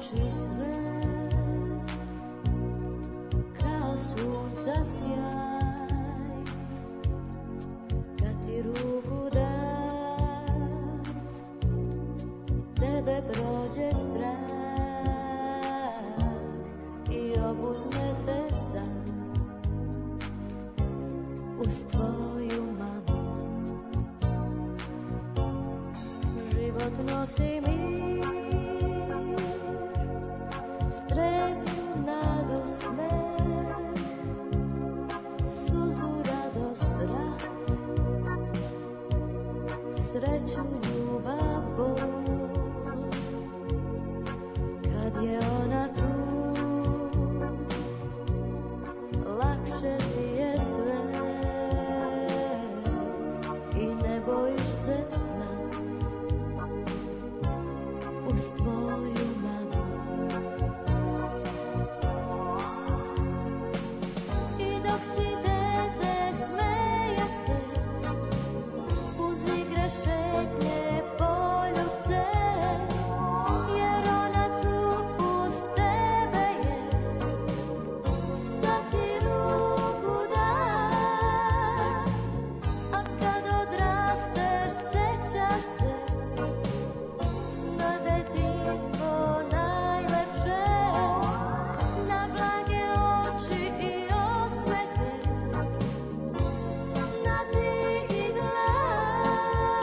znači sve, kao sunca sjaj, kad ti ruku dam, tebe prođe strah i obuzme te sam uz tvoju mamu. Život nosi mir, strepnju, nadu, smeh, suzu, radost, rat, sreću, ljubav, bol. Kad je ona tu, lakše ti je sve i ne bojiš se sna uz tvoju mamu. I dok si dete smeje se uz igre, šetnje, poljubce, jer ona tu uz tebe je da ti ruku da. A kad odrasteš sećaš se na detinjstvo najlepše, na blage oči i osmehe, na tihi glas.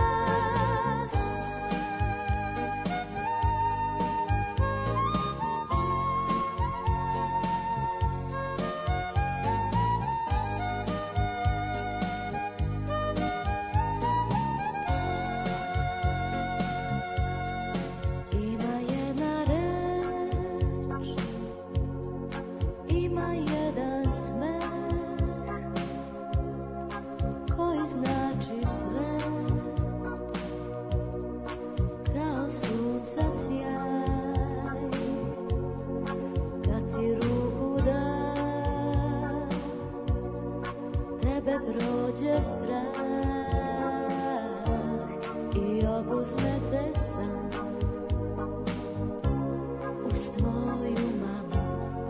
Ima jedna reč, ima jedan smeh koji znači sve, kao sunca sjaj, kad ti ruku dam, tebe prođe strah i obuzme te sam uz tvoju mamu.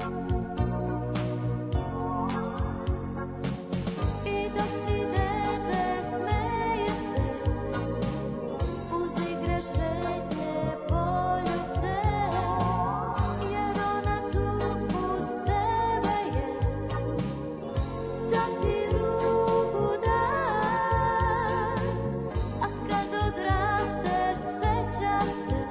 I dok si dete smeješ se uz igre, šetnje, poljubce, jer ona tu uz tebe je da ti ruku da. A kad odrasteš sećaš se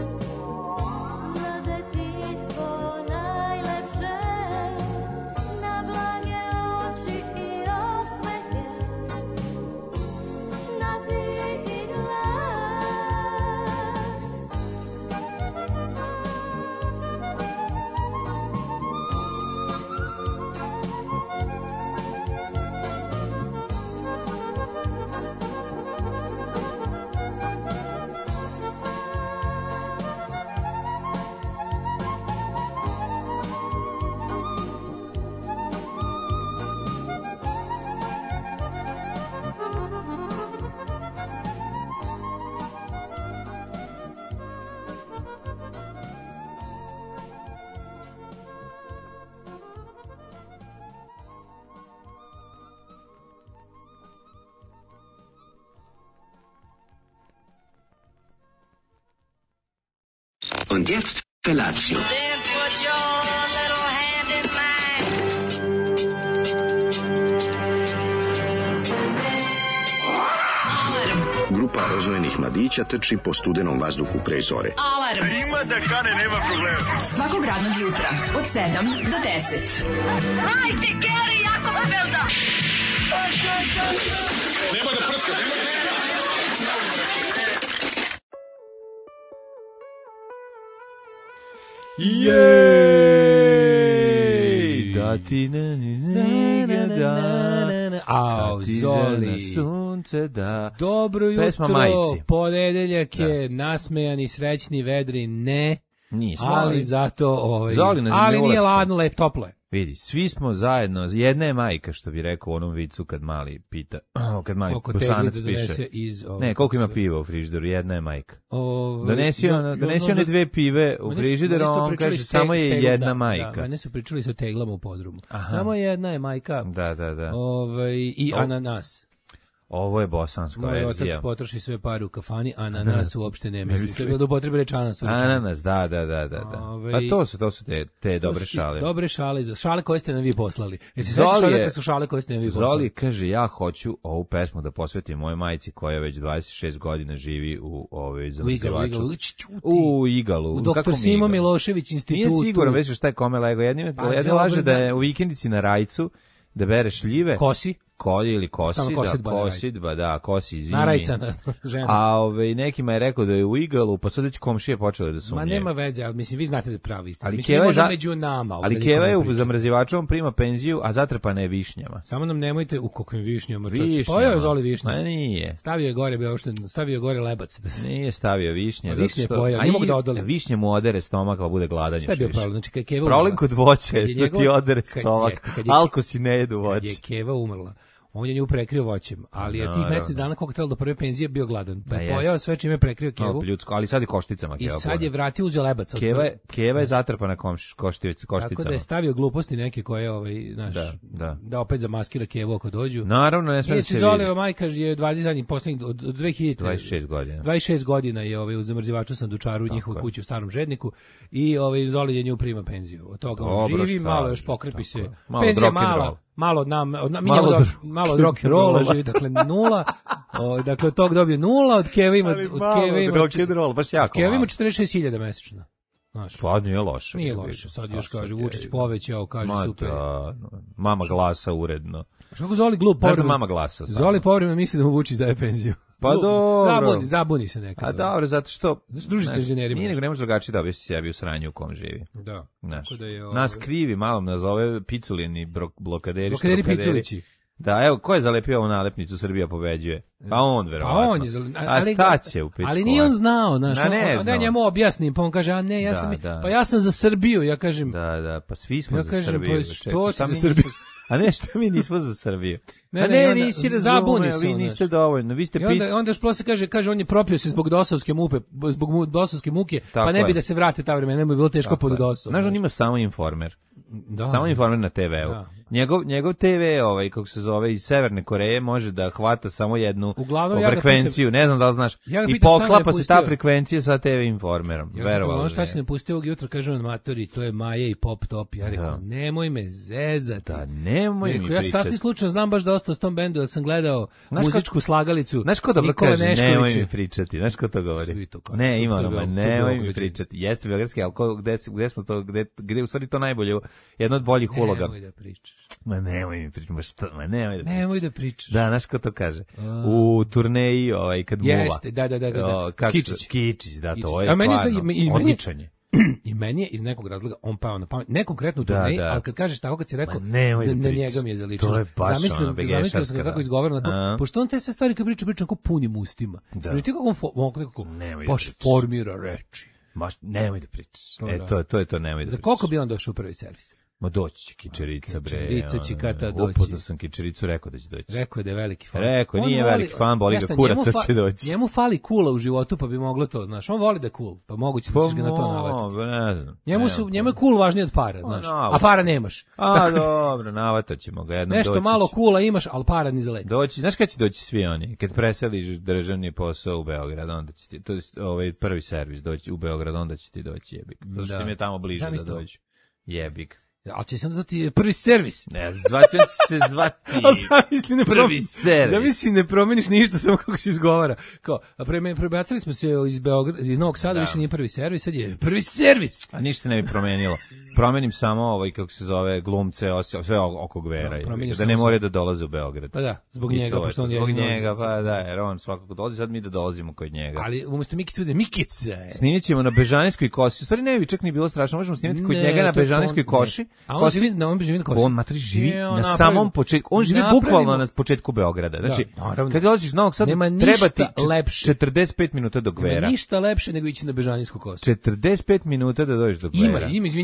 na detinjstvo najlepše, na blage oči i osmehe, na tihi glas. Und jetzt Felatio. Then put your little hand in mine. Alarm. Grupa rozvojenih mladića trči po studenom vazduhu pre zore. Alarm. Ima da kane, nema problema. Svakog radnog jutra od 7 do 10. Hajde, Geri, jako se velda. Nema da prska, nema da prska. Jej! Da ti ne da. Au, Zoli. Sunce da. Dobro Pesma jutro. Majici. Ponedeljak je nasmejani, srećni, vedri, ne. Nismo, ali zato Zoli na ali zemlji nije ulepše. ladno, toplo je. Vidi, svi smo zajedno, jedna je majka, što bi rekao u onom vicu kad mali pita, kad mali Oko Bosanac tegli da donese piše. iz ovog- Ne, koliko ima piva u frižideru, jedna je majka. Donesi ono one 2 pive u frižider, a on kaže samo je jedna majka. Da, mene su pričali sa teglama u podrumu. Aha. Samo jedna je majka. Da. I ananas. Ovo je bosanska Moj otac verzija. potroši sve pare u kafani, ananas uopšte ne misli. To je bilo da upotrebe reč ananas. Ananas, da. Pa to su te dobre šale. Dobre šale, šale koje ste nam vi poslali. Jesi Zoli sećaš je- odakle su šale koje ste nam vi poslali? Zoli kaže, ja hoću ovu pesmu da posvetim mojoj majci koja već 26 godina živi u zamrzivaču. U Igalu. U Kako Dr. mi Simo Igalu? Milošević institutu. Nije siguran već šta je kome lego. Jedni laže da je u vikendici na Rajcu, da bere šljive. Kosi. Kolje ili kosi, Stalno kosidba na kosidba, kosi zimi. Narajca na žena. A nekima je rekao da je u Igalu, pa sad već komšije počele da sumnjaju. Ma nema veze, ali mislim, vi znate da je pravi istina. Ali Mislim, Keva je možda za- među nama. ovdje Ali niko Keva ne je u priča. zamrzivaču, on prima penziju, a zatrpana je višnjama. Samo nam nemojte u kakvim višnjama. čoveče. Višnjama. Pojeo je Zoli višnje. Ma nije. Stavio je gore, stavio je gore lebac. Da se... Nije stavio višnje. A zato višnje je što- pojeo, a nije mogu i- da odoli. Višnje mu odere stomak, pa bude gladan Šta je još bio više. problem? Znači, kad je Keva Problem kod voća je kad je što ti njegov- odere kad- stomak. jeste, kad je- Alko si ne jedu Kad je voće. Keva umrla, on je nju prekrio voćem, ali je tih Naravno. mjesec dana koliko trebalo do prve penzije bio gladan. Pa Da, je jeste. pojeo sve čime je prekrio Kevu No, ljudsko, ali sad je košticama i Keva. sad je vratio uzeo lebac. od Keva, prve. Keva je zatrpana košticama. Tako da je stavio gluposti neke koje, znaš, Da. opet zamaskira Kevu ako dođu. Naravno, ne sme da Nije se se Zoleva vidi. majka je 20 zadnjih poslednjih od 2000 26 godina. 26 godina je u zamrzivaču sandučaru u njihovoj kući u Starom Žedniku i Zoli je nju prima penziju. Od toga on Dobro, živi, šta malo je, još pokrepi tako se. je. Malo Penzija od rock and mala, roll. malo od nam, Malo malo od rock and rolla živi, dakle nula. Dakle od tog dobije nula, od Keve ima roll, baš jako Keva ima malo. 46.000 mesečno. Znaš, Pa nije loše. nije loše. Sad još kaže je- Vučić povećao, kaže Ma super. da, mama glasa uredno. Kako Zoli glup Znaš da povremeno. mama glasa stalno? Zoli povremeno misli da mu Vučić daje penziju. Pa Glup. dobro. Zabuni se nekada. A dobro, zato što... druži s znaš, penzionerima. Nije nego ne može drugačije da objasni sebi u sranju u kom živi. Da. Znaš, Tako da je, nas krivi, malo nazove piculini blokaderi. Blokaderi što Piculići. Da, evo, ko je zalepio ovu nalepnicu Srbija pobeđuje? Pa on, verovatno. Pa on je A staće u pičku. Ali nije on znao, znaš. Ma ne onda zna ja on. njemu objasnim, pa on kaže, a ne, Da. pa ja sam za Srbiju, ja kažem. Da, pa svi smo Ja za kažem, Srbiju. pa Čekaj, što šta si mi za Srbiju? nismo- A ne, što mi nismo za Srbiju? Ne, A ne, i onda nisi zabuni razumeo, se vi on, niste znaš. dovoljno, vi ste I onda još posle kaže on je propio se zbog dosovske muke, Tako pa ne bi je. da se vrate ta vremena, ne bi bilo teško pod dosom. Znaš, on ima samo Informer. Da. Samo Informer na TV-u. Da. Njegov TV, kako se zove, iz Severne Koreje, može da hvata samo jednu Uglavnom, ja ga frekvenciju, ne znam da li znaš. Ja ga I pitam šta poklapa me se ta pustio. frekvencija sa TV Informerom. Ja Verovalo ono šta mi si je. ne pustio ovog jutra, kaže on matori, to je Maja i Pop Top. Ja rekao, Da. nemoj me zezati. Da, nemoj mi Rekao, ja pričati. sasvim slučajno znam baš dosta o tom bendu, jer sam gledao Znaš muzičku slagalicu. Znaš ko dobro Nikola kaže, Neškovića. nemoj mi pričati, znaš ko to govori? Svi to kažu. Ne, ima To je ono, ma to je nemoj mi Beograđani. pričati. Jeste beogradski, ali gde smo to, gde u stvari to najbolje, jedno od boljih uloga. Nemoj da pričaš. Ma nemoj mi pričati, ma nemoj da pričaš. Nemoj da pričaš. Da, znaš ko to kaže? U turneji, kad muva. Jeste, da. Kičić. Kičić, da, Kičić. to je A meni je to stvarno i meni je- odličan je. I meni je iz nekog razloga on pao na pamet. Ne konkretno u Da, turneji, da. ali kad kažeš tako, kad si rekao, Ma nemoj da na pričaš. njega mi je zaličilo. To je baš ono, Zamislio sam begešarska, ga kako da. izgovara na to. A. Pošto on te sve stvari kad priča kako punim ustima. Da. Znači, ti kako on nekako Nemoj da baš pričaš. formira reči. Nemoj da pričaš. Da. To je to, nemoj da Za pričaš. koliko bi on došao u prvi servis? Ma doći će Kičerica, bre. Kičerica će kada doći. Upoznao sam Kičericu, rekao da će doći. Rekao je da je veliki fan. Rekao, On nije voli- veliki fan, boli ga Jasno, kurac, njemu sad će doći. Njemu fali kula u životu, pa bi moglo to, znaš. On voli da je cool, pa moguće da ćeš ga na to navatiti. Ne znam. Njemu je cool važnije od para, znaš. no, A para nemaš. A, dobro, navatat ćemo ga jednom Nešto doći malo će. kula imaš, ali para ni za lek. Doći, znaš kad će doći svi oni? Kad preseliš državni posao u Beograd, onda će ti, to je prvi servis doći u Beograd, onda će ti doći jebik. Zato što Da. ti je tamo bliže Zamisli da to. dođu. Jebik. Ali će sam zvati prvi servis. Ne, zvaće se zvati Ali zamisli, ne prvi servis. Zamisli, ne promeniš ništa, samo kako se izgovara. Kao, a prebacili smo se iz Novog Sada, Da. više nije prvi servis, sad je prvi servis. A ništa se ne bi promenilo. Promenim samo kako se zove, glumce, sve oko Gvera. Da, promeniš Da ne samo moraju da dolaze u Beograd. Pa da, zbog I njega, to je pošto to, on je zbog jedini njega, dolazi. pa da, jer on svakako dolazi, sad mi da dolazimo kod njega. Ali umesto Mikice bude Mikica. Snimit ćemo na Bežanijskoj kosi. U stvari ne bi čak ni bilo strašno. Možemo snimiti kod Ne, njega na to je Bežanijskoj pon- ne. koši. A on živi na kosi. On matri živi Je, on na napravimo- samom početku. On živi napravimo- bukvalno na početku Beograda. Znači, naravno. kad dolaziš iz Novog Sada, Nema treba ništa ti lepše. 45 minuta do Nema Gvera. ništa lepše nego ići na Bežanijsku kosu. 45 minuta da dođeš do Gvera. Ima, izvinjavam se,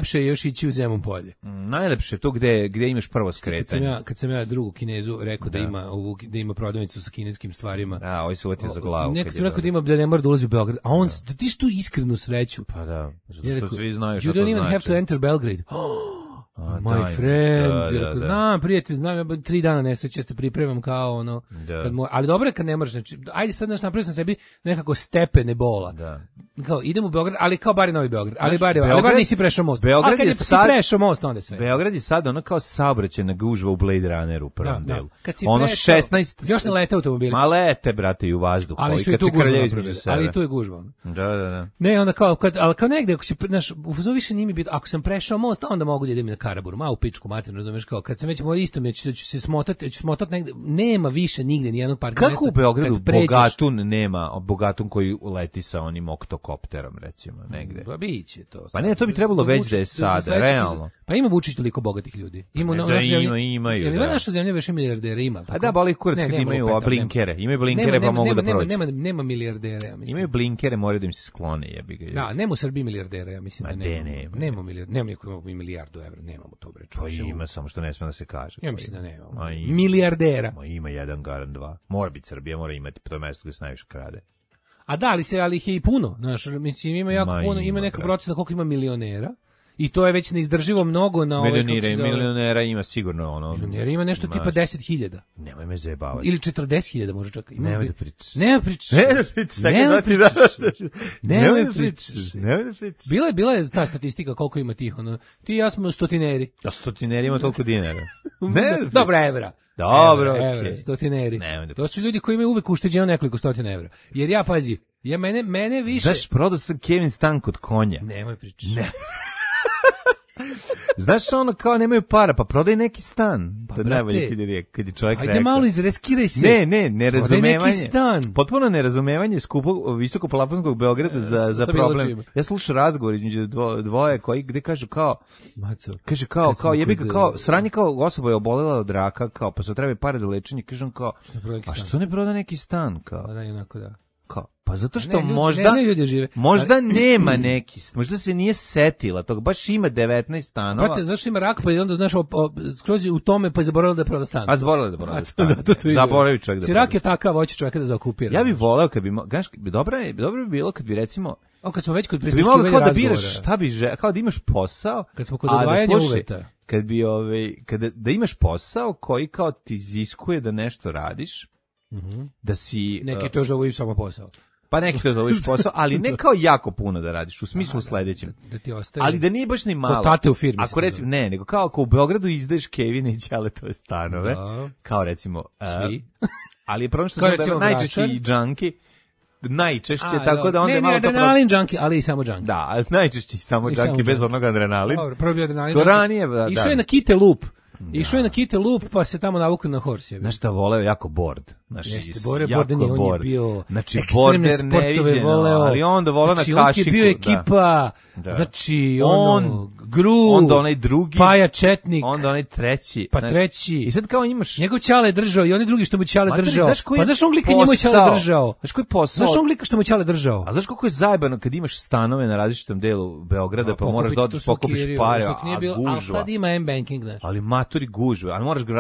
najlepše je još ići u Zemun polje. Najlepše je to gde imaš prvo skretanje. Kad sam ja drugu Kinezu rekao da ima prodavnicu sa kineskim stvarima. Da, ovaj se uvatio za glavu. Nekad sam rekao da ne mora da ulazi u Beograd, a on da ti tu iskrenu sreću. Pa da, zato što svi znaju šta you to don't even znači. have to enter Belgrade. My friend, znam, prijatelj, znam, ja 3 dana nesreće se pripremam kao ono, ali dobro je kad ne možeš, znači, ajde sad napravio sam sebi nekako stepene bola. Da. Kao, idem u Beograd, ali kao bar je Novi Beograd, ali bar nisi prešao most. Beograd a kad je si prešao most, onda je sve. Beograd je sad ono kao saobraćajna gužva u Blade Runneru u prvom delu. Kad si ono prešao, 16... Još ne lete automobili. Ma lete, brate, i u vazduh. Ali su i tu gužva, ali i tu je gužva. Da. Ne, onda ali kao negde, ako si, znaš, u više njimi biti, ako sam prešao most, onda mogu da idem na Karaburu, u pičku materinu, razumeš, kao kad sam već mora isto mi ću se smotati negde, nema više nigde ni jednog parka mesta. Kako u Beogradu Bogatun nema, Bogatun koji leti sa onim oktokopterom, recimo, negde? Pa biće to. Pa ne, to bi trebalo već da je sada, realno. Pa ima Vučić toliko bogatih ljudi. Imaju. Ima naša zemlja više milijardera, ima. A da, boli kurac kad imaju blinkere. Imaju blinkere pa mogu da prođu. Nema milijardera, ja mislim. Imaju blinkere, moraju da im se sklone, jebi ga. Da, nema u Srbiji milijardera, ja mislim da nema. Nema niko milijardu evra, nemamo to bre. Pa ima, samo što ne sme da se kaže. Ja mislim da nema. Milijardera. Ima jedan garant dva. Mora biti Srbija, mora imati to mesto gde se najviše krade. A da, ali ih je i puno, znaš, mislim ima jako puno, ima neka procena koliko ima milionera. I to je već neizdrživo mnogo na ovaj milionera ima sigurno ono. Milionera ima nešto tipa 10.000. Nemoj me zajebavati. Ili 40.000 može čak. Nemoj da pričaš. Nemoj da pričaš. Bila je ta statistika koliko ima tih, ono. Ti i ja smo stotineri. Da, stotineri ima toliko dinara. Dobro, evra. Dobro, evra, stotineri. To su ljudi koji imaju uvek ušteđeno nekoliko stotina evra. Jer ja, pazi, mene više... Znaš, prodao sam Kevin stan kod konja. Nemoj pričaš. Ne. Znaš ono kao nemaju para, pa prodaj neki stan. Pa to najbolje kad je čovjek rekao. Ajde malo izreskiraj se. Ne, nerazumevanje. Potpuno nerazumevanje visokoplafonskog Beograda za problem. Ja slušam razgovor između dvoje koji gde kažu kao Maco. Kaže kao jebi ga kao sranje kao osoba je obolela od raka kao pa se treba pare za lečenje, kažem kao a što ne proda neki stan kao. Pa da jednako da. Pa zato što možda nema neki, možda se nije setila tog, baš ima 19 stanova. Brate, zašto ima rak, pa je onda, znaš, skroz u tome, pa je zaboravila da je proda stan. A zaboravila da je proda stan. Zato to ide. Zaboravi čovjek da proda. Rak je takav, hoće čovjeka da zaokupira. Ja bih voleo kad bi, znaš, dobro bi bilo kad bi recimo, kad smo već kod prisluškivanja razgovora. Kao da biraš šta bi kao da imaš posao. Kad smo kod odvajanja uveta. Kad bi, da imaš posao koji kao ti iziskuje da nešto radiš, da si... Neki to zovu samo posao. Pa neki to zoveš posao, ali ne kao jako puno da radiš, u smislu sledećem. Da ti ostaje. Ali da nije baš ni malo. Kod tate u firmi. Ako recimo, ne, nego kao ako u Beogradu izdaješ Kevina i Ćaletove stanove, kao recimo... Svi. Ali je problem što su najčešće i džanki, najčešće, tako da onda ne, malo... Ne, adrenalin džanki, ali i samo džanki. Da, ali najčešće samo džanki, bez onog adrenalin. Dobro, prvo bi adrenalin. To ranije, da. Išao je na Kite Loop. Išao je na Kite Loop, pa se tamo navukao na Horsije. Znaš šta voleo jako Bord. Jeste, Borden je bio znači, ekstremne sportove voleo. Ali onda voleo na kašiku. Znači, on je bio ekipa, znači, Gru, onda onaj drugi, Paja Četnik, onda onaj treći. Pa treći. I sad kao imaš... Njegov Ćale držao i oni drugi što mu Ćale držao. Pa znaš on glika njemu Ćale držao. Znaš koji posao? Znaš on glika što mu Ćale držao. A znaš koliko je zajebano kad imaš stanove na različitom delu Beograda, pa moraš da odeš pokupiš pare, a gužva. A sad ima M-Banking, znaš. Ali maturi gužve, ali moraš...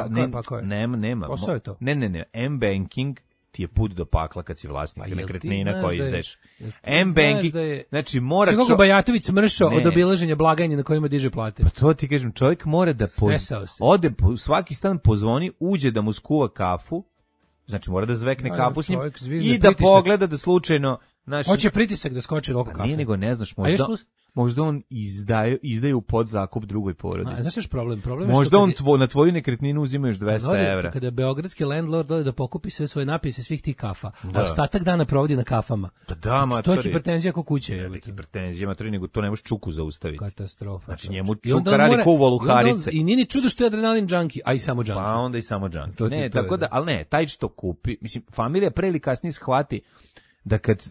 Nema. Posao je to. Ne, M-Banking ti je put do pakla kad si vlasnik nekretnina koji izdeš. M-Banking, znači mora... Kako Bajatović smršao od obilaženja blagajne na kojima diže plate. Pa to ti kažem, čovjek mora da ode svaki stan pozvoni, uđe da mu skuva kafu, znači mora da zvekne kafu s njim i da pogleda da slučajno... Hoće pritisak da skoči oko kafe. Nije nego ne znaš, možda on izdaje u podzakup drugoj porodici. Znaš još problem? Možda on na tvoju nekretninu uzima još 200 evra. Kada beogradski landlord dole da pokupi sve svoje napise svih tih kafa, a ostatak dana provodi na kafama. Da, matori. To je hipertenzija ko kuće. Hipertenzija, matori, nego to ne možeš čuku zaustaviti. Katastrofa. Znači njemu čuka radi ko u Voluharice. I nije ni čudo što je adrenalin džanki, a i samo džanki. Pa onda i samo džanki. Ne, tako da, ali ne, taj što kupi, mislim, familija pre ili kasnije shvati da kad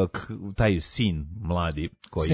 taj sin mladi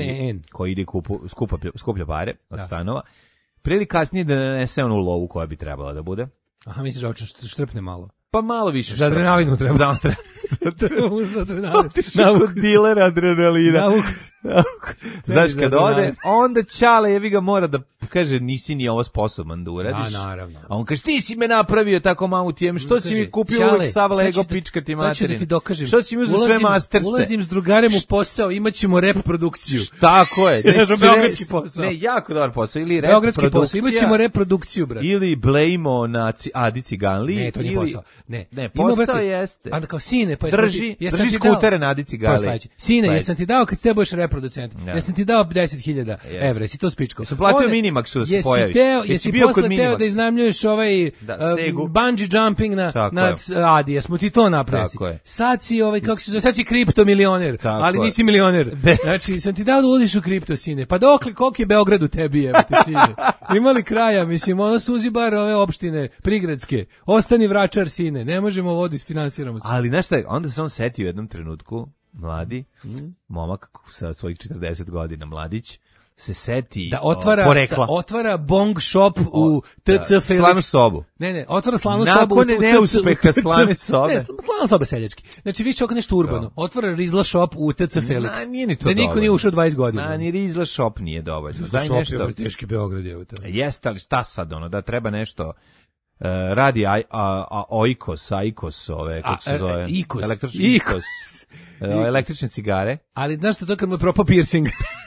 koji ide skuplja pare od stanova, prije ili kasnije da nanese onu lovu koja bi trebala da bude. Aha, misliš da hoće štrpne malo? Pa malo više. Za adrenalinu treba. Da, treba. Za adrenalinu. Otišao kod dilera adrenalina. Znaš, kad ode, onda Ćale jebi ga mora da kaže nisi ni ovo sposoban da uradiš. Da, naravno. A on kaže ti si me napravio tako mamu tijem, što si mi kupio uvek sav Lego pička ti materina. Sad ću da ti dokažem. Što si mi uzeo sve masterse? Ulazim s drugarem u posao, imaćemo rep produkciju. Tako je. Beogradski posao. Ne, jako dobar posao. Ili rep Beogradski produkcija. posao, imaćemo reprodukciju, brate. Ili blejmo na Adi Ciganli. Ne, to nije posao. Ne, posao jeste. A kao sine, pa drži skutere na Adi Ciganli. Sine, jesam ti dao kad ste budeš reproducent. Jesam ti dao 10.000 evra, si to spičkao. Sam platio Minimaxu da se pojaviš. Jesi posle teo da iznajmljuješ ovaj bungee jumping na Adi, jesmo ti to napravili. Sad si kako se zove, sad si kriptomilioner, ali nisi milioner. Znači, sam ti dao da uđeš u kripto, sine. Pa dokle, koliko je Beograd u tebi, jebate, sine? Imali kraja, mislim, ono suzi bar ove opštine prigradske. Ostani Vračar, sine, ne možemo voditi, finansiramo se. Ali znaš šta, onda se on setio u jednom trenutku, momak sa svojih 40 godina, mladić, se seti da otvara bong shop u TC Felix. Slanu sobu. Ne, otvara slanu sobu. Nakon neuspeha slane sobe. Ne, slana soba seljački. Znači, više oko nešto urbano. Otvara Rizla shop u TC Felix. Nije ni to da niko nije ušao 20 godina. Ni Rizla shop nije dovoljno. Daj nešto. Teški Beograd je. Jeste, ali šta sad, da treba nešto... radi Aikos, kako se zove? Električne cigare. Ali znaš što to kad mu propao piercing?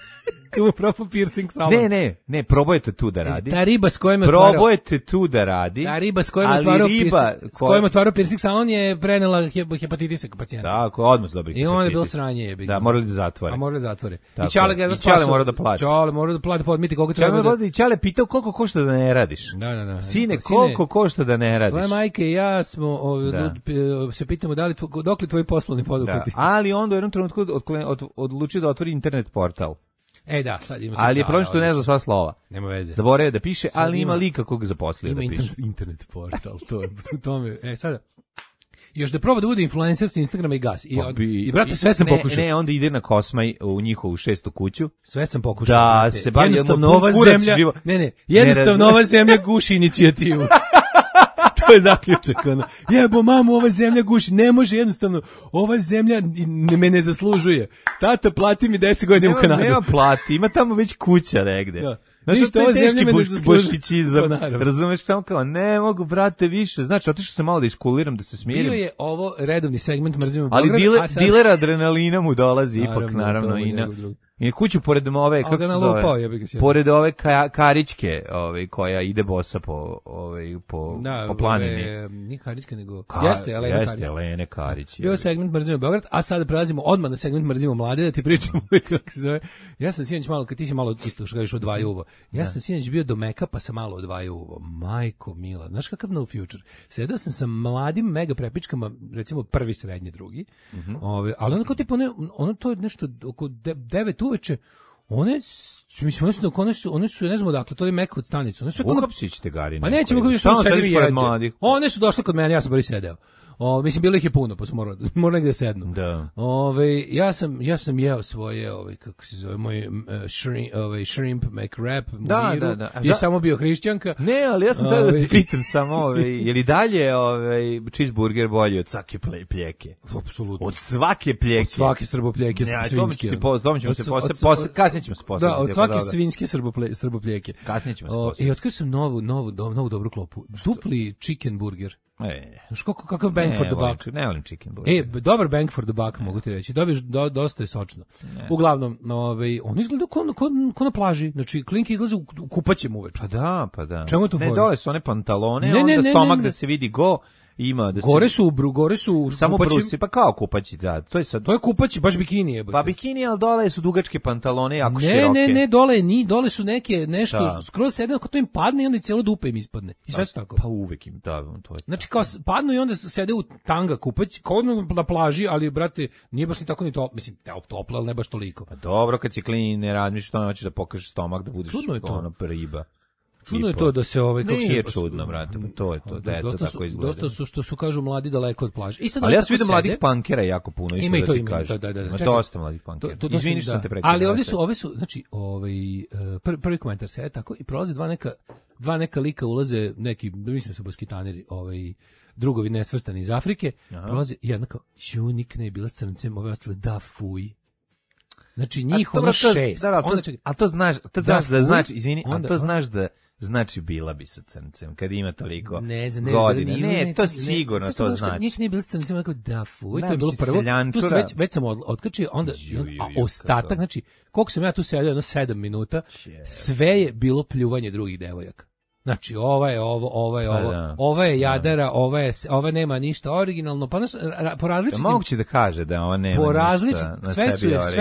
salon. Ne, probajte tu da radi. Ta riba s kojom je probajte tu da radi. Ta riba s kojom je otvarao piercing salon je prenela hepatitisa kod pacijenta. Tako, odmah su dobri. I on je bilo sranje jebi. Da, morali da zatvore. A morali da zatvore. I Ćale mora da plati. Ćale mora da plati, podmiti koliko treba. Ćale pitao koliko košta da ne radiš. Da. Sine, koliko košta da ne radiš. Tvoja majka i ja smo se pitamo da li dokle tvoji poslovni poduhvati. Ali onda u jednom trenutku odlučio da otvori internet portal. Da, sad ima. Ali je problem što ne zna sva slova. Nema veze. Zaboravio da piše, ali ima lika kog zaposlio da piše. Ima internet portal, to u tome. Sada. Još da proba da bude influencer sa Instagrama i gas. I brate, sve sam pokušao. Ne, onda ide na Kosmaj u njihovu 6. kuću. Sve sam pokušao. Da, se bavi jednostavno ova zemlja. Jednostavno ova zemlja guši inicijativu. To je zaključak, jebo mamu, ova zemlja guši, ne može jednostavno, ova zemlja me ne zaslužuje. Tata, plati mi 10 godina u Kanadu. Nema plati, ima tamo već kuća negde. Da. Znaš što ova zemlja me ne zaslužuje? Razumeš, samo kao, ne mogu, brate, više. Znači, otišao sam malo da iskuliram, da se smirim. Bio je ovo redovni segment Mrzimo ali Beograd. Ali diler adrenalina mu dolazi ipak, naravno, i kuću pored ove, kako se zove, pored ove Karićke, koja ide bosa po planini. Nije Karićka, nego... Jeste, Elene Karić. Bio segment Mrzimo Beograd, a sada prelazimo odmah na segment Mrzimo mlade, da ti pričamo kako se zove. Ja sam sinoć malo, kad ti si malo isto što kažeš odvajao uvo, ja sam sinoć bio do Meka, pa sam malo odvajao uvo. Majko mila, znaš kakav no future. Sedao sam sa mladim mega prepičkama, recimo prvi, srednji, drugi, ali ono kao tipa, ono to je nešto oko 9 uveče, one su, ne znam odakle, to je Mek od stanicu. Uhapsićete Gari. Pa nećemo kako još one su došle kod mene, ja sam boli sedeo. Mislim, bilo ih je puno, pa su morali negde sednu. Da. Ja sam jeo svoje, kako se zove, moj shrimp McWrap, da. I samo bio hrišćanka. Ne, ali ja sam tada da ti pitam samo, je li dalje cheeseburger bolji od svake pljeke? Apsolutno. Od svake pljeke. Od svake srbopljeke svinjske. Kasnije ćemo se posjetiti. Od svake svinjske srbopljeke. Kasnije ćemo se posjetiti. I otkrio sam novu dobru klopu. Dupli chicken burger. Znaš kakav bang for the buck. Ne volim chicken burger. Dobar bang for the buck, mogu ti reći. Dobiješ dosta je sočno. Uglavnom, on izgleda ko na plaži. Znači, klinke izlaze u kupaćem uveče. Pa da. Čemu je to fora? Ne, dole su one pantalone, onda stomak da se vidi go. Ima da se gore su samo brusi, pa kao kupaći, da. To je kupaći, baš bikini je. Pa bikini, al dole su dugačke pantalone, jako široke. Ne, dole su neke nešto skroz sedne, ako to im padne i onda i celo dupe im ispadne. I sve su tako. Pa uvek im, da, to je. Znači kao padnu i onda sede u tanga kupać, kao na plaži, ali brate, nije baš ni tako ni to, mislim, toplo, al ne baš toliko. Pa dobro, kad si klin, ne razmišljaš što hoćeš da pokažeš stomak, da budeš ono riba. Čudno je to da se nije čudno, brate, to je to, deca tako izgleda. Dosta što su kažu mladi daleko od plaže. Ali ja sam vidio mladih punkera jako puno. Ima i to, da. Dosta mladih punkera. Izvini što sam te prekidao. Ali ove su, znači, prvi komentar se tako i prolaze dva neka dva neka lika ulaze, neki, mislim su baskitaneri, drugovi nesvrstani iz Afrike, prolaze i jedna kao, nik ne je bila s crncem, ove ostale, da fuj. Znači njih ono 6. A to znaš da znači, izvini, a to znaš da znači bila bi sa crncem, kad ima toliko godina. Ne, to sigurno to znači. Njih nije bilo sa crncem, onako da fuj, to je bilo prvo. Tu se već sam otkačio, onda ostatak, znači, koliko sam ja tu sedio, 7 minuta, sve je bilo pljuvanje drugih devojaka. Znači, ova je ova je jadara, ova nema ništa originalno, pa po različitim... Moguće da kaže da ova nema ništa na sebi originalno.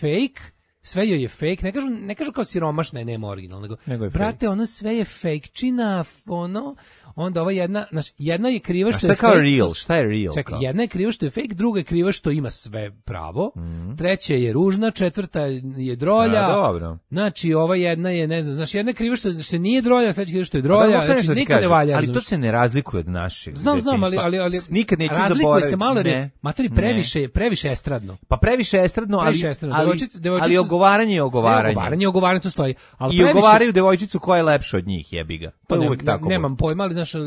Sve joj je fake, ne kažu kao siromašna je nema originalno, nego brate, ono sve je fake-čina, onda ova jedna je kriva što je fake. Šta je real? Čekaj, jedna je kriva što je fake, druga je kriva što ima sve pravo, treća je ružna, četvrta je drolja. Dobro. Znači, ova jedna je, ne znam, jedna je kriva što se nije drolja, treća je kriva što je drolja, znači nikad ne valja. Ali to se ne razlikuje od našeg. Znam, ali nikad neću zaboraviti. Razlikuje se malo, matori previše estradno. Pa previše estradno, ali ogovaranje je ogovaranje. Ogovaranje to stoji. Ali i ogovaraju devojčicu koja je lepša od njih, jebi ga. To je uvek tako. Nemam pojma, ali znaš,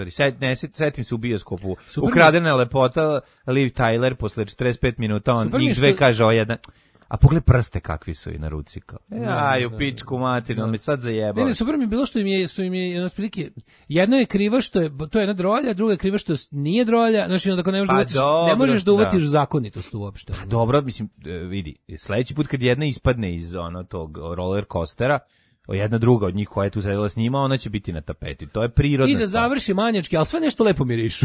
setim se u bioskopu. Ukradena lepota, Liv Tyler, posle 45 minuta, on njih dve kaže o jedan... A pogled prste kakvi su i na ruci kao. U pičku materinu, on mi sad zajebao. Ne, super mi je bilo što im je otprilike, jedna je kriva što je, to je jedna drolja, druga je kriva što nije drolja, znači onda ne možeš da uvatiš zakonitost uopšte. Pa dobro, mislim, vidi, sledeći put kad jedna ispadne iz tog roller coastera, jedna druga od njih koja je tu sedela s njima, ona će biti na tapeti. To je prirodna stvar. I da završi manjački, ali sve nešto lepo mirišu.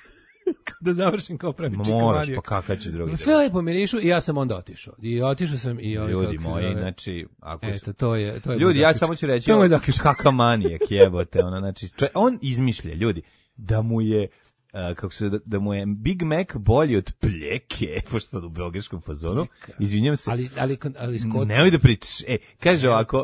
Da završim kao pravi čika Mario. Moraš, pa kakav će drugi. Sve lepo mirišu i ja sam onda otišao. I otišao sam i ljudi moji, znači, eto, to je ljudi, ja samo ću reći, kakav manijak jebote, znači, on izmišlja, ljudi, da mu je da mu je Big Mac bolji od pljeke, pošto sad u belgijskom fazonu, izvinjam se, ali Scott... Nemoj da pričaš, kaže ovako,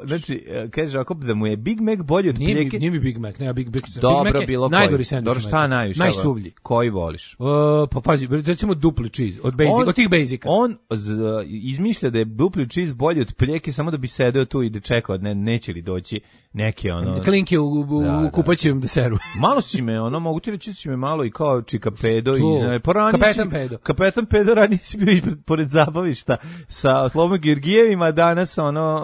da mu je Big Mac bolji od pljeke... Nije mi Big Mac, nema Big Mac. Dobro, bilo koji. Najgori sandvič. Dobro, šta najviše? Najsuvlji. Koji voliš? Pa pazi, recimo dupli cheese, od tih basica. On izmišlja da je dupli cheese bolji od pljeke, samo da bi sedeo tu i da čekao, neće li doći neke klinke u kupaćem deseru. Malo si me, mogu ti reći da si me malo i kao Čika Pedo Kapetan Pedo ranije si bio pored zabavišta sa Slobom Georgijevima, danas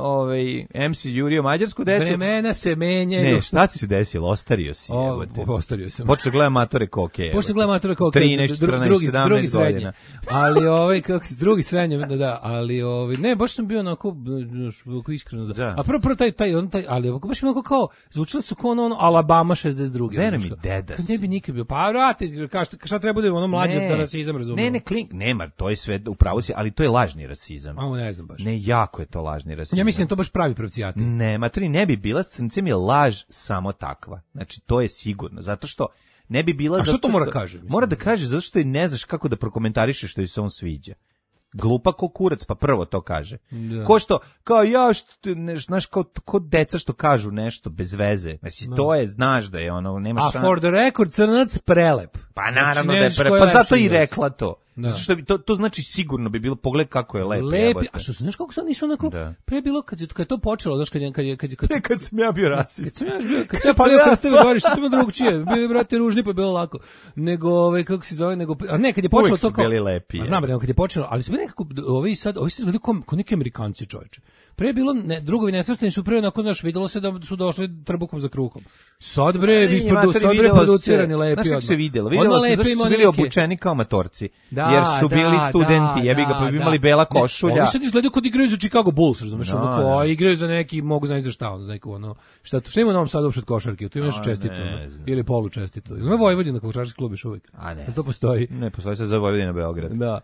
MC Jurio mađarsku decu. Vremena se menjaju. Ne, šta ti se desilo? Ostario si. Ostario sam. Počeo gledam Matore Koke. 13, 14, 17 godina. Ali drugi srednje, da, ali ne, baš sam bio onako iskreno da. A prvo taj, ali baš mi onako kao, zvučilo su kao Alabama 62. Veruj mi, deda si. Ne bi nikad bio, pa vrati, šta treba bude mlađe da rasizam, razumijemo? Nema, to je sve, upravo si, ali to je lažni rasizam. Ne znam baš. Ne, jako je to lažni rasizam. Ja mislim to baš pravi pravcijati. Ne, materi, ne bi bila s crncem je laž samo takva. Znači, to je sigurno, zato što ne bi bila... A što to mora kaže? Mora da kaže, zato što ne znaš kako da prokomentariše što se on sviđa. Glupa ko kurac, pa prvo to kaže. Da. Ko što, kao znaš, kao deca što kažu nešto bez veze. Mislim, to je, znaš da je nema šanse. A for the record, crnac prelep. Pa naravno da je prelep, pa zato i rekla to. Da. Zato što to znači sigurno bi bilo, pogled kako je lep. Lepi, a što znaš kako sad nisu onako, pre bilo kad je to počelo, znaš kad sam ja bio rasist. Kad sam ja palio krsteve gori, što ima drugčije, bili brate ružni pa je bilo lako. Nego, kako se zove, a ne, kad je počelo to kao... Uvijek su bili lepi. A znam, kad je počelo, ali su bili nekako, ovi sad izgledaju kao neki Amerikanci, čoveče. Pre je bilo, drugovi nesvrstani su pre onako, znaš, videlo se da su došli trbukom za kruhom. Sad bre, producirani lepi. Znaš kako se videlo? Videlo se zašto su bili obučeni kao matorci. Jer su bili studenti, jebi ga, pa bi imali bela košulja. Oni sad izgledaju kod igraju za Chicago Bulls, razumeš, a igraju za neki, mogu znaći za šta, za neku šta ima u Novom Sadu uopšte od košarke, tu ima nešto čestito, ili polu čestito. Ima Vojvodina košarkaški klub još uvijek. A ne. To postoji. Ne, postoji sad za Vojvodina Beograd. Da.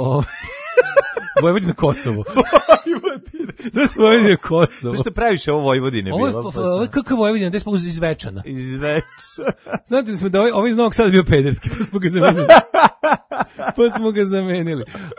Vojvodina Kosovo. To se Vojvodina Kosovo. Zašto praviš ovo Vojvodine bilo? Ovo je kakav Vojvodina, gde smo iz Večana. Iz Večana. Znate da smo da ovaj iz Novog Sada bio pederski, pa smo ga zamenili.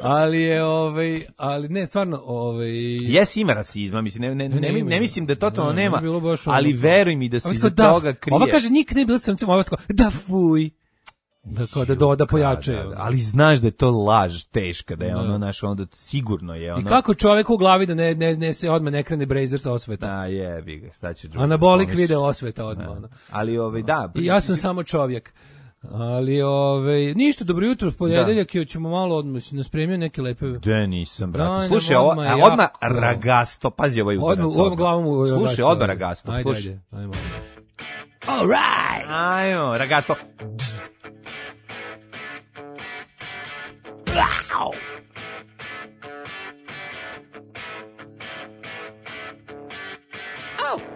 Ali ne, stvarno, Jes, ima rasizma, mislim, ne mislim da totalno nema, ali veruj mi da se iza toga krije. Ova kaže, nikad ne je bila s crncem, ova tako, da fuj. Da pojačaju. Ali znaš da je to laž teška, da je ono, naš, onda sigurno je ono... I kako čovek u glavi da ne se odmah ne krene Brazer sa osveta? Da, jebi ga, šta će... Anabolik video osveta odmah. Ali, da... Ja sam samo čovjek. Ali ništa, dobro jutro, ponedeljak je, ćemo malo odmah, si nas spremio neke lepe. Da, nisam, brate. Slušaj, odmah Ragasto, pazi ovaj udarac. Odmah glavom. Slušaj, odmah Ragasto. Ajde. All right. Ajmo, Ragasto. Wow. Oh.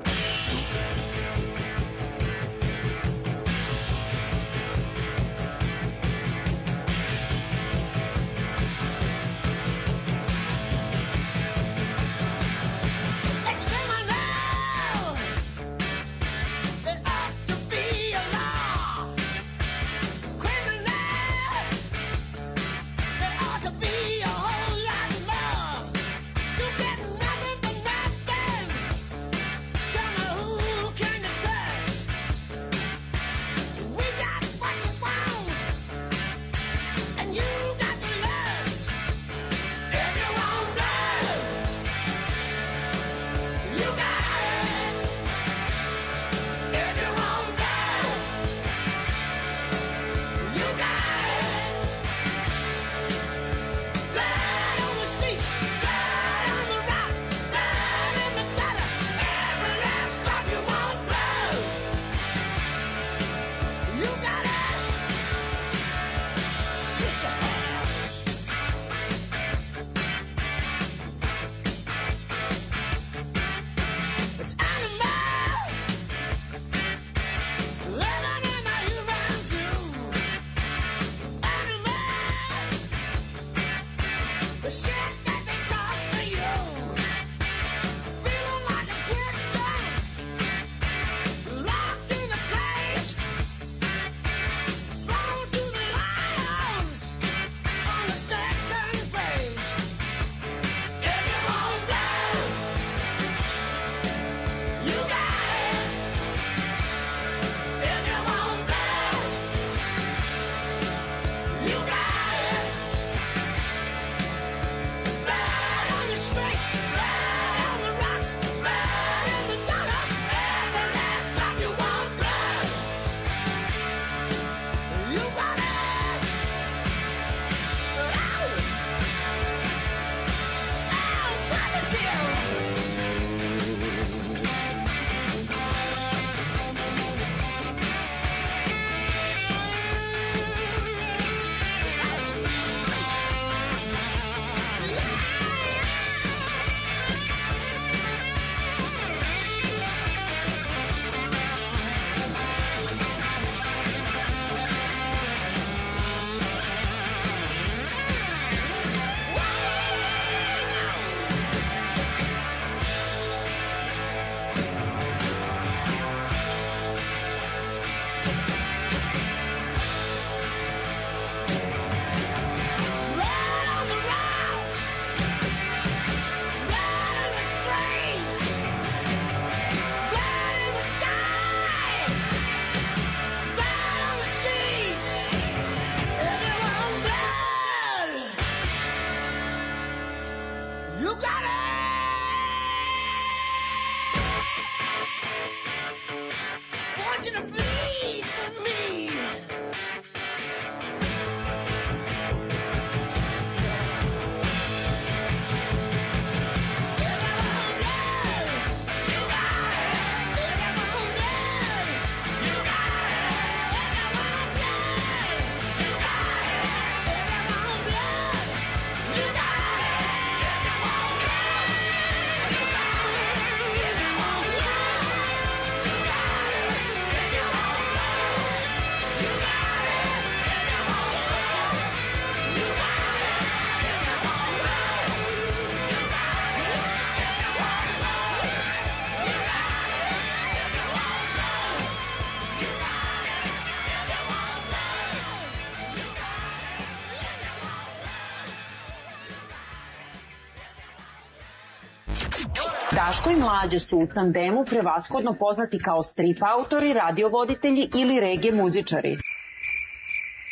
Daško i Mlađa su u tandemu prevashodno poznati kao strip autori, radiovoditelji ili reggae muzičari.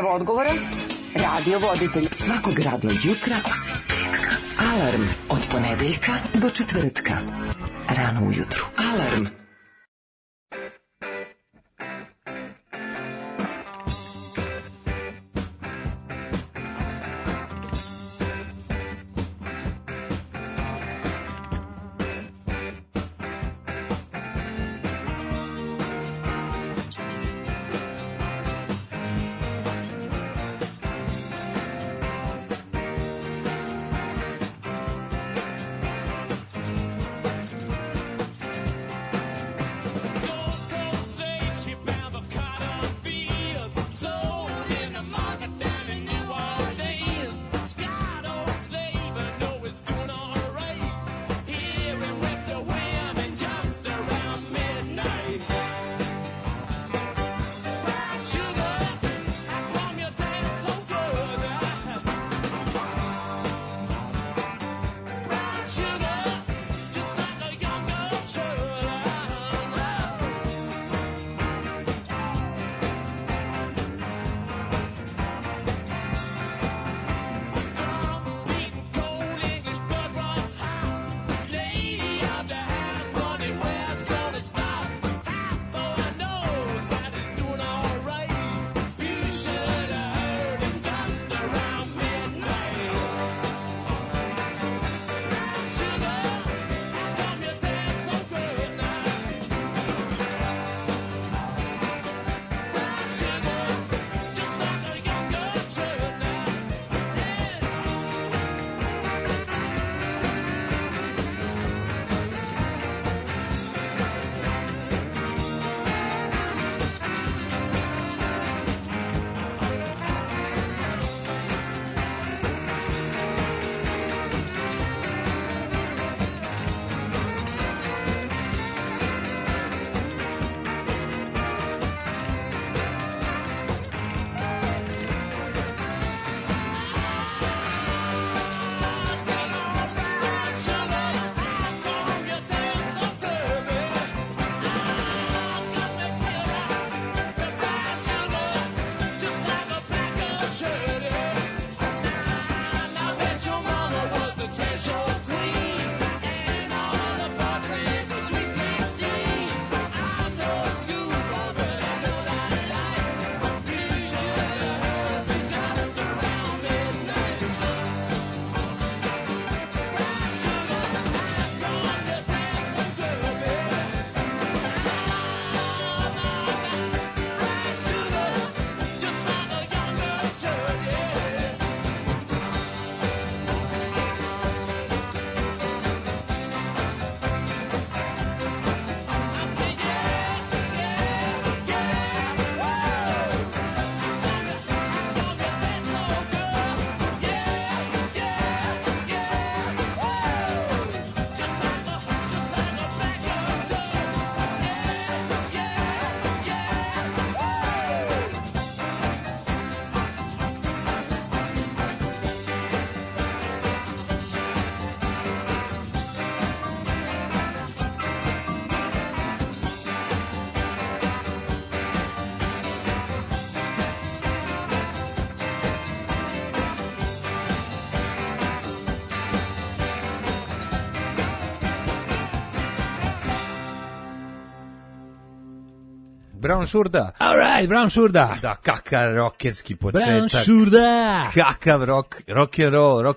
Evo odgovora. Radio voditelj. Svakog radnog jutra osim petka. Alarm od ponedeljka do četvrtka. Rano ujutru. Alarm. Brown Šurda. All right, Brown Šurda. Da, kakav rokerski početak. Brown Šurda. Kakav rock and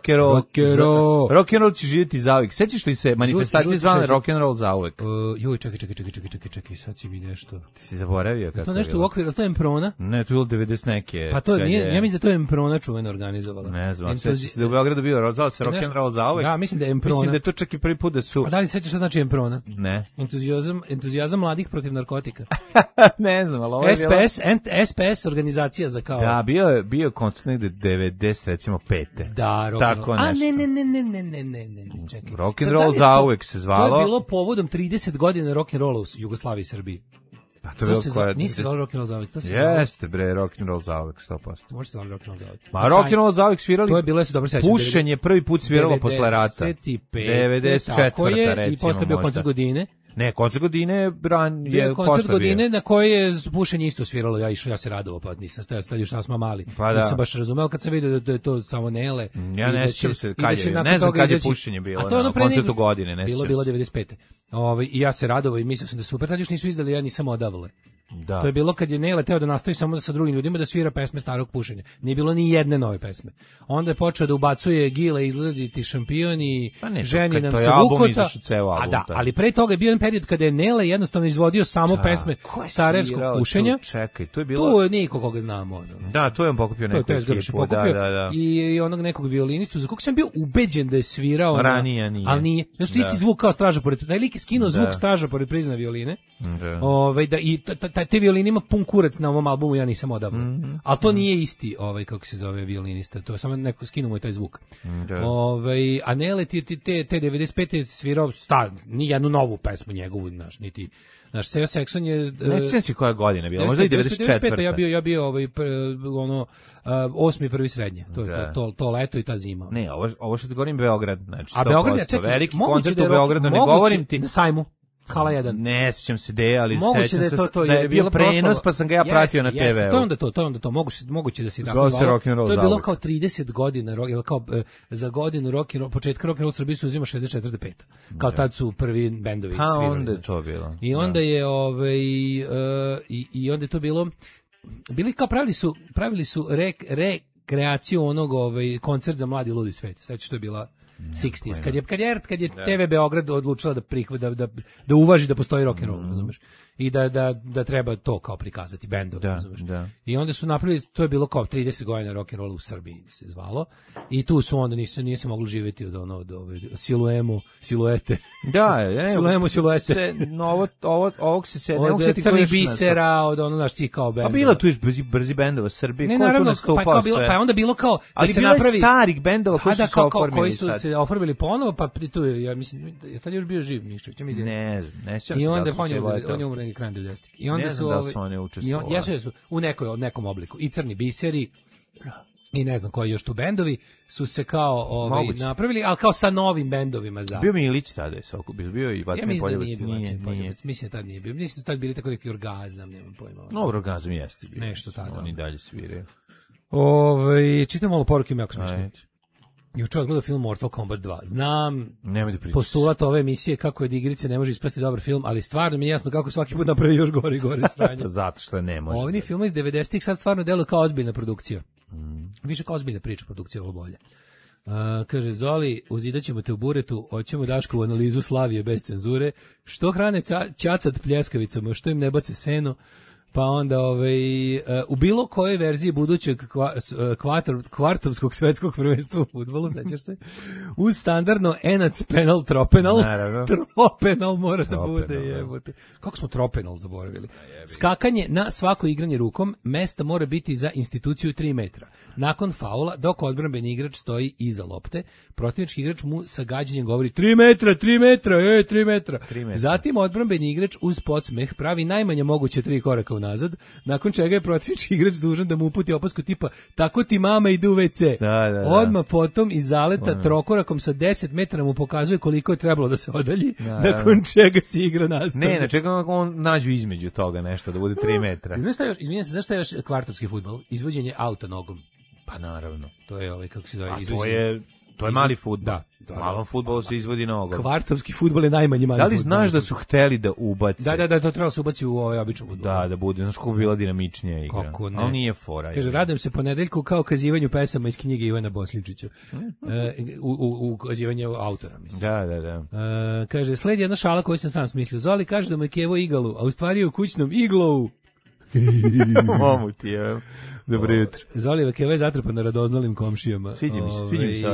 roll će živjeti zauvek. Sećaš li se manifestacije zvane rock and roll zauvek? Joj, čekaj, sad si mi nešto. Ti si zaboravio kako je. To nešto u okviru, to je Emprona? Ne, to je 90 neke. Pa to nije, ja mislim da to je Emprona čuveno organizovala. Ne znam, sećaš se da u Beogradu bio zvao se rock and roll zauvek. Da, mislim da je Emprona. Mislim da je to čak i prvi put da su. A da li sećaš šta znači Emprona? Ne. Entuzijazam mladih protiv narkotika. Ne znam, ali ovo je SPS organizacija za kao... Da, bio koncert negde 90, recimo 5. Da, tako nešto. A ne, čekaj. Rock and roll zauvek se zvalo. To je bilo povodom 30 godina rock and rolla u Jugoslaviji i Srbiji. Pa to je bilo koja... Nisi zvalo rock and roll zauvek, to se jeste bre, rock and roll zauvek, 100%. Može se zvalo rock and roll zauvek. Ma rock and roll zauvek svirali... To je bilo, se dobro sećam. Pušenje prvi put sviralo posle rata. 95. 94. Tako je, recimo, i posle bio koncert godine. Ne, koncert godine je koncert godine na koji je pušenje isto sviralo, ja se radovao, pa nisam stajao još nas smo mali. Pa nisam baš razumeo kad sam vidio da je to samo Nele. Ja ne sjećam se ne znam kad je pušenje bilo na koncertu godine, ne sjećam. Bilo 95. I ja se radovao i mislio sam da super, tad još nisu izdali, ja nisam odavle. Da. To je bilo kad je Nele teo da nastavi samo sa drugim ljudima da svira pesme starog pušenja. Nije bilo ni jedne nove pesme. Onda je počeo da ubacuje Gile, Izlaziti šampion i Ženi nam se Vukota. A da, ali pre toga je bio jedan period kada je Nele jednostavno izvodio samo pesme sarajevskog pušenja. Čekaj, to je bilo... Tu je niko koga znamo. Da, to je on pokupio neku ekipu. Da. I onog nekog violinistu, za kog sam bio ubeđen da je svirao. Ranije nije. Ali nije. Znaš, isti zvuk kao Straža pored... Taj lik je skinuo zvuk Straža pored prizna violine. Te violine ima pun kurac na ovom albumu, ja nisam odavno. Ali to nije isti, kako se zove violinista, to samo neko skinuo mu je taj zvuk. A Nele te 95. svirao ni jednu novu pesmu njegovu, niti naš Seo Saxon je... Ne sjećam se koja godina bila, možda i 94. Ja bio 8. prvi srednje, to leto i ta zima. Ne, ovo što ti govorim Beograd, znači 100%. A Beograd, čekaj, veliki koncert u Beogradu, ne govorim ti... Na sajmu. Hala 1. Ne sjećam se ali sećam se da je bio prenos, pa sam ga ja pratio na TV-u. To je onda to, moguće da se tako zvalo. To je bilo kao 30 godina, ili kao za godinu rock and roll, početka rock and roll Srbiji su uzima 64 do 5. Kao tad su prvi bendovi svirali. Onda je to bilo. I onda je i onda je to bilo kao pravili su rekreaciju onog koncert za mladi ludi svet. Znači što je bila 60s, kad je TV Beograd odlučila da uvaži da postoji rock and roll, razumeš? I da treba to kao prikazati bendom, razumeš? I onda su napravili, to je bilo kao 30 godina rock and rolla u Srbiji se zvalo. I tu su onda nije se moglo živjeti od siluete. Siluete. Ovog se od Crnih bisera, od ti kao benda. A bilo tu još brzi bendova Srbije, ko je tu nastupao sve? Pa je onda bilo kao... Ali bilo je starih bendova koji su se oformili. Koji su se oformili ponovo, pa tu je, ja mislim, je tad još bio živ Miščević. Ne sjećam se. I onda on je umre krajem 90-ih. I onda ne znam da su oni učestvovali. Jesu u nekom obliku. I Crni biseri, i ne znam koji još tu bendovi su se kao napravili, ali kao sa novim bendovima za. Bio Milić tada, bio i Vatreni Poljevac. Mislim da tad nije bio. Mislim da tad bili tako neki Orgazam, nemam pojma. No, Orgazam jeste bio. Nešto tada. Oni dalje sviraju. Čitam malo poruke, jako smiješno. Juče gledao film Mortal Kombat 2. Znam postulat ove emisije kako je od igrice ne može ispasti dobar film, ali stvarno mi je jasno kako svaki put napravi još gore i gore sranje. Zato što ne može. Ovni film iz 90-ih sad stvarno deluju kao ozbiljna produkcija. Više kao ozbiljna priča, produkcija ovo bolje. Kaže Zoli, uzidaćemo te u buretu, hoćemo Daškovu analizu Slavije bez cenzure. Što hrane ćacat pljeskavicama, što im ne bace seno? Pa onda u bilo kojoj verziji budućeg kvartovskog svetskog prvenstva u fudbalu, sećaš se, uz standardno enac penal tropenal. Tropenal mora da bude, jebote. Kako smo tropenal zaboravili? Skakanje na svako igranje rukom, mesta mora biti za instituciju 3 metra. Nakon faula, dok odbrambeni igrač stoji iza lopte, protivnički igrač mu sa gađanjem govori 3 metra. Zatim odbrambeni igrač uz podsmeh pravi najmanje moguće 3 koraka unazad, nakon čega je protivnički igrač dužan da mu uputi opasku tipa tako ti mama ide u WC. Odmah potom iz zaleta trokorakom sa 10 metara mu pokazuje koliko je trebalo da se odalji, nakon čega se igra nastavlja. Ne, na čega on nađu između toga nešto da bude 3 metra. Znaš šta je još kvartovski fudbal? Izvođenje auta nogom. Pa naravno. To je kako se zove, to je mali fudbal. Da, malom fudbalu se izvodi nogom. Kvartovski fudbal je najmanji mali. Da li znaš da su hteli da ubace? Da, to trebalo se ubaci u ovaj običan fudbal. Da bude, znaš kako bi bila dinamičnija igra. Kako ne? Ali nije fora. Kaže, radujem se ponedeljku kao kazivanju pesama iz knjige Ivana Bosličića. U kazivanju autora, mislim. Da. Kaže, sledi jedna šala koju sam sam smislio. Zoli kaže da mu je Kevo igalu, a u stvari je u kućnom iglovu. Momu ti je. Dobro jutro. Zoli Kevo je zatrpan na radoznalim komšijama. Sviđa mi se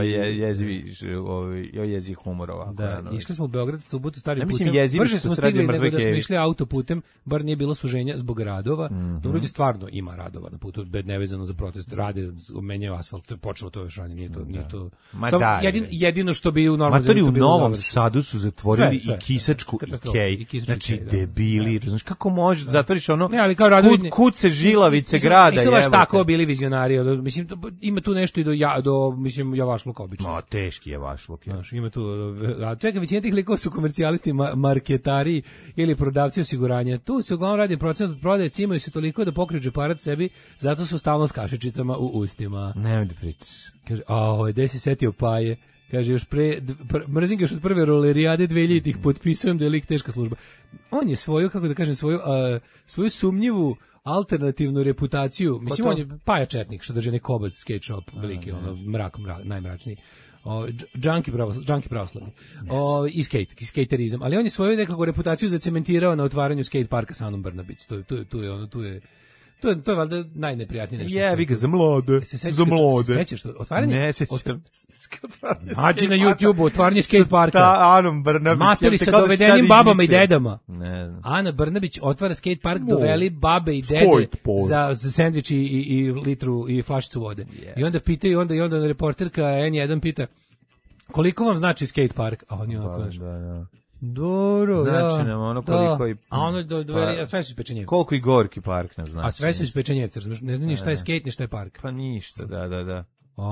jezivi humor ovako. Da, išli smo u Beograd subotu starim putem. Mislim jezivi što smo stigli nego da smo išli autoputem, bar nije bilo suženja zbog radova. Dobro, ljudi stvarno ima radova na putu, nevezano za protest. Rade, menjaju asfalt, počelo to još ranije, nije to. Jedino što bi u normalnom Matori u Novom Sadu su zatvorili i Kisačku i Kej. Znači debili, znaš kako možeš zatvoriš ono kuce žilavice grada, tako bili vizionari, mislim ima tu nešto i do mislim javašluk obično. Ma teški javašluk, ja. Znaš, ima tu, a čekaj, većina tih likova su komercijalisti, marketari ili prodavci osiguranja. Tu se uglavnom radi procenat od prodaje, cimaju se toliko da pokriju džeparac sebi, zato su stalno s kašičicama u ustima. Nemoj da pričaš. Kaže, gde si setio Paje? Kaže, još mrzim ga još od prve rolerijade 2000-ih, potpisujem da je lik teška služba. On je svoju, kako da kažem, svoju sumnjivu alternativnu reputaciju, mislim, on je Paja Četnik, što drži neki obac skate shop, veliki, mrak, najmračniji. Junkie pravoslavni. I skaterizam. Ali on je svoju nekako reputaciju zacementirao na otvaranju skate parka sa Anom Brnabić. To je valjda najneprijatnije nešto. Jebi ga, za mlade. Za mlade. Sećaš to? Otvaranje? Ne, sećam. Nađi na YouTube-u otvaranje skate parka. Anom Brnabić. Materi sa dovedenim babama i dedama. Ne znam. Ana Brnabić otvara skate park, doveli babe i dede za sendvič i litru i flašicu vode. I onda pitaju, i onda reporterka N1 pita koliko vam znači skate park? A oni ovako kaže. Dobro, znači nam ono koliko i... A ono doveli, a sve su iz Pečenjevca. Koliko i Gorki park nam znači. A sve su iz Pečenjevca, ne znam ni šta je skate, ni šta je park. Pa ništa, da.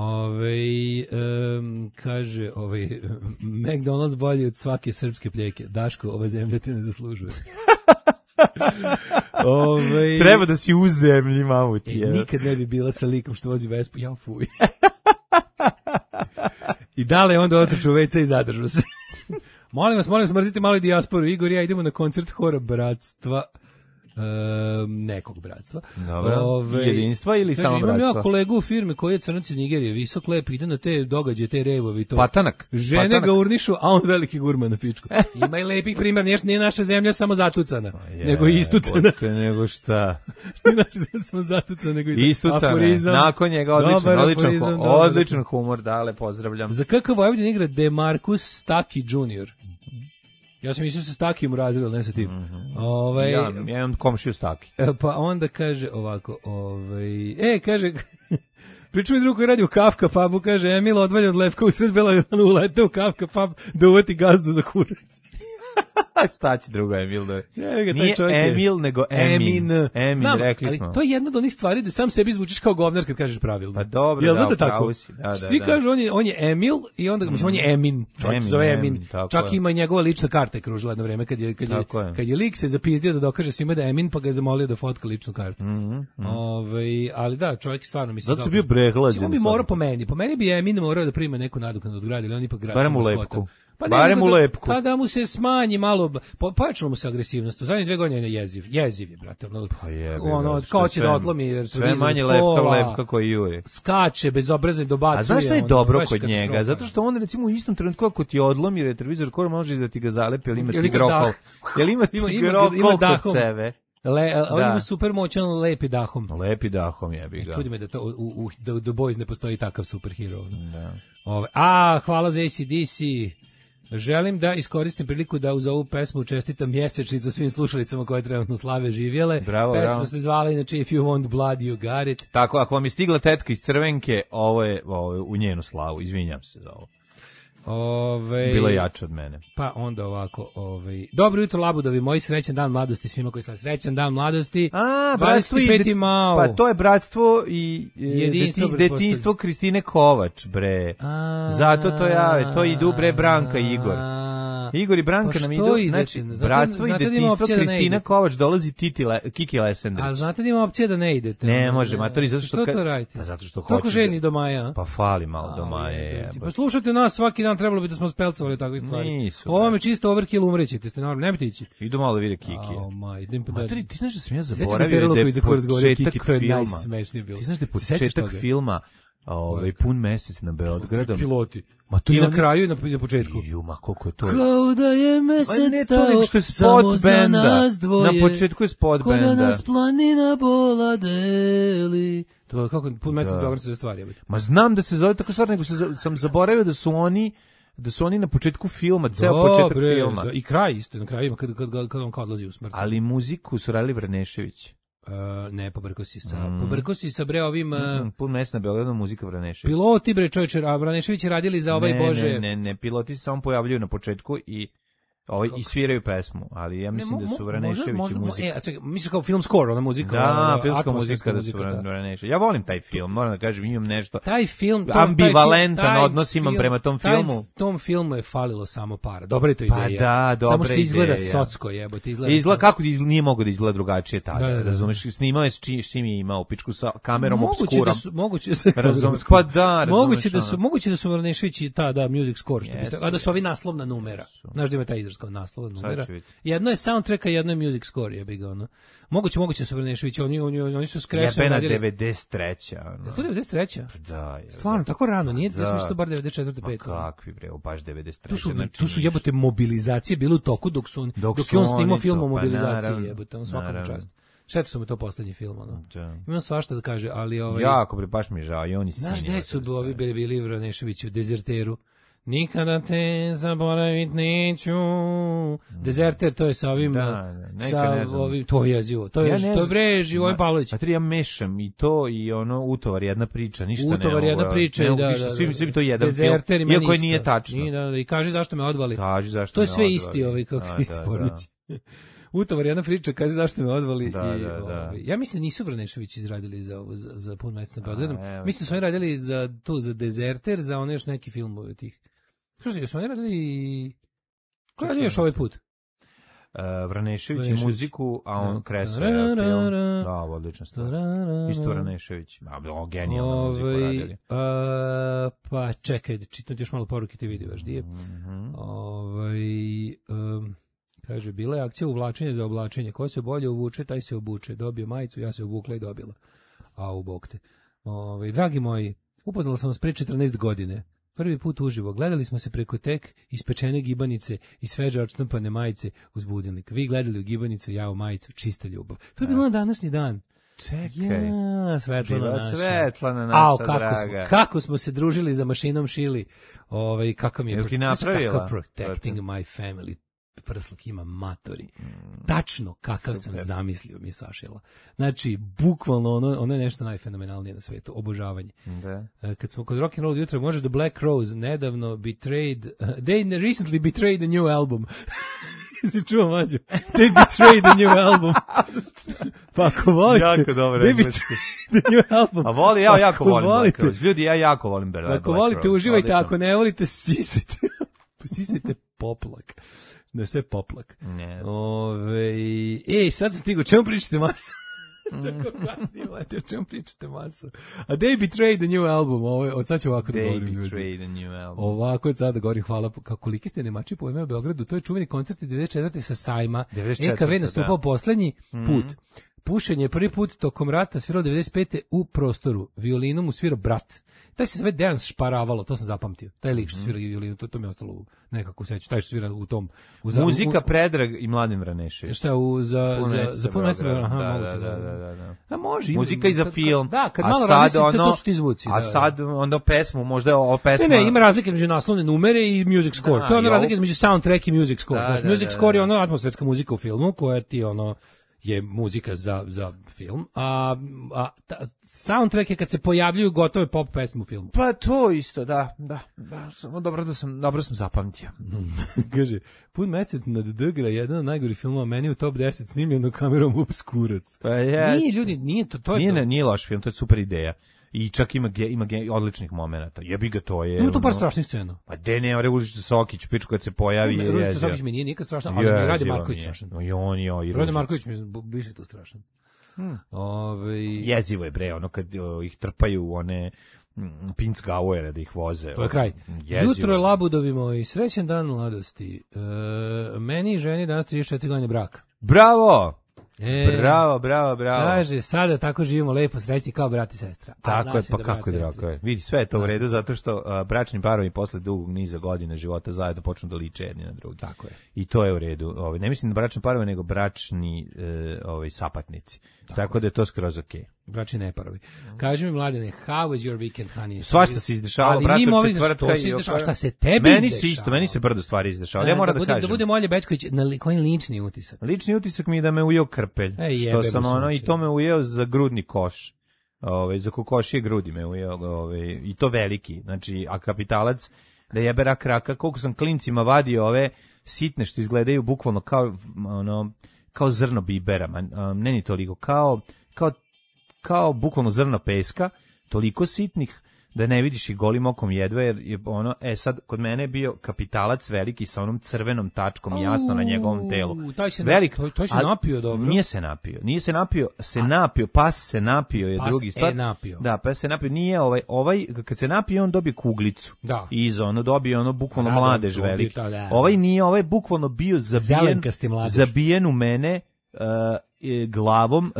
Kaže, McDonald's bolji od svake srpske pljeke. Daško, ova zemlja ti ne zaslužuje. Treba da si u zemlji, mamu ti. Nikad ne bi bila sa likom što vozi Vespu, ja fuj. I dale onda otrču WC i zadržu se. Molim vas, mrzite malo dijasporu. Igor i ja idemo na koncert hora Bratstva. Nekog bratstva. Dobro. Jedinstva ili samo bratstva? Imam ja kolegu u firmi koji je crnac iz Nigerije, visok, lep, ide na te događaje, te revovi. To. Patanak. Žene ga urnišu, a on veliki gurman na pičku. Ima i lepih primjer, nije naša zemlja samo zatucana, nego i istucana. Nego šta? Nije naša zemlja samo zatucana, nego istucana. Nakon njega odličan humor, dale, pozdravljam. Za KK Vojvodin igra DeMarcus Staki Jr. Ja sam mislio sa Stakijom u razredu, ne sa tim. Ja imam komšiju Staki. Pa onda kaže ovako, kaže, priču mi drug koji radi u Kafka pubu, kaže, Emil odvalja od Levka u sred Bela Ilana, ulete u Kafka pub da uvati gazdu za kurac. Staći drugo Emil. Nije Emil, nego Emin. Emin, rekli smo. Ali to je jedna od onih stvari da sam sebi zvučiš kao govnar kad kažeš pravilno. Pa dobro, tako? Svi kažu on je Emil i onda on je Emin. Čovjek se zove Emin. Čak ima i njegova lična karta je kružila jedno vreme kad je lik se zapizdio da dokaže svima da je Emin, pa ga je zamolio da fotka ličnu kartu. Ali da, čovjek stvarno mislim. Zato su bio preglađen. On bi morao po meni bi Emin morao da prima neku nadoknadu od grada, ili on ipak gradski maskota. Barem u lepku. Pa da mu se smanji malo, pojačalo mu se agresivnost. U zadnje 2 godine je jeziv je, brate. Kao će da odlomi, jer sve manje lepka koji juri. Skače, bezobrazno dobacuje. A znaš šta je dobro kod njega? Zato što on recimo u istom trenutku ako ti odlomi retrovizor, koliko može da ti ga zalepi, ali ima ti grokol. Jel ima ti grokol kod sebe? On ima super moćan lepi dahom. Lepi dahom jebi ga. Čudi me da to u The Boys ne postoji takav superhero. Da. Hvala za AC/DC. Želim da iskoristim priliku da uz ovu pesmu čestitam mjesečnicu svim slušalicama koje trenutno slave živjele. Pesma se zvala inače If You Want Blood You Got It. Tako, ako vam je stigla tetka iz Crvenke, ovo je u njenu slavu. Izvinjam se za ovo. Bila jača od mene. Pa onda ovako, dobro jutro Labudovi, moji srećan dan mladosti svima koji sam srećan dan mladosti. 25. mao. Pa to je bratstvo i detinjstvo Kristine Kovač, bre. Zato to jave, to idu bre Branka i Igor. Igor i Branka nam idu, znači bratstvo i detinjstvo Kristina Kovač dolazi Kiki Lesendrić. A znate da ima opcija da ne idete? Ne može, matori, zato što to radite? Zato što hoće. Toliko ženi do maja. Pa fali malo do maja. Pa slušajte nas svaki dan, trebalo bi da smo spelcovali takve stvari. Nisu. Ovo je čisto overkill, umrećete, ste normalno, nemojte ići. Idu malo da vide Kiki. Matori, ti znaš da sam ja zaboravio da je početak filma. Ti znaš da je početak filma pun mesec na Beogradom. Piloti. I na kraju i na početku. Ma koliko je to. Kao da je mesec stao samo za nas dvoje. Na početku je spot benda. Ko da nas planina bola deli. To je kako pun mesec Beograd se stvari. Ma znam da se zove tako stvar, nego sam zaboravio da su oni na početku filma, ceo početak filma. I kraj isto, na kraju ima kad on kao odlazi u smrt. Ali muziku su radili Vranešević. Ne, pobrko si sa bre ovim pun mesec na Beogradu, muzika Vranešević. Piloti bre čovječe, a Vranešević je radili za ovaj Bože. Ne, piloti se samo pojavljuju na početku i I sviraju pesmu, ali ja mislim da su Vranešević i muzika. Misliš kao film score, ona muzika? Da, filmska muzika da su Vranešević. Ja volim taj film, moram da kažem, imam nešto taj film, ambivalentan odnos imam prema tom filmu. Tom filmu je falilo samo para. Dobra je to ideja. Pa da, dobra samo što izgleda ideja. socko, jebote, izgleda kako nije mogao da izgleda drugačije tada. Razumeš, snimao je s čim je imao pičku sa kamerom obskurom. Moguće da su Vranešević i music score, a da su ovi naslovna numera. Znaš da ima taj izraz kao naslovna numera. Jedno je soundtrack, a jedno je music score, jebi ga ono. Moguće su Vranešević, oni su skresno radili. Jebena 93. Da to 93. Da. Stvarno, tako rano, nije? Ja sam što bar 94. 5. Kakvi bre, baš 93. Tu su jebote mobilizacije bile u toku dok je on snimao film o mobilizaciji, jebote, on svakom čast. Šta su mu to poslednji film, ono? Imam svašta da kaže, ali jako bre, baš mi žao, i oni snimali. Znaš gde su ovi bili Vranešević u Dezerteru? Nikada te zaboravit neću. Dezerter, to je sa ovim, to je jezivo. To je bre, Živojin Pavlović. A ja mešam i to i ono Utovar jedna priča, ništa ne. Utovar jedna priča, da. Svi to jedan Dezerter film, iako nije tačno. I kaži zašto me odvali. To je sve isti, kako su isti pornici. Utovar jedna priča, kaže zašto me odvali. Ja mislim da nisu Vranešević izradili za Pun mesec na Beogradom. Mislim da su oni radili za Dezerter, za ono još neki film od tih. Što su oni radili... Ko radio još ovaj put? Vranešević i muziku, a on kresao je film. Da, odlična stvar. Isto Vranešević. Genijalna muziku radili. Pa čekaj, čitam još malo poruke, ti vidi vaš dije. Kaže, bila je akcija uvlačenja za oblačenje. Ko se bolje uvuče, taj se obuče. Dobije majicu, ja se obukla i dobila. A u bok te. Dragi moji, upoznala sam vas pre 14 godine. Prvi put uživo. Gledali smo se preko tek ispečene gibanice i sveže odštampane majice uz budilnik. Vi gledali u gibanicu, ja u majicu. Čista ljubav. To je bilo na današnji dan. Čekaj. Ja, Svetlana naša draga. Kako smo se družili za mašinom šili. Kako mi je... Jel ti napravila? Protecting my family. Prsluk ima matori. Tačno kakav sam zamislio mi je sašila. Znači, bukvalno ono je nešto najfenomenalnije na svetu. Obožavanje. Kad smo kod rock'n'roll jutra, može da Black Rose nedavno they recently betrayed a new album. Si čuo, Mađo? They betrayed a new album. Pa ako volite... Jako dobro. They betrayed a new album. A voli, ja jako volim Black Rose. Ljudi, ja jako volim Black Rose. Ako volite, uživajte. Ako ne volite, sisajte poplak. Da sve poplak. Sad sam stigao, čemu pričate masu? Čekao kasnije, o čemu pričate masu? A They Betrayed the New Album, sad ću ovako da govorim. They Betrayed the New Album. Ovako je sad da govorim, hvala, koliki ste nemači pojme u Beogradu, to je čuveni koncert 94. sa sajma. EKV nastupao poslednji put. Pušenje je prvi put tokom rata svirao 95. u Prostoru. Violinu mu svirao brat. Taj se sve Dejan Šparavalo, to sam zapamtio. Taj lik što svira violinu, to mi je ostalo nekako seću. Taj što svira u tom... Muzika Predrag i Mladen Vranešević. Šta, za puno mesta? Da. A može. Muzika i za film. Da, kad malo razmislite, to su ti zvuci. A sad onda pesmu, možda o pesma... Ne, ima razlike među naslovne numere i music score. To je ono razlike između soundtrack i music score. Music score je ono atmosferska muzika u filmu, koja ti ono... je muzika za film, a soundtrack je kad se pojavljuju gotove pop pesme u filmu. Pa to isto, da. Samo dobro sam zapamtio. Kaže, Pun mesec nad Dgra, jedan od najgorih filmova, meni u top 10 snimljeno kamerom Obskurac. Pa je. Nije, ljudi, nije to. Nije loš film, to je super ideja. I čak ima odličnih momenata. Jebi ga, to je... Ima tu par strašnih scena. Pa de ne, Uličić Sokić, pičku kad se pojavi je jezio. Uličić Sokić mi nije nikad strašan, ali mi je Rade Marković strašan. No i on i Rade Marković mi je više tu strašan. Jezivo je, bre, ono kad ih trpaju one... Pinzgauere da ih voze. To je kraj. Jutro je labudovi moji, srećan dan mladosti. Meni i ženi danas 34 godine braka. Bravo! Bravo. Kaže, sada tako živimo lepo, srećni kao brat i sestra. Tako je, pa kako je drako je. Vidi, sve je to u redu, zato što bračni parovi posle dugog niza godina života zajedno počnu da liče jedni na drugi. Tako je. I to je u redu. Ne mislim na bračne parove, nego bračni sapatnici. Tako da je to skroz okej. Bračni neparovi. Kaži mi, Mladene, how was your weekend, honey? Svašta se izdešavalo, brate, od četvrtka i šta se tebi izdešavalo? Meni se brdo stvari izdešavalo. Ja moram da kažem. Da bude Molje Bećković, koji lični utisak? Lični utisak mi je da me ujeo krpelj. Što sam i to me ujeo za grudni koš. Za kokošije grudi me ujeo, i to veliki. Znači, a kapitalac da jebe rak raka, koliko sam klincima vadio ove sitne što izgledaju bukvalno kao zrno bibera, ne ni toliko, kao bukvalno zrno peska, toliko sitnih da ne vidiš i golim okom jedva, jer je sad kod mene je bio kapitalac veliki sa onom crvenom tačkom jasno na njegovom telu. Taj se napio dobro. Nije se napio, pas se napio je drugi stvar. Napio. Da, pas se napio, nije ovaj kad se napio on dobije kuglicu. Da. Iza dobije bukvalno mladež veliki. Ovaj nije, ovaj bukvalno bio zabijen u mene glavom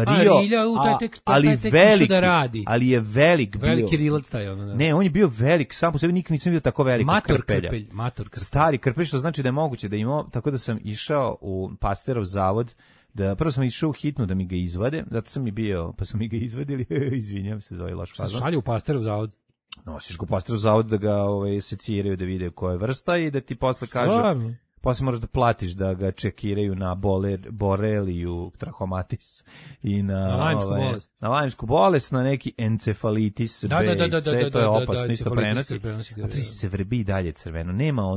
ali je velik bio. Veliki rilac taj ono. Ne, on je bio velik, sam po sebi nikad nisam vidio tako velik krpelj. Stari krpelj, što znači da je moguće da imao, tako da sam išao u Pasterov zavod, prvo sam išao u hitnu da mi ga izvade, zato sam i bio, pa su mi ga izvadili, izvinjam se za ovaj loš fazon. Šalje u Pasterov zavod? Nosiš ga u Pasterov zavod da ga seciraju, da vide koja je vrsta i da ti posle kažu. Posle moraš da platiš da ga čekiraju na boreliju, trahomatis i na lajmsku bolest, na neki encefalitis B i C, to je opasno, isto prenosi. A to se vrbi i dalje crveno.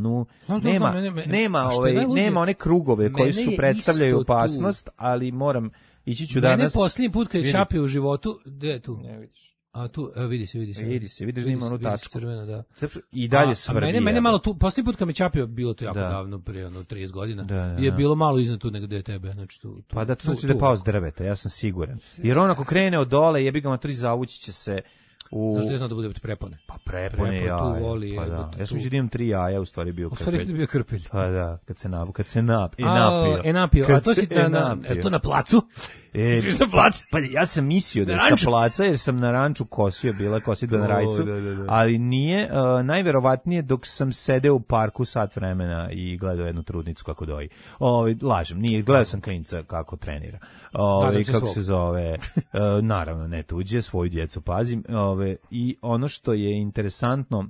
Nema one krugove koji su predstavljaju opasnost, ali moram, ići ću danas. Mene posljednji put kad je šapio u životu, gde je tu? Ne vidiš. A tu, evo vidi se. Vidiš da ima onu tačku. Crvena, da. I dalje svrbi. Mene malo tu, posljednji put kad me čapio, bilo to jako davno, prije 30 godina, je bilo malo iznad tu nego da je tebe. Znači, pa da, to znači da je pao s drveta, ja sam siguran. Jer on ako krene od dole, jebi ga matri, zavući će se u... Znaš da je znao da bude prepone? Pa prepone jaja. Tu voli. Pa da. Ja sam mislio da imam 3 jaja, u stvari bio krpelj. U stvari bio krpelj. Pa da, kad se napio. A to si na placu? Svi sa placa. Pa ja sam mislio da je sa placa, jer sam na ranču kosio, bila kosidba na rajcu, ali nije, najverovatnije dok sam sedeo u parku sat vremena i gledao jednu trudnicu kako doji. Lažem, nije, gledao sam klinca kako trenira. Kako se zove, naravno ne tuđe, svoju djecu pazim. I ono što je interesantno,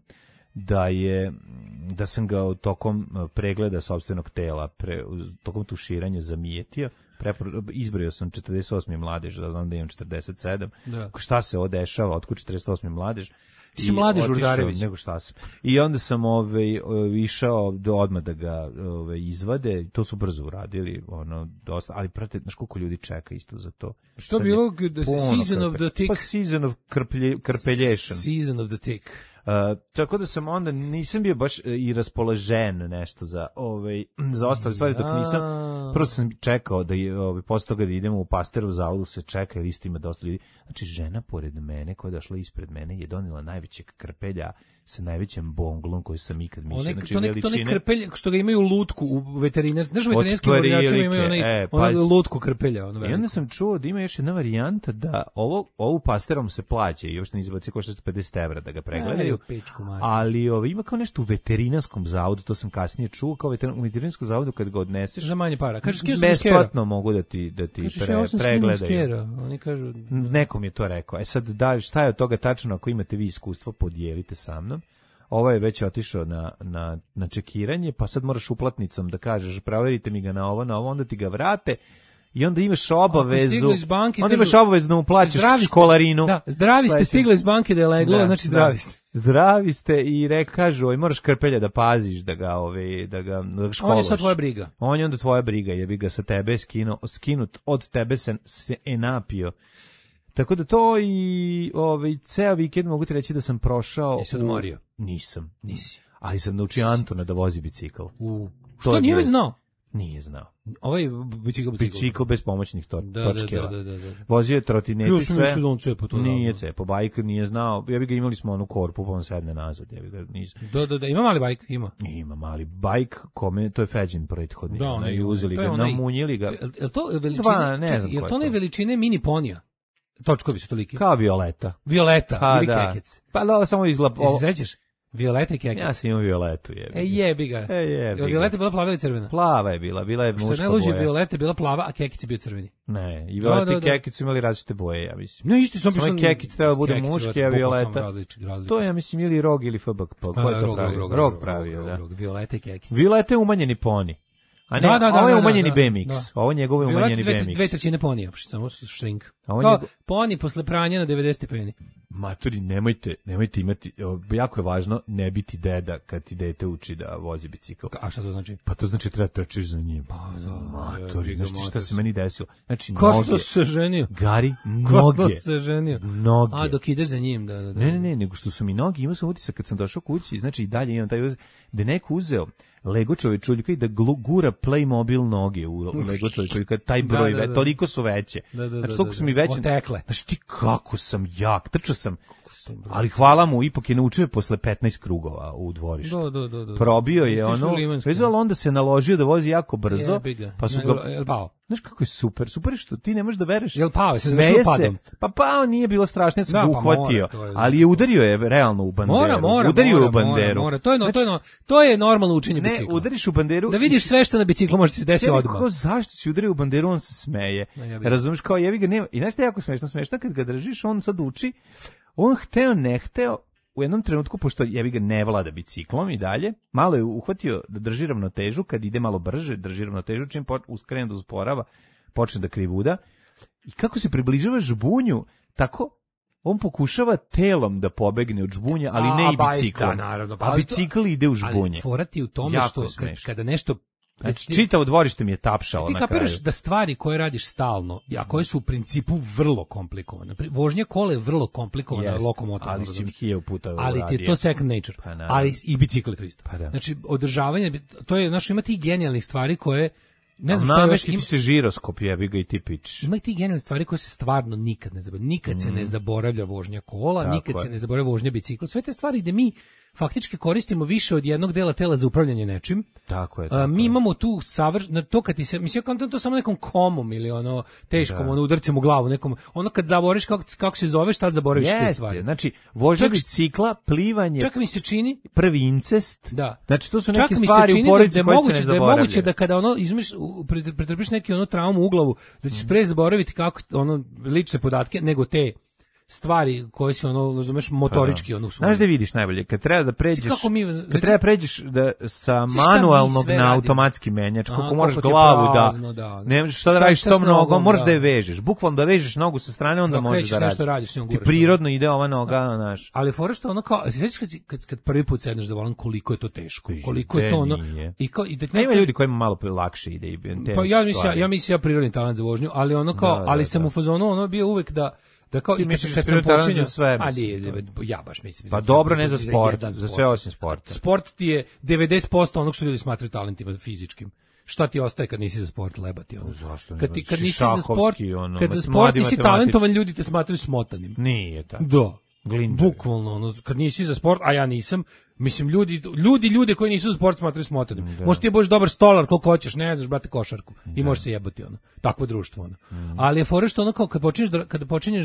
da sam ga tokom pregleda sopstvenog tela, tokom tuširanja zamijetio, izbrojio sam 48. mladež, da znam da imam 47. Da. Šta se dešava, otkud 48. mladež? Ti si Mladež Urdarević. Nego šta sam. I onda sam išao odmah da ga izvade, to su brzo uradili, dosta, ali prate, znaš koliko ljudi čeka isto za to. Što je bilo Season of the Tick? Pa Season of Krpelješan. Season of the Tick. Tako da sam onda nisam bio baš i raspoložen nešto za ostale stvari, dok nisam, prvo sam čekao da posle toga da idemo u Pasterov zavodu, se čeka jer isto ima dosta ljudi. Znači žena pored mene koja je došla ispred mene je donijela najvećeg krpelja sa najvećim bonglom koji sam ikad mislio. To ne krpelj što ga imaju lutku u veterinarskim, znaš u veterinarskim ordinacijama imaju onaj lutku krpelja. I onda sam čuo da ima još jedna varijanta da ovu Pasterom se plaća i uopšte ne izbaci košta 50 evra da ga pregledaju. Ali ima kao nešto u veterinarskom zavodu, to sam kasnije čuo, kao u veterinarskom zavodu kad ga odneseš za manje para. Kažeš besplatno mogu da ti pregledaju. Oni kažu nekom je to rekao. Sad da šta je od toga tačno, ako imate vi iskustvo, podijelite sa mnom. Ovo je već otišao na čekiranje, pa sad moraš uplatnicom da kažeš proverite mi ga na ovo, onda ti ga vrate. I onda imaš obavezu, da mu plaćaš školarinu. Da, zdravi ste, stigli iz banke da je leglo, znači zdravi ste. Zdravi ste i kažu, moraš krpelja da paziš, da ga škološ. On je sad tvoja briga. On je onda tvoja briga, jer bi ga sa tebe skinut, od tebe se napio. Tako da to i ceo vikend mogu ti reći da sam prošao. Jesi odmorio? Nisam. Nisi. Ali sam naučio Antona da vozi bicikl. Što nije već znao? Nije znao. Ovaj bicikl bez pomoćnih točkeva. Da. Vozio je trotineti sve. Ja sam cepo to. Nije cepo, bajk nije znao. Ja bi ga imali smo onu korpu, pa on sedne nazad. Ja bi ga nisam. Da, ima mali bajk, ima. Ima mali bajk, to je Feđin prethodni. Da, i uzeli ga, namunjili ga. Jel to veličine? Jel to ne veličine mini ponija? Točkovi su toliki. Kao Violeta. Violeta ili Kekec. Pa da, samo izgleda. Se sećaš? Violeta i Kekec. Ja sam imao Violetu. Jebi ga. Violeta je bila plava ili crvena? Plava je bila je muška boja. Što najluđe, Violeta je bila plava, a Kekec je bio crveni. Ne, i Violeta i Kekec su imali različite boje, ja mislim. Ne, isti sam pisao. Kekec treba bude muški, a Violeta. To je, ja mislim, ili Rog ili FBK. Ko je to pravio? Rog pravio, da. Violeta i Kekec. Violeta je umanjeni poni. A ne, ovo je umanjeni BMX. Ovo njegov je umanjeni BMX. 2/3 ponija, samo shrink. Poni posle pranja na 90 stepeni. Maturi, nemojte imati, jako je važno ne biti deda kad ti dete uči da vozi bicikl. A šta to znači? Pa to znači treba trčiš za njim. Pa da, Maturi, znaš šta se meni desilo? Znači, ko što se ženio? Gari, noge. Ko što se ženio? Noge. A, dok ideš za njim, da. Ne, nego što su mi noge, imao sam utisak kad sam došao kući, znači i dalje imam taj utisak, da je neko uzeo Lego čovečuljka i da gura Playmobil noge u Lego čovečuljka, taj broj, toliko su veće. Znači, toliko su mi veće. Otekle. Znači, ti kako sam jak, trčao sam, ali hvala mu, ipak je naučio posle 15 krugova u dvorištu. Da. Probio je ono, vezalo onda se naložio da vozi jako brzo, pa su ga... Jel pao? Znaš kako je super je što ti ne možeš da vereš. Jel pao? Smeje se, pa pao nije bilo strašno, ja sam ga uhvatio, ali je udario je realno u banderu. Udario je u banderu. To je normalno učenje bicikla. Ne, udariš u banderu. Da vidiš sve što na biciklu može se desiti odmah. Zašto si udario u banderu, on se smeje. Razumeš, kao jebi ga nema. I znaš šta je jako smešno kad ga držiš, on sad uči. On hteo, ne hteo, u jednom trenutku, pošto jebi ga ne vlada biciklom i dalje, malo je uhvatio da drži ravnotežu, kad ide malo brže, drži ravnotežu, čim krene da usporava, počne da krivuda. I kako se približava žbunju, tako on pokušava telom da pobegne od žbunja, ali ne i biciklom. A bicikl ide u žbunje. Ali fora ti u tome što kada nešto... Znači, čitavo dvorište mi je tapšalo na kraju. Ti kapiraš da stvari koje radiš stalno, a koje su u principu vrlo komplikovane. Vožnja kola je vrlo komplikovana lokomotorna. Ali si 1000 puta uradio. Ali ti je to second nature. Ali i bicikl je to isto. Znači, održavanje, to je, znaš, ima tih genijalnih stvari koje... Ne znam šta još... Ti se žiroskop jebi ga i ti pič. Ima tih genijalnih stvari koje se stvarno nikad ne zaboravlja. Nikad se ne zaboravlja vožnja kola, nikad se ne zaboravlja vožnja bicikla. Sve te stvari gde mi faktički koristimo više od jednog dela tela za upravljanje nečim. Tako je. Mi imamo tu to kad ti se, mislim, ja to samo nekom komom ili ono teškom, ono udarcem u glavu nekom, ono kad zaboraviš kako se zoveš, tad zaboraviš te stvari. Znači, vožnja bicikla, plivanje. Čak mi se čini prvi incest. Da. Znači, to su neke stvari u porodici koje se ne zaboravljaju. Da je moguće da kada ono pretrpiš neki ono traumu u glavu, da ćeš pre zaboraviti kako ono lične podatke nego te stvari koje se ono, razumeš, motorički ono su. Znaš da vidiš najbolje, kad treba da pređeš da sa manualnog na automatski menjač, kako moraš glavu da ne možeš šta da radiš s tom nogom, moraš da je vežeš. Bukvalno da vežeš nogu sa strane, onda možeš da radiš. Ti prirodno ide ova noga, znaš. Ali fora što ono kao, sećaš kad prvi put sedneš za volan, koliko je to teško, koliko je to ono i da ima ljudi kojima malo lakše ide. Pa ja mislim prirodni talent za vožnju, ali ono kao, ali sam u fazonu ono bio uvek da kao i kad sam počinio sve, ja baš mislim. Pa dobro, ne za sport, za sve osim sporta. Sport ti je 90% onog što ljudi smatraju talentima fizičkim. Šta ti ostaje kad nisi za sport, lebati ono? Zašto? Kad nisi za sport, kad za sport nisi talentovan, ljudi te smatraju smotanim. Nije tako. Da. Bukvalno, ono, kad nisi za sport, a ja nisam, mislim, ljudi koji nisu za sport smatraju smotanim. Možeš ti budeš dobar stolar koliko hoćeš, ne znaš, brate, košarku. I možeš se jebati, ono. Takvo društvo, ono. Ali je fora što ono kao kad počinješ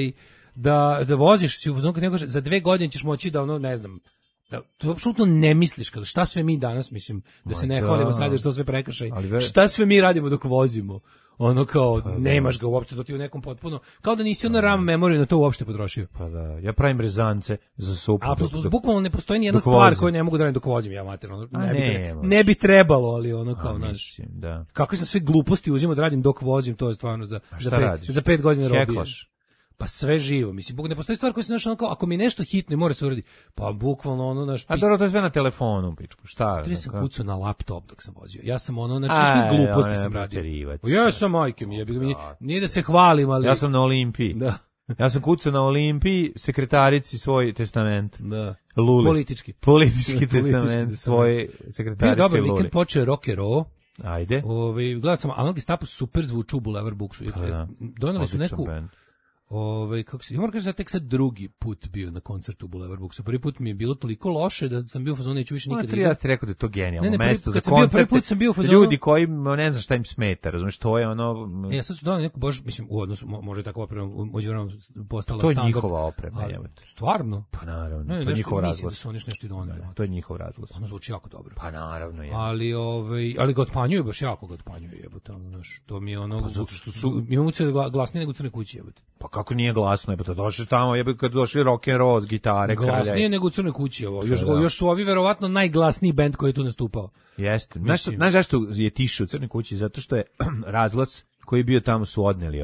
da voziš, si u fazonu kad neko kaže, za 2 godine ćeš moći da ono, ne znam, da to apsolutno ne misliš kada šta sve mi danas, mislim, da se ne hvalimo sad jer što sve prekršaj. Šta sve mi radimo dok vozimo? Ono kao, nemaš ga uopšte, to ti u nekom potpuno, kao da nisi ono RAM memoriju na to uopšte potrošio. Pa da, ja pravim rezance za supu. A bukvalno ne postoji nijedna stvar koju ne mogu da radim dok vozim, ja materno. Ne bi trebalo, ali ono kao, znaš, kako sam sve gluposti uzimao da radim dok vozim, to je stvarno za 5 godina robije. Pa sve živo, mislim, ne postoji stvar koja se našla kao, ako mi nešto hitno i mora se uraditi, pa bukvalno ono naš... A dobro, to je sve na telefonu, pičku, šta? Ja sam kucao na laptop dok sam vozio, ja sam ono, znači gluposti sam radio. Ja sam majke mi, nije da se hvalim, ali... Ja sam na Olimpiji. Da. Ja sam kucao na Olimpiji, sekretarici svoj testament. Da. Luli. Politički testament, svoj sekretarici Luli. Dobro, vikend počeo rock and roll. Ajde. Gledao sam, Analog Stapu super zvuču u Boulevard Booksu. Donali su neku... kako se, ja moram kažem da tek sad drugi put bio na koncertu u Boulevard Booksu. Prvi put mi je bilo toliko loše da sam bio u fazonu neću više nikad vidjeti. Ja ti rekao da je to genijalno mesto za koncerte. Prvi put sam bio u fazonu. Ljudi koji ne znam šta im smeta, razumiješ, to je ono... Ja sad su donali neku baš, mislim, u odnosu, može tako oprema, uđevrano postala standard. To je njihova oprema, stvarno? Pa naravno, to je njihov razglas. Mislim da su oni nešto donali. To je njihov razglas. Ono zvuči jako dobro. Pa naravno, je. Ali ga otpanjuju, baš jako ga otpanjuju, jebote, znaš, to mi je ono, zato što su, imamo se glasnije nego Crne kuće, jebote. Pa kako nije glasno, jebote, došli tamo, kad došli rock and roll, gitare, glasnije nego u Crnoj kući, ovo. Još su ovi verovatno najglasniji bend koji je tu nastupao. Jeste. Znaš zašto je tiše u Crnoj kući? Zato što je razglas koji je bio tamo su odneli ovi.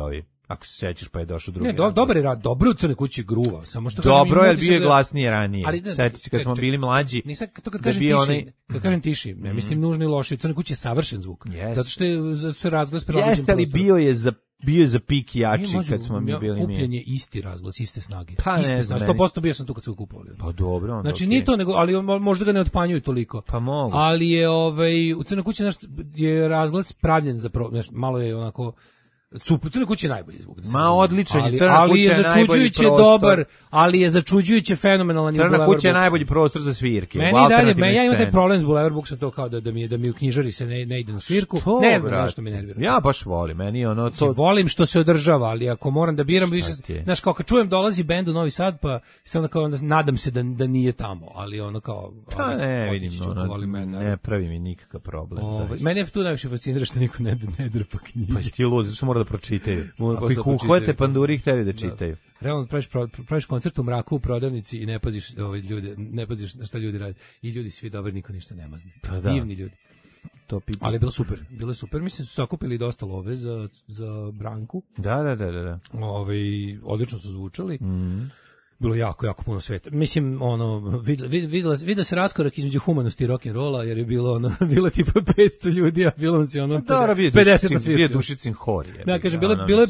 Ako se sećaš, pa je došao drugi. Ne, dobar je rad, dobro u Crnoj kući gruva, samo što dobro je, bio je glasnije ranije. Sjeti se kad smo bili mlađi. Nisam to kad kažem tiši, kad kažem tiši, ne mislim nužno i loše, u Crnoj kući je savršen zvuk. Zato što je se razglas prilagođen. Jeste li bio je za pik jači kad smo mi bili mi. Kupljen je isti razglas, iste snage. Pa iste ne znam, 100% bio sam tu kad su kupovali. Pa dobro, onda. Znači nije to nego, ali možda ga ne otpanjuju toliko. Pa mogu. Ali je u Crnoj kući je razglas pravljen za malo je onako super, Crna kuća je najbolji zvuk. Odličan je, Crna kuća je najbolji prostor. Dobar, ali je začuđujuće fenomenalan. Crna kuća je najbolji prostor za svirke. Ja imam taj problem s Boulevard sam to kao da mi u knjižari se ne ide na svirku. Ne znam zašto me nervira. Ja baš volim, meni ono to. Volim što se održava, ali ako moram da biram više, znaš kao kad čujem dolazi bend u Novi Sad, pa se onda kao nadam se da nije tamo, ali ono kao. Pa ne vidim, ne pravi mi nikakav problem. Mene je tu najviše fascinira što niko ne drpa knjige. Pa ti lud, što mora da pročitaju. Ako ih uhvate panduri, hteli da čitaju. Realno praviš koncert u mraku u prodavnici i ne paziš ljude, ne paziš na šta ljudi rade. I ljudi svi dobri, niko ništa ne mazne. Pa divni ljudi. To ali je bilo super. Bilo je super. Mislim su sakupili dosta love za Branku. Da. Odlično su zvučali. Bilo jako puno sveta. Mislim, vidio se raskorak između humanosti i rock'n'rolla, jer je bilo tipa 500 ljudi, a bilo nas je 50 na svirci. Bio Dušicin hor. Da, kažem, bilo je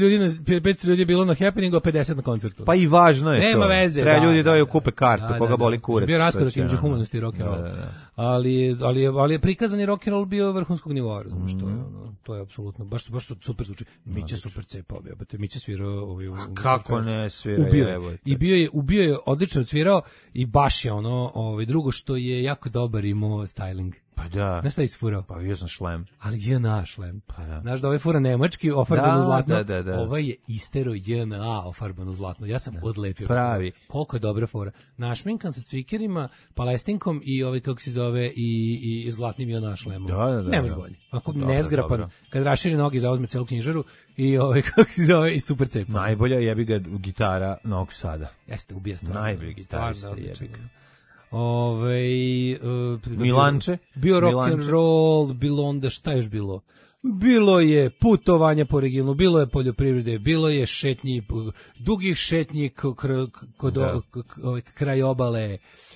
500 ljudi je bilo na happeningu, a 50 na koncertu. Pa i važno je to. Nema veze. Treba ljudi daju kupe kartu, koga boli kurac. Bio raskorak između humanosti i rock'n'rolla. Ali je prikazani rock'n'roll bio vrhunskog nivoa, razumiješ, to je apsolutno, baš super zvuči. Mića super cepao, Mića svirao kako ne svirao, ubio je odlično odsvirao i baš je drugo što je jako dobar imao styling. Pa da. Znaš šta je isfurao? Pa bio sam šlem. Ali JNA šlem. Pa da. Znaš da ovaj fura nemački ofarbano zlatno? Da. Ovaj je istero JNA ofarbano zlatno. Ja sam odlepio. Pravi. Koliko je dobra fura. Našminkan sa cvikerima, palestinkom i ovaj kako se zove i zlatnim JNA šlemom. Da. Ne može bolje. Ako nezgrapan, kad raširi noge zauzme celu knjižaru i ovaj kako se zove i super cep. Najbolja jebi ga gitara Novog Sada. Jeste, ubija stvarno. Najbolji gitarista jebi ga. Milanče bio rock and roll, bilo onda šta još bilo? Bilo je putovanja po regionu, bilo je poljoprivrede, bilo je šetnji, dugih šetnji kod kraj obale.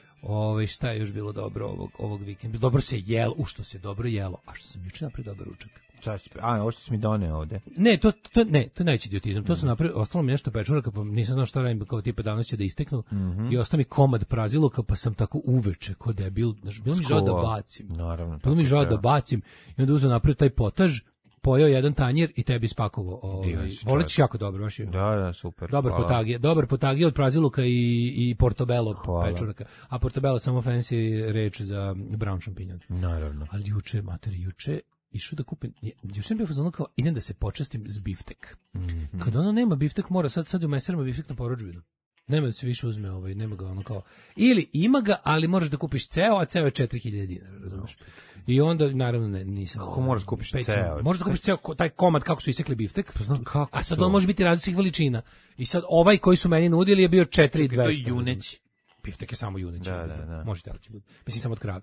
Šta je još bilo dobro ovog vikenda? Dobro se jelo, što se dobro jelo, a što sam juče napravio dobar ručak. Ovo što si mi doneo ovde. Ne, to je najveći idiotizam. To sam napravio, ostalo mi nešto pečuraka, pa nisam znao šta radim, kao tipa danas će da isteknu. I ostao mi komad praziluka, pa sam tako uveče, ko debil, bilo mi žao da bacim. Naravno. Bilo mi žao da bacim. I onda uzeo napravio taj potaž, pojeo jedan tanjir i tebi spakovao. Voletiš jako dobro, baš je. Da, super. Dobar potagije od praziluka i portobello pečuraka. A portobello samo fancy reč za brown šampinjon. Naravno. Ali juče išao da kupim, još sam bio fazonu kao idem da se počastim s biftek. Kad nema biftek, mora sad u meserima biftek na porudžbinu. Nema da se više uzme, nema ga kao. Ili ima ga, ali moraš da kupiš ceo, a ceo je 4000 dinara, razumeš? I onda, naravno, nisam. Kako moraš da kupiš ceo? Možeš da kupiš ceo taj komad kako su isekli biftek, a sad on može biti različitih veličina. I sad ovaj koji su meni nudili je bio 4200. To je juneći. Biftek je samo juneći. Da. Možete ali će biti. Mislim, samo od krave.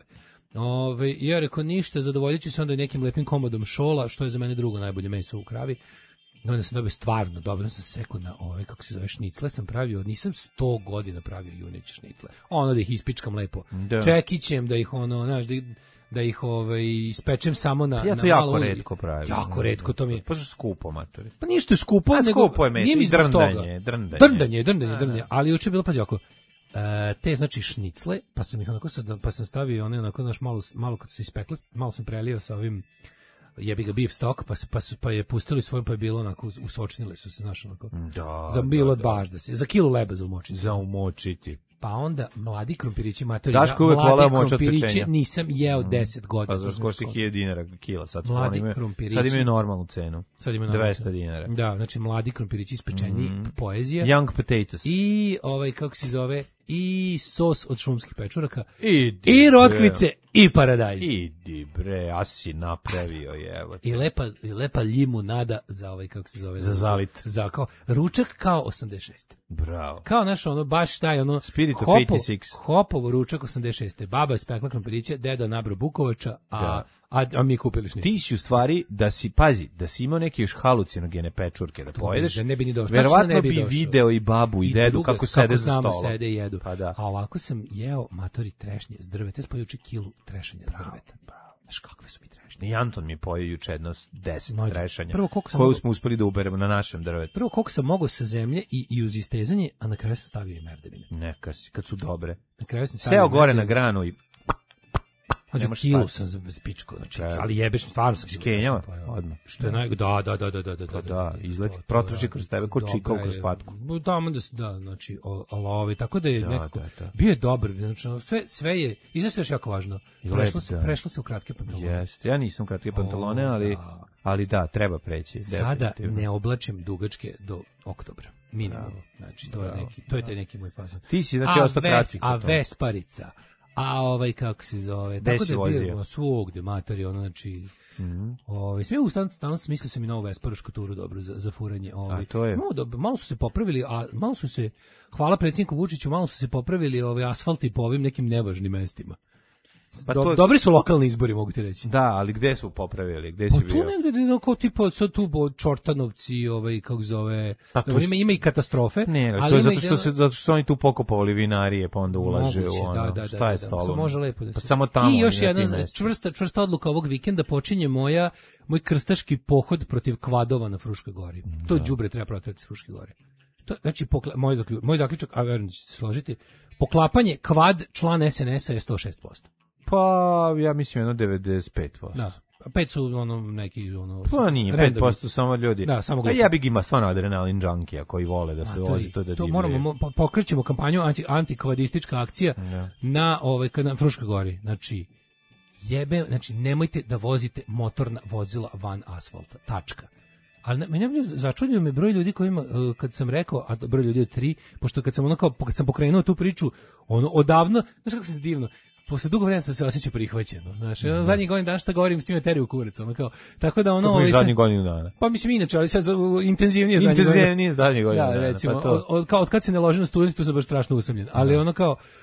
Ja rekao ništa, zadovoljit ću se onda nekim lepim komadom šola, što je za mene drugo najbolje meso u kravi. Onda sam dobio stvarno, dobro sam sekao na kako se zove, šnicle sam pravio, nisam 100 godina pravio juneće šnicle. Da ih ispičkam lepo. Čekićem, da ih da ih ispečem samo na ja to jako retko pravim. Jako retko, to mi je. Pa što skupo, matori. Pa ništa je skupo, nego skupo je meso, nije mi zbog toga. Drndanje. Ali juče je bilo, pazi ovako, te znači šnicle, pa sam ih pa sam stavio one malo kad se ispekle, malo sam prelio sa ovim jebi ga beef stock, pa je pustili svoj, pa je bilo onako, usočnile su se, znaš, onako. Za bilo baš da se, za kilu leba za umočiti. Pa onda mladi krompirići, Daško uvek voleo moć od pečenja. Nisam jeo 10 godina. Pa za skoro si 1000 dinara kila, sad imaju normalnu cenu. Sad imaju 200 dinara. Da, znači mladi krompirići ispečeni, poezija. Young potatoes. I kako se zove, i sos od šumskih pečuraka. I rotkvice i paradajz. Idi bre, a si napravio evo. I lepa limunada za kako se zove. Za zalit. Za ručak kao 86. Bravo. Kao naš ono baš taj ono Spirit of 86. Hopovo ručak 86. Baba je spekla krompiriće, deda nabro bukovača, a mi kupili šnicu. Ti si u stvari da si imao neke još halucinogene pečurke da pojedeš. Ne bi ni došao. Verovatno bi video i babu i dedu kako sede za stolom. Kako sede i jedu. Pa da. A ovako sam jeo matori trešnje s drveta. Ja sam pojuče kilu trešanja s drveta. Znaš kakve su mi trešnje. I Anton mi je pojeo juče jedno 10 trešanja koju smo uspeli da uberemo na našem drvetu. Prvo koliko sam mogao sa zemlje i uz istezanje, a na kraju sam stavio i merdevine. Neka si, kad su dobre. Na kraju sam stavio seo gore na granu i znači kilu sam za pičko, znači, ali jebeš stvarno sam skenjava odmah. Što je da, izleti, protuči kroz tebe ko čikao kroz patku. Da, znači, ali tako da je nekako, bio je dobar, znači, sve je, i znaš još jako važno, prešlo se u kratke pantalone. Jeste, ja nisam kratke pantalone, ali da, treba preći. Sada ne oblačim dugačke do oktobra, minimum, znači, to je taj neki moj fazon. Ti si, znači, ostao kratki. A Vesparica, kako se zove, tako da je bio svugde matori, ono, znači, sve stalno mislio sam i na ovu Vesparušku turu dobro za furanje. A to je? Malo su se popravili, hvala predsjedniku Vučiću, malo su se popravili asfalti po ovim nekim nevažnim mestima. Dobri su lokalni izbori, mogu ti reći. Da, ali gde su popravili? Gde si bio? Tu negde, kao tipa, sad tu Čortanovci, kako zove, ima i katastrofe. Ne, to je zato što su oni tu pokopovali vinarije, pa onda ulaže u ono, šta je stolom. Može lepo da se. Pa samo tamo. I još jedna čvrsta odluka ovog vikenda, počinje moj krstaški pohod protiv kvadova na Fruškoj gori. To đubre treba protrati s Fruške gore. Znači, moj zaključak, a verujem da ćete se složiti, poklapanje kvad član SNS-a je 106%. Pa, ja mislim jedno 95%. Da, 5 su neki... Pa nije, 5% samo ljudi. Da, samo a ja bih ima stvarno adrenalin junkie koji vole da se vozi to da to moramo, pokrećemo kampanju antikvadistička akcija na Fruškoj gori. Znači, nemojte da vozite motorna vozila van asfalta. Tačka. Ali mene začudio me broj ljudi kojima, kad sam rekao, a broj ljudi je 3, pošto kad sam pokrenuo tu priču, odavno, znaš kako se divno, posle dugo vremena sam se osjećao prihvaćeno. Znači, zadnjih godina dana šta govorim s njima teriju kurac. Tako da Kako zadnjih godinu dana? Pa mislim inače, ali sad intenzivnije zadnjih godina. Da, recimo, od kad se ne loži na studenti, tu sam baš strašno usamljen. Ali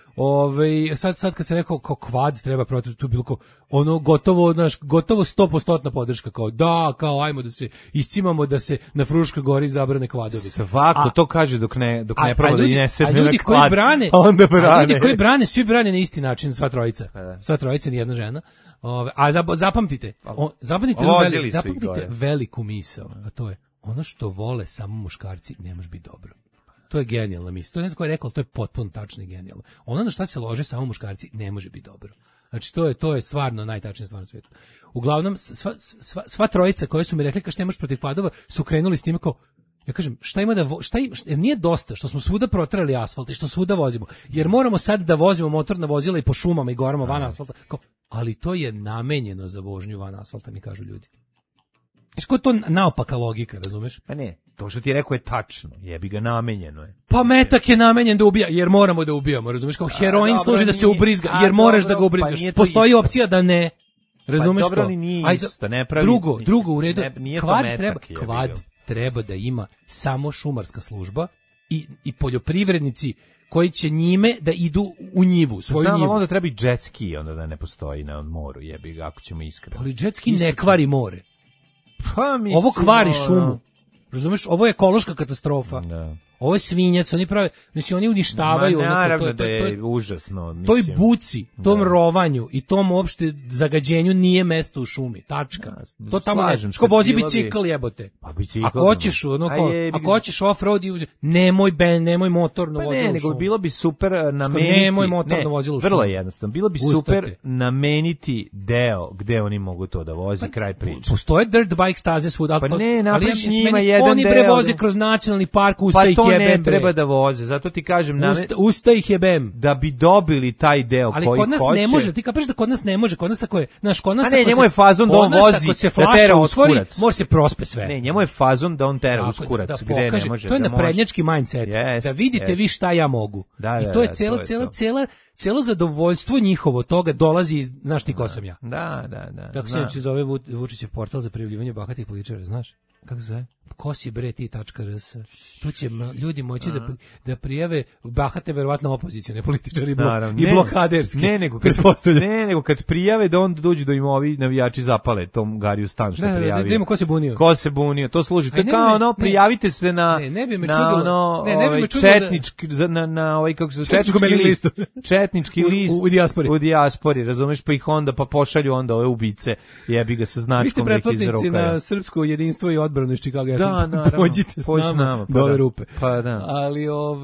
sad kad se rekao kao kvad treba protiv, tu bilo kao gotovo 100% podrška, kao ajmo da se iscimamo da se na Fruškoj gori zabrane kvadovi. Svako to kaže dok ne proba da ne sedne na kvad. A ljudi koji brane, svi brane na isti način, sva trojica. Sva trojica, nijedna žena. Zapamtite veliku misao, a to je ono što vole samo muškarci ne može biti dobro. To je genijalna misao. To ne znam ko je rekao, ali to je potpuno tačno i genijalno. Ono na šta se lože samo muškarci ne može biti dobro. Znači, to je stvarno najtačnija stvar na svijetu. Uglavnom, sva trojica koje su mi rekli kao što nemaš protiv kladova, su krenuli s time kao, ja kažem, jer nije dosta što smo svuda protrali asfalt i što svuda vozimo, jer moramo sad da vozimo motorna vozila i po šumama i gorama van asfalta. Ali to je namenjeno za vožnju van asfalta, mi kažu ljudi. Isko je to naopaka logika, razumeš? Pa ne, to što ti rekao je tačno, jebi ga, namenjeno je. Pa metak je namenjen da ubija, jer moramo da ubijamo, razumeš? Kao heroin služi da se ubrizga, jer moraš da ga ubrizgaš. Postoji opcija da ne, razumeš? Pa dobro, ali nije isto, ne pravi. Drugo, u redu, kvad treba da ima samo šumarska služba i poljoprivrednici koji će njime da idu u njivu, svoju njivu. Znam, onda treba i jet ski, onda da ne postoji na moru, jebi ga, ako ćemo iskreno. Ali jet ski ne kvari more. Pa, mislim, ovo kvari šumu. Razumeš, ovo je ekološka katastrofa. Da. Ovo je svinjac, oni prave, znači oni uništavaju. Naravno da je užasno. Mislim. Toj buci, tom rovanju i tom uopšte zagađenju nije mesto u šumi, tačka. To tamo ne, ko vozi bicikl jebote. Pa bicikl. Ako hoćeš off-road, nemoj motorno vozilo. Ne, nego bilo bi super nameniti. Nemoj motorno vozilo u šumi. Vrlo jednostavno, bilo bi super nameniti deo gde oni mogu to da voze, kraj priče. Postoje dirt bike staze svuda, pa ne, napraviš njima jedan deo. Oni prevoze kroz nacionalni park, usta ih ne treba da voze, zato ti kažem usta ih jebem. Da bi dobili taj deo koji hoće. Ali kod nas ne može, ti kažeš da kod nas ne može, kod nas ako je, njemu je fazon da on vozi, da tera uz kurac. Može se prospe sve. Ne, njemu je fazon da on tera uz kurac, gde ne može. To je naprednjački mindset, da vidite vi šta ja mogu. I to je celo zadovoljstvo njihovo toga dolazi, znaš ti ko sam ja. Da. Tako se inače zove Vučićev portal za prijavljivanje bahatih političara, znaš? Kako se zove? kosibreti.rs. Tu će ljudi moći da prijave bahate verovatno opozicione političari i blokaderski. Ne, nego kad prijave da onda dođu do im ovi navijači zapale tom Gariju stan što prijavio. Da ima ko se bunio. To služi. To je kao ono, prijavite se na četnički, na ovaj, kako se četnički list u dijaspori, razumeš, pa ih onda pošalju onda ove ubice, jebi ga sa značkom da ih izrokaju. Vi ste pretplatnici na srpsko jedinstvo i odbranu iz Čikaga. Pođite s nama do ove rupe. Pa da. Ali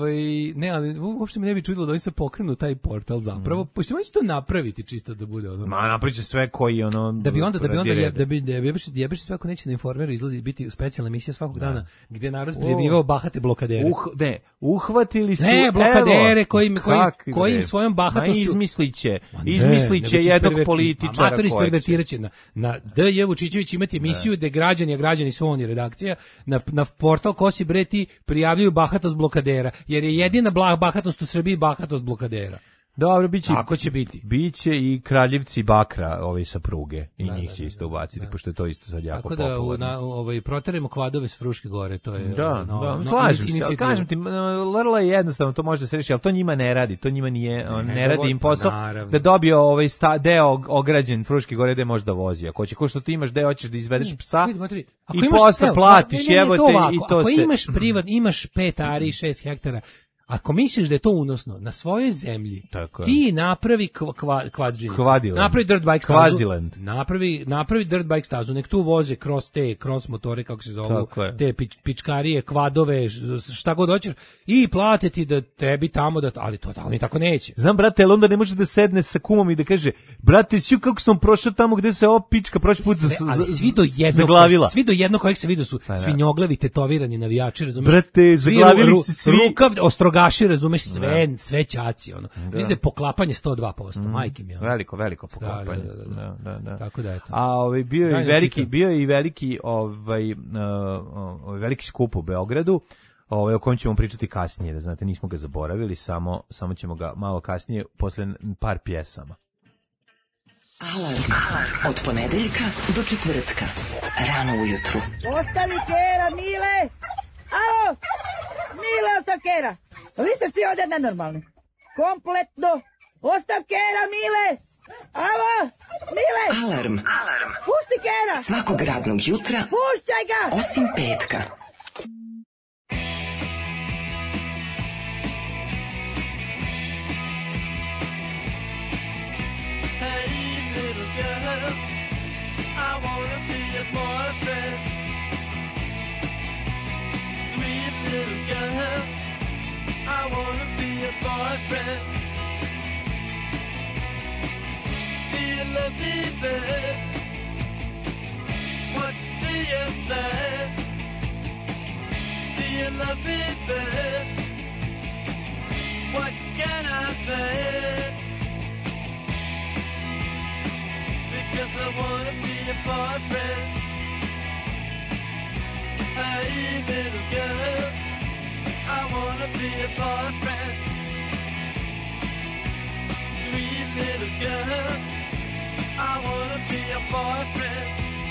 uopšte me ne bi čudilo da oni se pokrenu taj portal zapravo. Pošto oni će to napraviti čisto da bude ono. Ma napraviće sve koji ono. Da bi jebeš sve ako neće na Informeru izlazi biti specijalna emisija svakog dana gde narod prijavljivao bahate blokadere. Uhvatili su blokadere koji svojom bahatošću izmisliće jednog političara. Amatori ispervertiraće na DJ Vučićević imati emisiju gde građani su oni redakcija na portal Kosi Breti prijavljuju bahatost blokadera, jer je jedina bahatost u Srbiji bahatost blokadera. Dobro, biće. Ako će biti. Biće i kraljevci bakra, ovi sa pruge, i njih će isto ubaciti, pošto je to isto sad jako popularno. Tako da proteremo kvadove s Fruške gore, to je. Slažem se, kažem ti, vrlo je jednostavno, to može da se reši, ali to njima ne radi, to njima ne radi im posao da dobije ovaj deo ograđen Fruške gore gde može da vozi. Ako što ti imaš deo, hoćeš da izvedeš psa i posle platiš, jebote, i to se. Ako imaš 5 ari i 6 hektara, ako misliš da je to unosno, na svojoj zemlji, ti napravi kvadžinicu, napravi dirt bike stazu, napravi dirt bike stazu, nek tu voze cross motore, kako se zovu, te pičkarije, kvadove, šta god hoćeš, i plate ti da tebi tamo, ali to oni tako neće. Znam, brate, ali onda ne može da sedne sa kumom i da kaže, brate, svi kako sam prošao tamo gde se ova pička prošli put zaglavila. Svi do jednog kojeg se vidio su svinjoglavi, tetovirani navijači, razumiješ? Brate, zaglavili se svi. Rukav, gaši, razumeš, sve ćaci, ono. Mislim da je poklapanje 102%, majke mi. Veliko poklapanje. Da. Tako da, eto. A bio je i veliki skup u Beogradu, o kojem ćemo pričati kasnije, da znate, nismo ga zaboravili, samo ćemo ga malo kasnije, posle par pjesama. Alarm od ponedeljka do četvrtka, rano ujutru. Ostavi kera, Mile! Alo! Mile, ostav kera! Vi ste svi ovdje nenormalni. Kompletno. Ostav kera, Mile! Alo! Mile! Alarm. Pusti kera! Svakog radnog jutra. Pušćaj ga! Osim petka. Hey, little girl, I wanna be a boyfriend. Sweet little girl, I wanna be a boyfriend. Do you love me, babe? What do you say? Do you love me, babe? What can I say? Because I wanna be a boyfriend. Hey, little girl, I wanna be a boyfriend. Sweet little girl, I wanna be a boyfriend.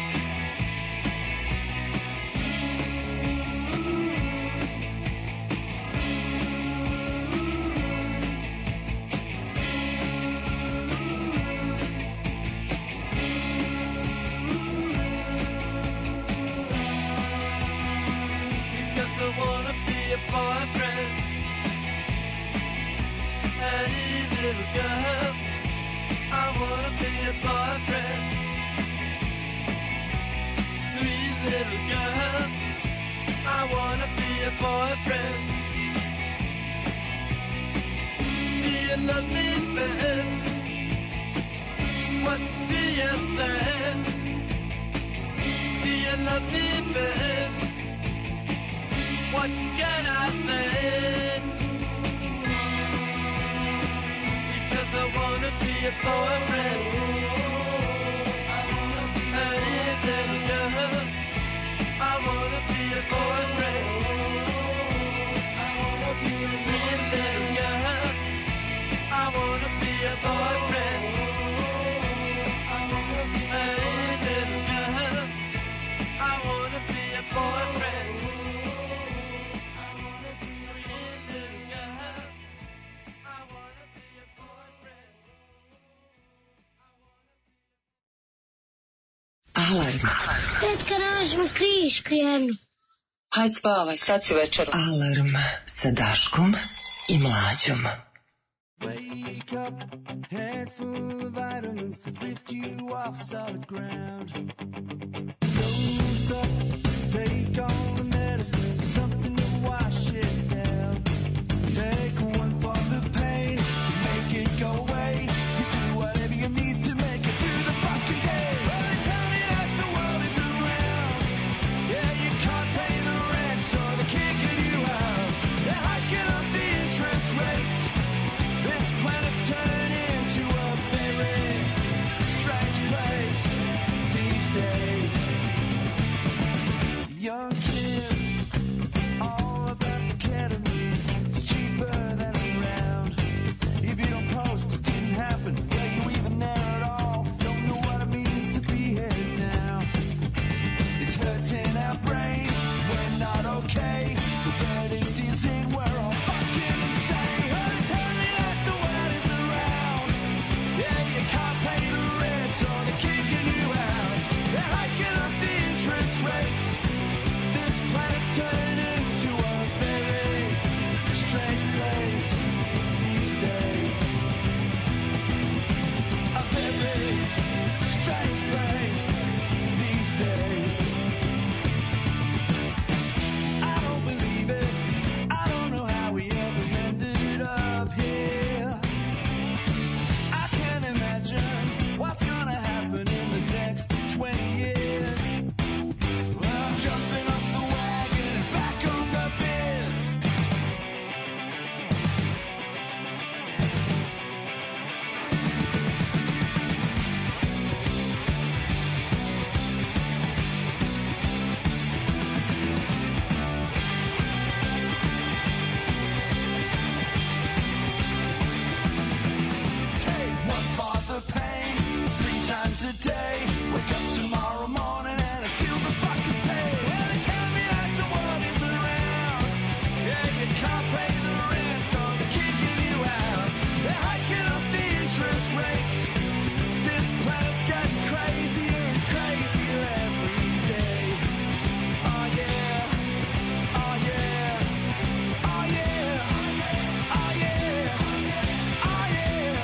Because I wanna be a boyfriend. Hey, little girl, I wanna be a boyfriend. Sweet little girl, I wanna be a boyfriend. Do you love me, babe? What do you say? Do you love me, babe? What can I say? Because I wanna be a boyfriend. Hey, little girl, I wanna be a boyfriend. Sweet little girl, I wanna be a boyfriend. Hey, little girl, I wanna be a boyfriend. Alarm. Tetka, nađemo krišku jednu. Hajde spavaj, sad si večer. Alarm sa Daškom i Mlađom. Wake up, head full of vitamins to lift you off solid ground. Nose up, take all the medicine, something to wash it down. Take one for the pain, to make it go away. You do whatever you need to make it through the fucking day. Well, they tell me that the world is around. Yeah, you can't pay the rent, so they're kicking you out. They're hiking up the interest rates. This planet's turning into a very strange place these days. Young kids, all about the ketamine. It's cheaper than around. If you don't post, it didn't happen. Were you even there at all? Don't know what it means to be here now. It's hurting our brain. We're not okay. The verdict is in. We're all fucking insane. Oh, tell me that the world is around. Yeah, you can't pay the rent, so they're kicking you out. They're hiking up the interest rates. This planet's turning into a very strange place these days. A very strange place these days. I don't believe it. I don't know how we ever ended up here. I can't imagine what's gonna happen in the next 20 years. Well, I'm jumping off the wagon and back on the biz. Take one for the pain, 3 times a day. Wake up tomorrow morning and I still the fucking same. Well, they tell me that the world is around. Yeah, you can't pay the rent, so they're kicking you out. They're hiking up the interest rates. This planet's getting crazier and crazier every day. Oh yeah, oh yeah, oh yeah, oh yeah, oh yeah.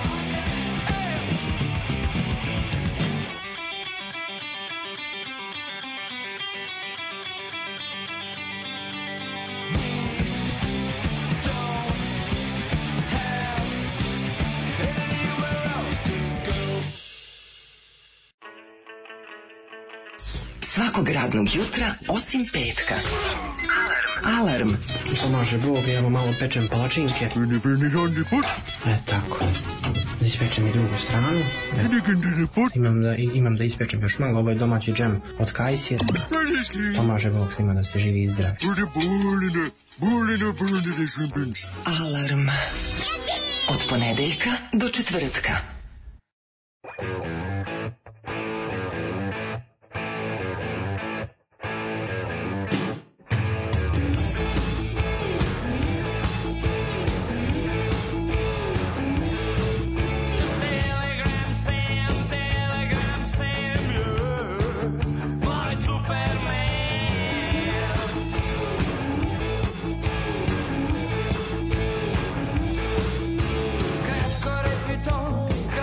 Svakog radnog jutra, osim petka. Alarm. Pomaže Bog, evo malo pečem palačinke. Tako. Da ispečem i drugu stranu. Imam da ispečem još malo. Ovo je domaći džem od kajsija. Pomaže Bog svima da ste živi i zdravi. Alarm. Od ponedeljka do četvrtka. Cresco repito,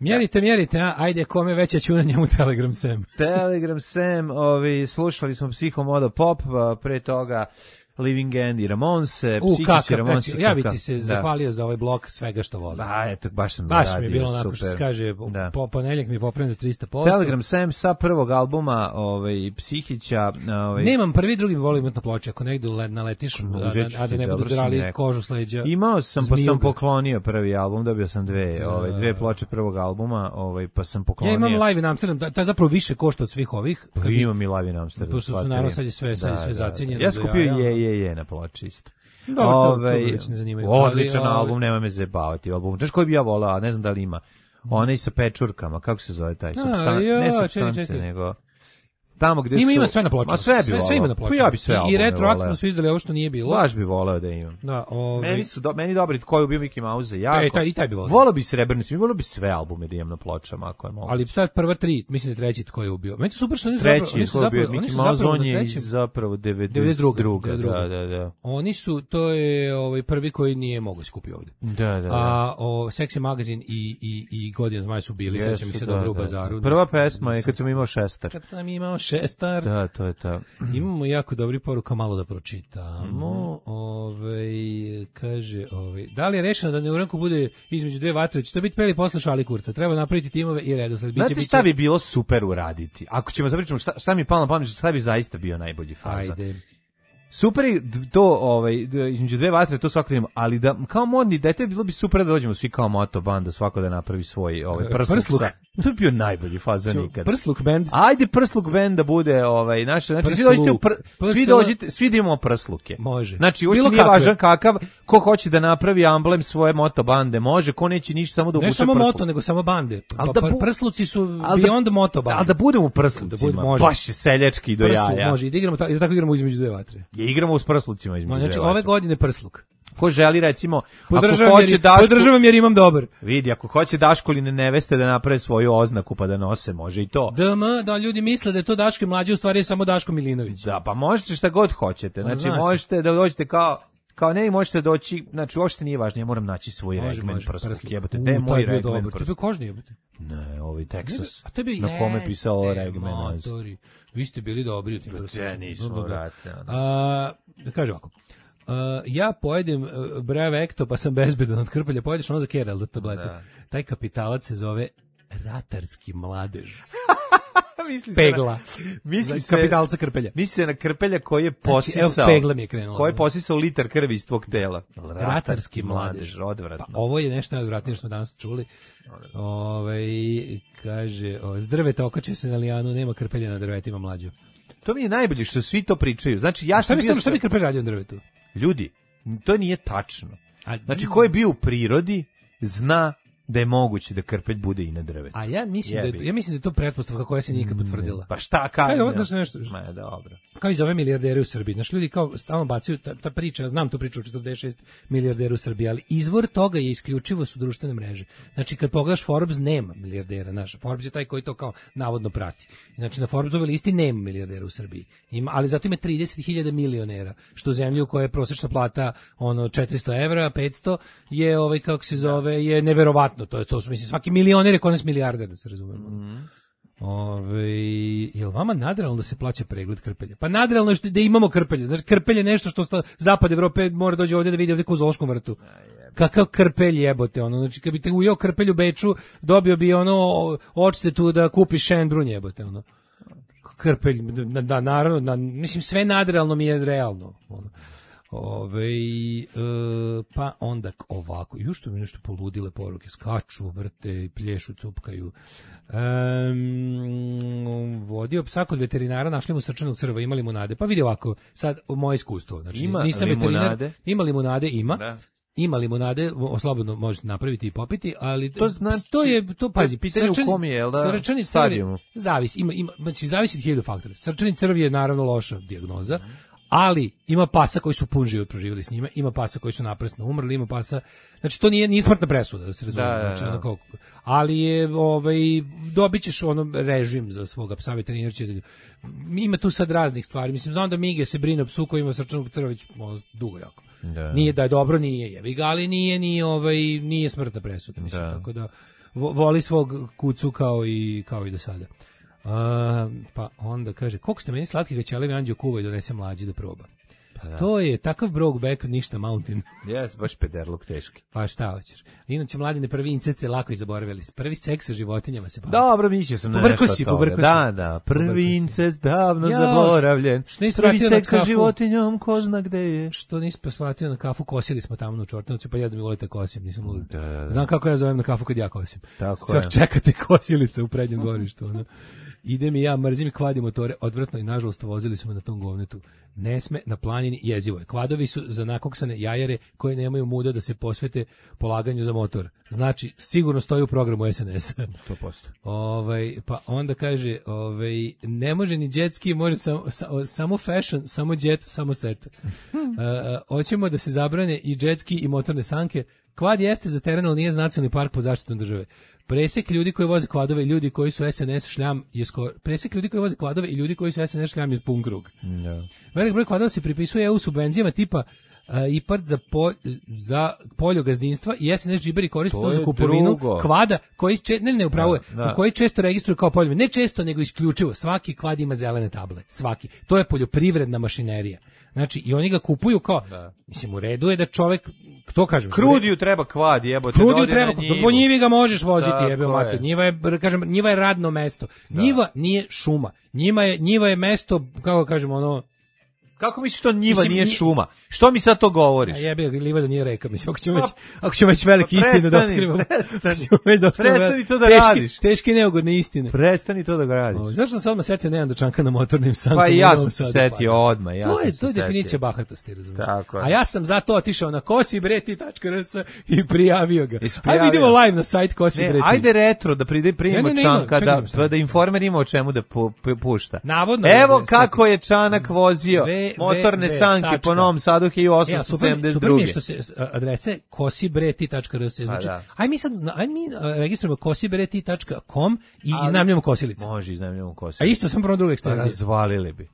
Mjerite, ajde, kome veća ćuna njemu Telegram Sam. Telegram Sam, slušali smo Psihomodo Pop, pre toga Living End i Ramonse, Psihići Ramonse. Ja bih ti se zahvalio za ovaj blok svega što volim. Eto, baš sam radio, mi je bilo onako što se kaže, ponedeljak mi je popravljen za 300%. Telegram Sam sa prvog albuma Psihića. Nemam prvi, drugi volim imati na ploči, ako negdje naletiš, a da ne budu drali kožu s leđa. Imao sam, pa sam poklonio prvi album, dobio sam dve ploče prvog albuma, pa sam poklonio. Ja imam Live in Amsterdam, taj zapravo više košta od svih ovih. Imam i Live in Amsterdam. Pošto su naravno sad je sve zacijenjeno. Ja skupio je na ploči isto. Odličan album, nema me zajebavati album. Znaš koji bi ja volao, ne znam da li ima. Onaj sa pečurkama, kako se zove taj? Ne supstance, nego... Tamo gde ima sve na ploči. Sve ima na ploči. Ja bi sve i retroaktivno su izdali ovo što nije bilo. Baš bi voleo da imam. Da, meni dobri koji je bio Mickey Mouse jako. I taj bi voleo. Voleo bi srebrni, voleo bi sve albume da imam na pločama ako je moguće. Ali sad prva 3, mislim da treći tko je ubio. Meni je super što oni zapravo Mickey Mouse on je zapravo 92. Da. Oni su, to je prvi koji nije mogao skupiti ovde. Da. A Sexy Magazine i Godina zmaj su bili, sećam ih se dobro u bazaru. Prva pesma je kad sam imao šestar. Šestar. Da, to je to. Imamo jako dobri poruka, malo da pročitamo. Kaže, da li je rešeno da Neuranku bude između dve vatre? Će to biti preli posle Šali Kurca? Treba napraviti timove i redosled. Znate šta bi bilo super uraditi? Ako ćemo zapričamo šta mi je palo na pamet, šta bi zaista bio najbolji faza? Ajde. Super je to, između dve vatre, to svako idemo, ali da, kao modni dete, bilo bi super da dođemo svi kao moto banda, svako da napravi svoj prsluk. To bi bio najbolji faza nikad. Prsluk band? Ajde prsluk band da bude, znači svi da imamo prsluke. Može. Znači, uopšte nije važan kakav, ko hoće da napravi amblem svoje moto bande, može, ko neće ništa, samo da obuče prsluk. Ne samo moto, nego samo bande. Prsluci su beyond moto bande. Ali da budemo u prslucima, baš je seljački do jaja. Može, i da tako igramo između dve vatre. Igramo u prslucima između. Znači ove godine prsluk. Ko želi recimo podržavam jer imam dobar. Vidi, ako hoće Daškoline neveste da naprave svoju oznaku pa da nose, može i to. Da ljudi misle da je to Daško mlađi, u stvari je samo Daško Milinović. Da, pa možete šta god hoćete. Znači možete da dođete kao ne, možete doći, znači uopšte nije važno, ja moram naći svoj regmen prsluk, jebote, gde je moj regmen prsluk? To je kožni, jebote. Ne, ovaj Texas, na kome pisao regmen. Vi ste bili dobri u tim prslukima. Ja nismo, vrate. Da kaže ovako, ja pojedem Brevekto pa sam bezbedan od krpelja, pojedeš ono za Kerel tabletu. Taj kapitalac se zove ratarski mladež. Pegla. Kapitalca krpelja. Misli se na krpelja koji je posisao. Znači, pegla mi je krenula. Koji je posisao liter krvi iz tvog tela. Ratarski mladež. Odvratno. Pa, ovo je nešto najodvratnije što smo danas čuli. Kaže, s drveta okače se na lijanu, nema krpelja na drvetima, mlađo. To mi je najbolje što svi to pričaju. Znači, ja sam šta bi krpelj radio na drvetu? Ljudi, to nije tačno. Znači, ko je bio u prirodi, zna da je moguće da krpelj bude i na drvetu. A ja mislim da je to pretpostavka koja se nikad potvrdila. Pa šta nešto? Dobro. Kao i za ove milijardere u Srbiji. Znaš, ljudi kao stalno bacaju ta priča, znam tu priču o 46 milijardera u Srbiji, ali izvor toga je isključivo su društvene mreže. Znači, kad pogledaš Forbes, nema milijardera. Znaš, Forbes je taj koji to kao navodno prati. Znači, na Forbesovoj listi nema milijardera u Srbiji. Ali zato ima 30.000 milionera, što u zemlji u kojoj je prosječna plata 400 evra, 500, je kako se zove, je neverovatno. To su, mislim, svaki milioner je konac milijarder, da se razumemo. Jel vama nadrealno da se plaća pregled krpelja? Pa nadrealno je da imamo krpelje. Znači, krpelje je nešto što zapad Evrope mora dođe ovdje da vidi ovdje u zoološkom vrtu. Kakav krpelj jebote, znači, kad bi te ujeo krpelj u Beču, dobio bi odštetu da kupiš šenbrun jebote, krpelj, da, naravno, mislim, sve nadrealno mi je realno, pa onda ovako, još što mi nešto poludile poruke, skaču, vrte, plješu, cupkaju. Vodio psa kod veterinara, našli mu srčanog crva, ima limunade. Pa vidi ovako, sad moje iskustvo. Znači, nisam veterinar, ima limunade, ima. Da. Ima limunade, slobodno možete napraviti i popiti, ali to znači, pazi, pitanje u kom je, jel da? Srčani crv, znači zavisi od 1000 faktora. Srčani crv je naravno loša dijagnoza. Ali ima pasa koji su pun život proživjeli s njima, ima pasa koji su naprasno umrli, ima pasa, znači to nije smrtna presuda, da se razumije, znači, ali je, dobit ćeš režim za svoga psa, veterinar će, ima tu sad raznih stvari, mislim, znam da Mige se brine o psu koji ima srčanog crva već dugo jako. Nije da je dobro, nije jebi ga, ali nije smrtna presuda, mislim, tako da voli svog kucu kao i do sada. Pa onda kaže, koliko ste meni slatki kad ćelevi anđeo kuva i donese mlađi da proba. Da. To je takav Brokeback ništa Mountain. Jes, baš pederluk teški. Pa šta hoćeš? Inače, mladine, prvi incest lako i zaboravili. Prvi seks sa životinjama se pamti. Dobro, mislio sam na nešto od toga. Da, prvi incest davno zaboravljen. Prvi seks sa životinjom, ko zna gde je. Što nisi posvatio na kafu, kosili smo tamo u Čortanovcu, pa ja da mi volite kosim, nisam lud. Znam kako ja zovem na kafu kad ja kosim. Sad čekate kosilice u prednjem dvorištu, ono. Idem i ja, mrzim i kvadim motore, odvratno i nažalost vozili su me na tom govnetu. Ne sme na planini, jezivo je. Kvadovi su za nakoksane jajare koje nemaju muda da se posvete polaganju za motor. Znači, sigurno stoji u programu SNS. 100%. Pa onda kaže, ne može ni jet ski, može samo fashion, samo jet, samo set. Hoćemo da se zabrane i jet ski i motorne sanke. Kvad jeste za teren, ali nije nacionalni park pod zaštitom države. Presek ljudi koji voze kvadove i ljudi koji su SNS šljam je presek ljudi koji voze kvadove i ljudi koji su SNS šljam je pun krug. Velik broj kvadova se pripisuje EU subvencijama tipa IPARD za poljogazdinstva i SNS džiberi koriste to za kupovinu kvada koji upravo je, koji često registruju kao poljovi. Ne često, nego isključivo. Svaki kvad ima zelene table. Svaki. To je poljoprivredna mašinerija. Znači, i oni ga kupuju kao, mislim, u redu je da čovek, to kažem. Krudiju treba kvad, jebote. Krudiju treba, po njivi ga možeš voziti, jebeo mater. Njiva je radno mesto. Njiva nije šuma. Njiva je mesto, kako kažemo, ono, kako misliš to njiva nije šuma? Što mi sad to govoriš? Jebe ga, livada nije reka, mislim, ako ćemo već velike istine da otkrivamo. Prestani to da radiš. Teške i neugodne istine. Prestani to da radiš. Zašto sam se odmah setio Neanderčanka na motornim sankama? Pa i ja sam se setio odmah. To je definicija bahatosti, razumiješ? A ja sam zato otišao na kosibreti.rs i prijavio ga. Ajde idemo live na sajt Kosibreti. Ajde retro da primimo Čanka, da Informer ima o čemu da pušta. Navodno. Evo kako je Čanak vozio motorne sanke po Novom Sadu 1872. Super mi je što se adrese kosibreti.rs znači. Aj mi registrujemo kosibreti.com i iznajmljujemo kosilice. Može, iznajmljujemo kosilice. A isto sam prvo drugu ekstenziju. Razvalili bi.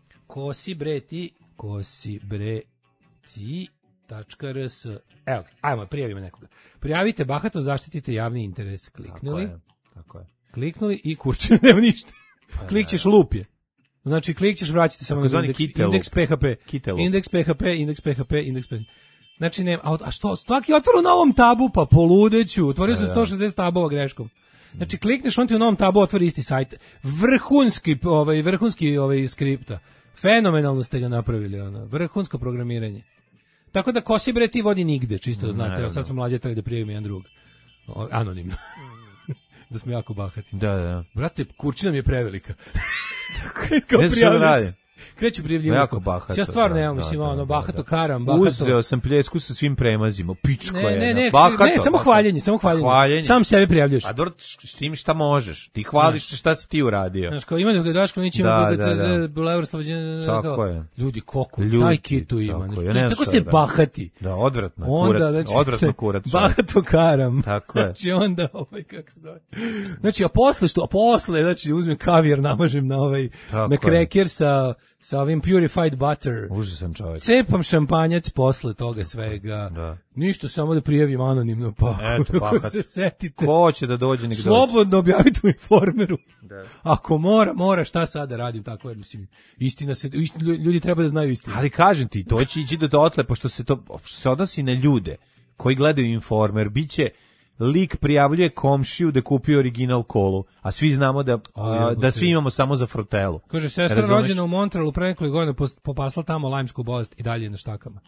kosibreti.rs. Evo, ajmo, prijavimo nekoga. Prijavite bahato, zaštitite javni interes. Kliknuli. Tako je. Kliknuli i kurče, nema ništa. Klikćeš lup je. Znači, klik ćeš vraćati samo na indeks PHP. Indeks PHP. Znači, ne, a što? Svaki otvor u novom tabu, pa poludeću. Otvorio sam 160 tabova greškom. Znači, klikneš, on ti u novom tabu otvori isti sajt. Vrhunski skripta. Fenomenalno ste ga napravili, ono. Vrhunsko programiranje. Tako da Kosibreti vodi nigde, čisto da znate. Evo sad smo mlađe trebali da prijavimo jedan drug. Anonimno. Da smo jako bahati. Da. Brate, kurčina mi je prevelika. Ne znam što radi. Kreću prijavljivati. Jako bahato. Ja stvarno nemam, mislim, ono, bahato karam, bahato. Uzeo sam pljesku sa svim premazima, pičko je. Ne, samo hvaljenje. Sam sebe prijavljuš. A dobro, s tim šta možeš? Ti hvališ se šta si ti uradio. Znaš, kao ima da Daško Nić ima Bulevar Slobođenja. Tako je. Ljudi, koliko taj kitu ima. Tako se bahati. Da, odvratno. Odvratno kurac. Bahato karam. Tako je. Znači, onda, kako se zove. Znači, a posle, znači, uzmem kavijer, namažem na kreker sa ovim purified butter. Užasan čovjek. Cepam šampanjac posle toga svega. Da. Ništa, samo da prijavim anonimno, pa ako se setite. Ko će da dođe, nek dođe. Slobodno objavite u Informeru. Da. Ako mora, šta sad da radim, tako je, mislim, istina ljudi treba da znaju istinu. Ali kažem ti, to će ići do dotle, pošto se odnosi na ljude koji gledaju Informer, biće lik prijavljuje komšiju da kupio original kolu, a svi znamo da svi imamo samo za frutelu. Kaže, sestra rođena u Montrealu pre nekoliko godina popasla tamo lajmsku bolest i dalje na štakama.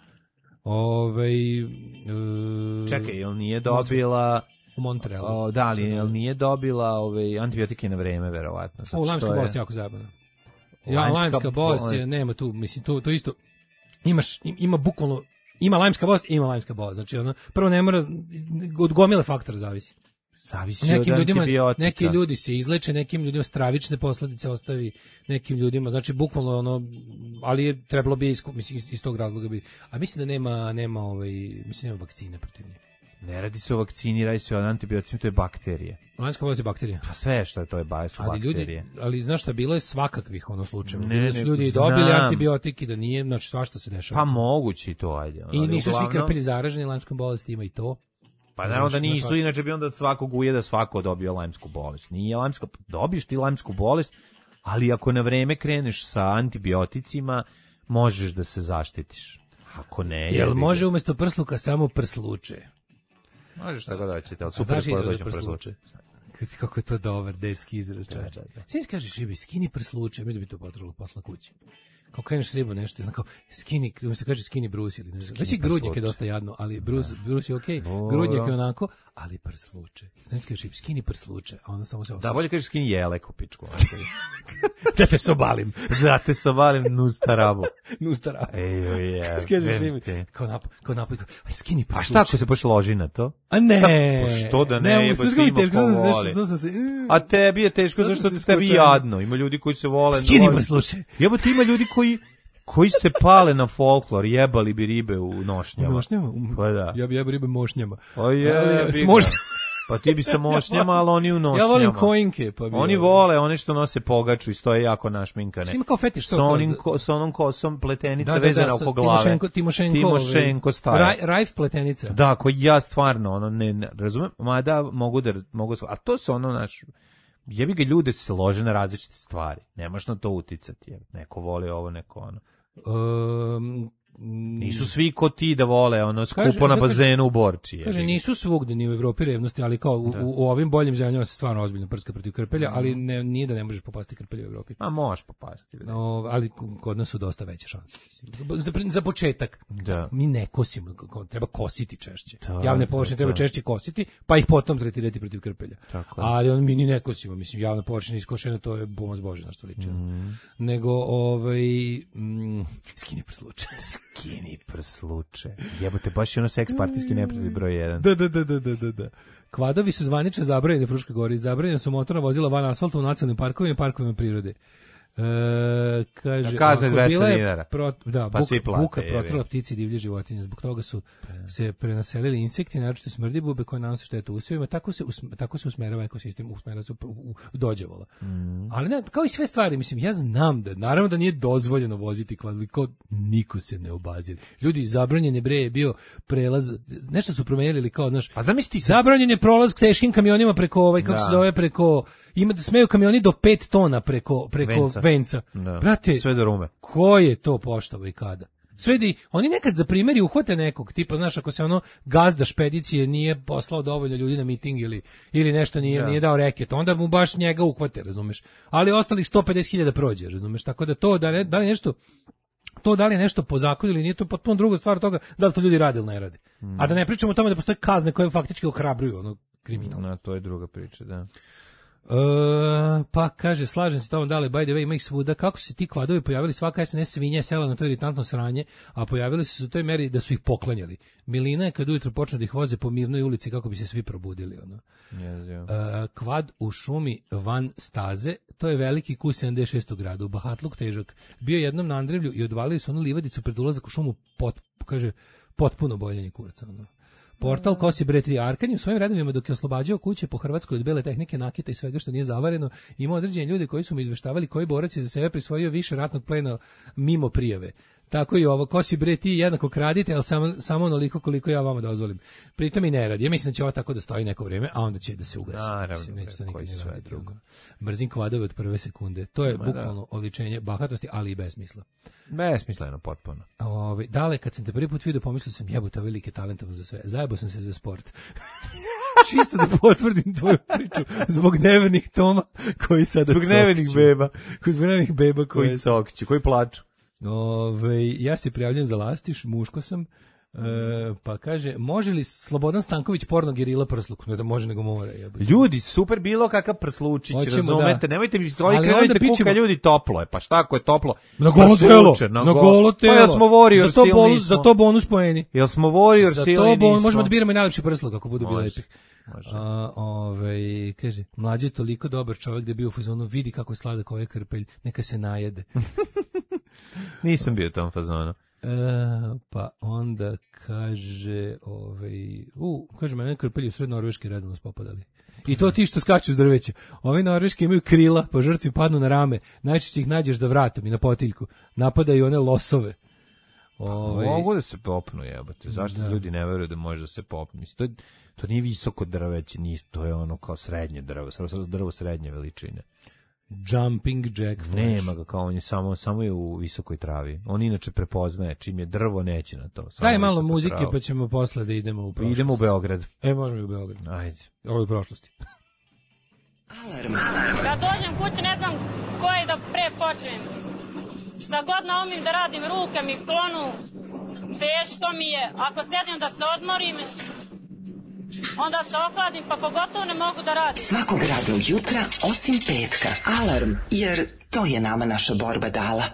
Čekaj, jel nije dobila u Montrealu? Da, ali jel nije dobila antibiotike na vreme, verovatno. Lajmska bolest je jako zabavna. Lajmska bolest je, nema tu, mislim, to isto, ima bukvalno, ima lajmska bolest, znači ono, prvo ne mora, od gomile faktora zavisi. Zavisi od antibiotika. Neki ljudi se izleče, nekim ljudima stravične posljedice ostavi, nekim ljudima, znači bukvalno ono, ali je trebalo bi iz tog razloga bi. A mislim da nema vakcine protiv nje. Ne radi se o vakcini, radi se o antibioticima, to je bakterije. Lajmska bolest je bakterija. Pa sve što je to su bakterije. Ali znaš šta, bilo je svakakvih slučajeva. Bili su ljudi dobili antibiotiki, da nije, znači svašta se dešava. Pa moguće i to, ajde. I nisu svi krpili zaraženi lajmskom bolesti, ima i to. Pa naravno da nisu, inače bi onda od svakog ujeda svako dobio lajmsku bolest. Nije lajmska, dobiješ ti lajmsku bolest, ali ako na vreme kreneš sa antibioticima, možeš da se zaštitiš. Ako ne, jel može umjesto prsluka samo prsluče? Možeš tako da ćete, ali super je da prsluče. Kako je to dobar detski izraz. Sins kažeš ribi, skini prsluče, mislim da bi to potrebalo posla kući. Kao kreneš ribu nešto, onako, skini, umjesto kaže skini Bruce ili nešto. Već i grudnjak je dosta jadno, ali Bruce je okej, grudnjak je onako, ali prsluče. Znači kažeš ribi, skini prsluče, a onda samo se osluče. Da, bolje kažeš skini jelek u pičku. Da te sobalim. Da te sobalim, nustarabu. Nustarabu. Kažeš ribi, kao napoj, skini prsluče. A šta ako se baš loži na to? A ne. Što da ne, jeba ti ima ko voli. A tebi je teško, zašto tebi jadno. Ima ljudi koji se vole. Skini prsluče. Jeba ti ima ljudi koji se pale na folklor, jebali bi ribe u nošnjama. U nošnjama? Pa da. Ja bi jebao ribe mošnjama. Pa ti bi sa mošnjama, ali oni u nošnjama. Ja volim kojinke. Pa oni vole, one što nose pogaču i stoje jako našminkane. Što ima kao fetiš? Sa onom kosom pletenica vezana oko glave. Timošenko stara. Rajf pletenica. Da, koji ja stvarno, ne razumem, mada mogu, a to su jebi ga, ljude se lože na različite stvari. Nemaš na to uticati. Neko voli ovo, neko ono. Nisu svi ko ti da vole skupo na bazenu u Borči. Kaže, nisu svugde ni u Evropi revnosti, ali kao u ovim boljim zemljama se stvarno ozbiljno prska protiv krpelja, ali nije da ne možeš popasti krpelja u Evropi. A možeš popasti. Ali kod nas su dosta veće šanse. Za početak. Da. Mi ne kosimo, treba kositi češće. Javne površine treba češće kositi, pa ih potom tretirati protiv krpelja. Ali mi ni ne kosimo, mislim, javna površina iskošena, to je pomoć Božja, što liči. Nego, skini prsluče. Skini prsluče. Jebote, baš je seks partijski neprijatelj broj 1. Da. Kvadovi su zvanično zabranjeni u Fruškoj Gori. Zabranjena su motorna vozila van asfalta u nacionalnim parkovima i parkovima prirode. Kaže, kazne 200 dinara. Buka protrla ptici i divlje životinje. Zbog toga su se prenaselili insekti, naročito smrdi bube koje nanose štetu usjevima. Tako se usmerava ekosistem, usmerava se u dođevola. Ali kao i sve stvari, mislim, ja znam da, naravno da nije dozvoljeno voziti kvadliko, niko se ne obazira. Ljudi, zabranjen je bio prelaz, nešto su promenili kao, zabranjen je prolaz teškim kamionima preko, preko, smeju kamioni do 5 tona preko venca. Brate, sve do Rume. Ko je to poštovao i kada? Oni nekad za primjer uhvate nekog, tipa, znaš, ako se gazda špedicije nije poslao dovoljno ljudi na miting ili nešto nije dao reket, onda mu baš njega uhvate, razumeš? Ali ostalih 150.000 prođe, razumeš? Tako da to, da li je nešto po zakonu ili nije, to potpuno druga stvar toga, da li to ljudi rade ili ne rade. A da ne pričamo o tome da postoje kazne koje faktički ohrabruju kriminal. To je druga priča, da. Pa kaže, slažem se s tobom, dale, by the way, ima ih svuda. Kako su se ti kvadovi pojavili, svaka SNS svinja sela na to iritantno sranje, a pojavili su se u toj meri da su ih poklanjali. Milina je kad ujutro počnu da ih voze po mirnoj ulici kako bi se svi probudili. Kvad u šumi van staze, to je veliki Q76 gradu, bahatluk težak. Bio jednom na Andrevlju i odvalili su livadicu pred ulazak u šumu, kaže, potpuno boljenje kurca. Portal Kosi bre 3 Arkanj u svojim redovima dok je oslobađao kuće po Hrvatskoj od bele tehnike, nakita i svega što nije zavareno, ima određene ljude koji su mi izveštavali koji borac je za sebe prisvojio više ratnog plena mimo prijave. Tako i ovo, Kosi bre ti jednako kradite, ali samo onoliko koliko ja vama dozvolim. Pritom i ne radi. Ja mislim da će ovo tako da stoji neko vrijeme, a onda će da se ugasi. Naravno, neće to nikad ne raditi drugo. Mrzim kvadove od prve sekunde. To je bukvalno oličenje bahatosti, ali i besmisla. Besmisleno potpuno. Dale, kad sam te prvi put vidio, pomislio sam, jebote, velike talentovo za sve. Zajebo sam se za sport. Čisto da potvrdim tvoju priču zbog nevernih Toma koji sada zbog nevernih beba. Zbog nevernih beba koji cokću, koji plaču. Ja se prijavljam za lastiš, muško sam, pa kaže, može li Slobodan Stanković porno gerila prsluk? Ne da može, nego mora. Ljudi, super bilo kakav prslučić, razumete, nemojte mi svoji krenete kuka, ljudi, toplo je, pa šta ako je toplo? Na golo telo, na golo telo. Pa jel smo Warriors ili nismo? Za to bonus poeni. Jel smo Warriors ili nismo? Možemo da biramo i najlepši prsluk ako budu bili lepih. Kaže, mlađi je toliko dobar čovjek da je bio u fazonu, vidi kako je sladak ovaj krpelj, neka se najede. Nisam bio u tom fazonu. Pa onda kaže, kaže, mene krpelji u sred Norveške redovno spopadali. I to ti što skaču s drveća. Ovi Norveški imaju krila, pa žrtvi padnu na rame. Najčešće ih nađeš za vratom i na potiljku. Napadaju one losove. Mogu da se popnu, jebote. Zašto ljudi ne veruju da može da se popnu? Mislim, to nije visoko drveće, to je ono kao srednje drvo srednje veličine. Jumping Jack Flash. Nema ga, kao on je samo je u visokoj travi. On inače prepoznaje čim je drvo, neće na to. Daj malo muzike travu. Pa ćemo posle da idemo u prošlost. Idemo u Beograd. Možemo i u Beograd. Ajde. Ovo je u prošlosti. Alarm. Kad dođem kući ne znam koje da pre počnem. Šta god naumim da radim, ruke mi klonu, teško mi je. Ako sedim da se odmorim, onda se ohladim, pa pogotovo ne mogu da radim. Svakog radnog jutra, osim petka. Alarm, jer to je nama naša borba dala.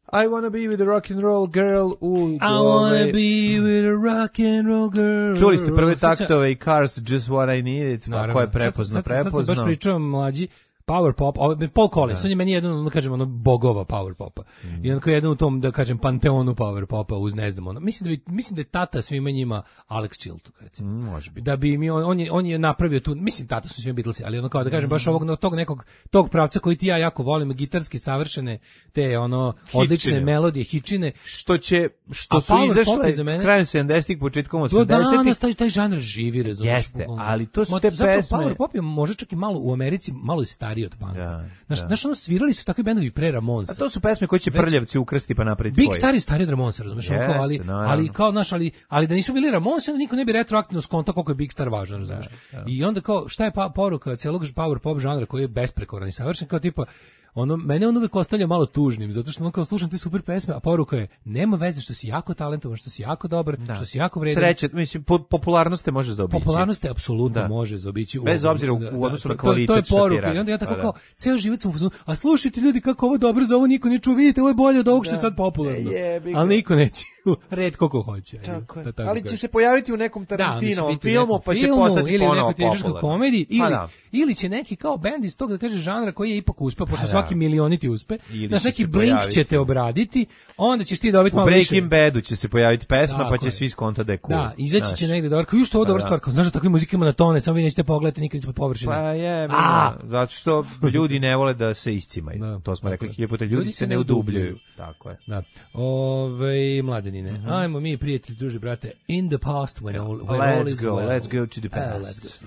I wanna be with a rock and roll girl. I wanna be with a rock and roll girl. Čuli ste prve taktove i Cars, Just What I Needed, ko je prepoznao. Sad sam baš pričao mlađi, power pop, Paul Collins, on je meni jedan, da kažem, bogova power popa. I onako jedan u tom, da kažem, panteonu power popa uz, ne znam, mislim da je tata svima njima Alex Chilton, recimo. Može biti. Da bi mi, on je napravio tu, mislim, tata su svima Beatlesi, ali ono kao da kažem, baš tog pravca koji ti ja jako volim, gitarski savršene, te odlične melodije, hičine. Što su izašle krajem 70-ih, početkom 80-ih. Do danas taj žanr živi, razumiješ. Jeste, ali to su te pesme. Zapravo power pop je možda čak i malo u Americi, malo i stariji od punka. Znaš, svirali su takvi bendovi pre Ramonsa. A to su pesme koje će prljavci ukrsti pa napraviti svoje. Big stari od Ramonsa, razumeš, ali kao ali da nisu bili Ramonsi, onda niko ne bi retroaktivno skonto koliko je Big Star važan, razumeš. I onda kao šta je poruka celog power pop žanra koji je besprekoran i savršen, kao tipa mene on uvek ostavlja malo tužnim, zato što kao slušam te super pesme, a poruka je, nema veze što si jako talentovan, što si jako dobar, što si jako vredan. Sreće, mislim, popularnost te može zaobići. Popularnost te apsolutno može zaobići. Bez obzira u odnosu na kvalitet. To je poruka. I onda ja tako kao, ceo život sam u fazonu, a slušajte ljudi kako ovo dobro, za ovo niko ne čuje, vidite, ovo je bolje od ovog što je sad popularno. Ali niko neće. Retko ko hoće. Tako je. Ali će se pojaviti u nekom Tarantinovom filmu, pa će postati ponovo nekoj teškoj komediji, ili će neki kao bend iz tog, da kaže, žanra koji je ipak uspeo, pošto svaki milioniti uspe, znaš, neki Blink će te obraditi, onda ćeš ti dobiti malo više. U Breaking Badu će se pojaviti pesma, pa će svi skonta da je cool. Da, izaći će negde dobro, kao što ovo dobra stvar, kao znaš da takve muzike ima na tone, samo vi nećete pogledati nikad ispod površine. Pa je, zato što ljudi ne vole da se iscimaju. To smo rekli 1000 puta, ljudi se ne udubljuju. Tako je. Da. Mladenine, ajmo mi, prijatelji, druži, brate, in the past when all is well. Let's go to the past.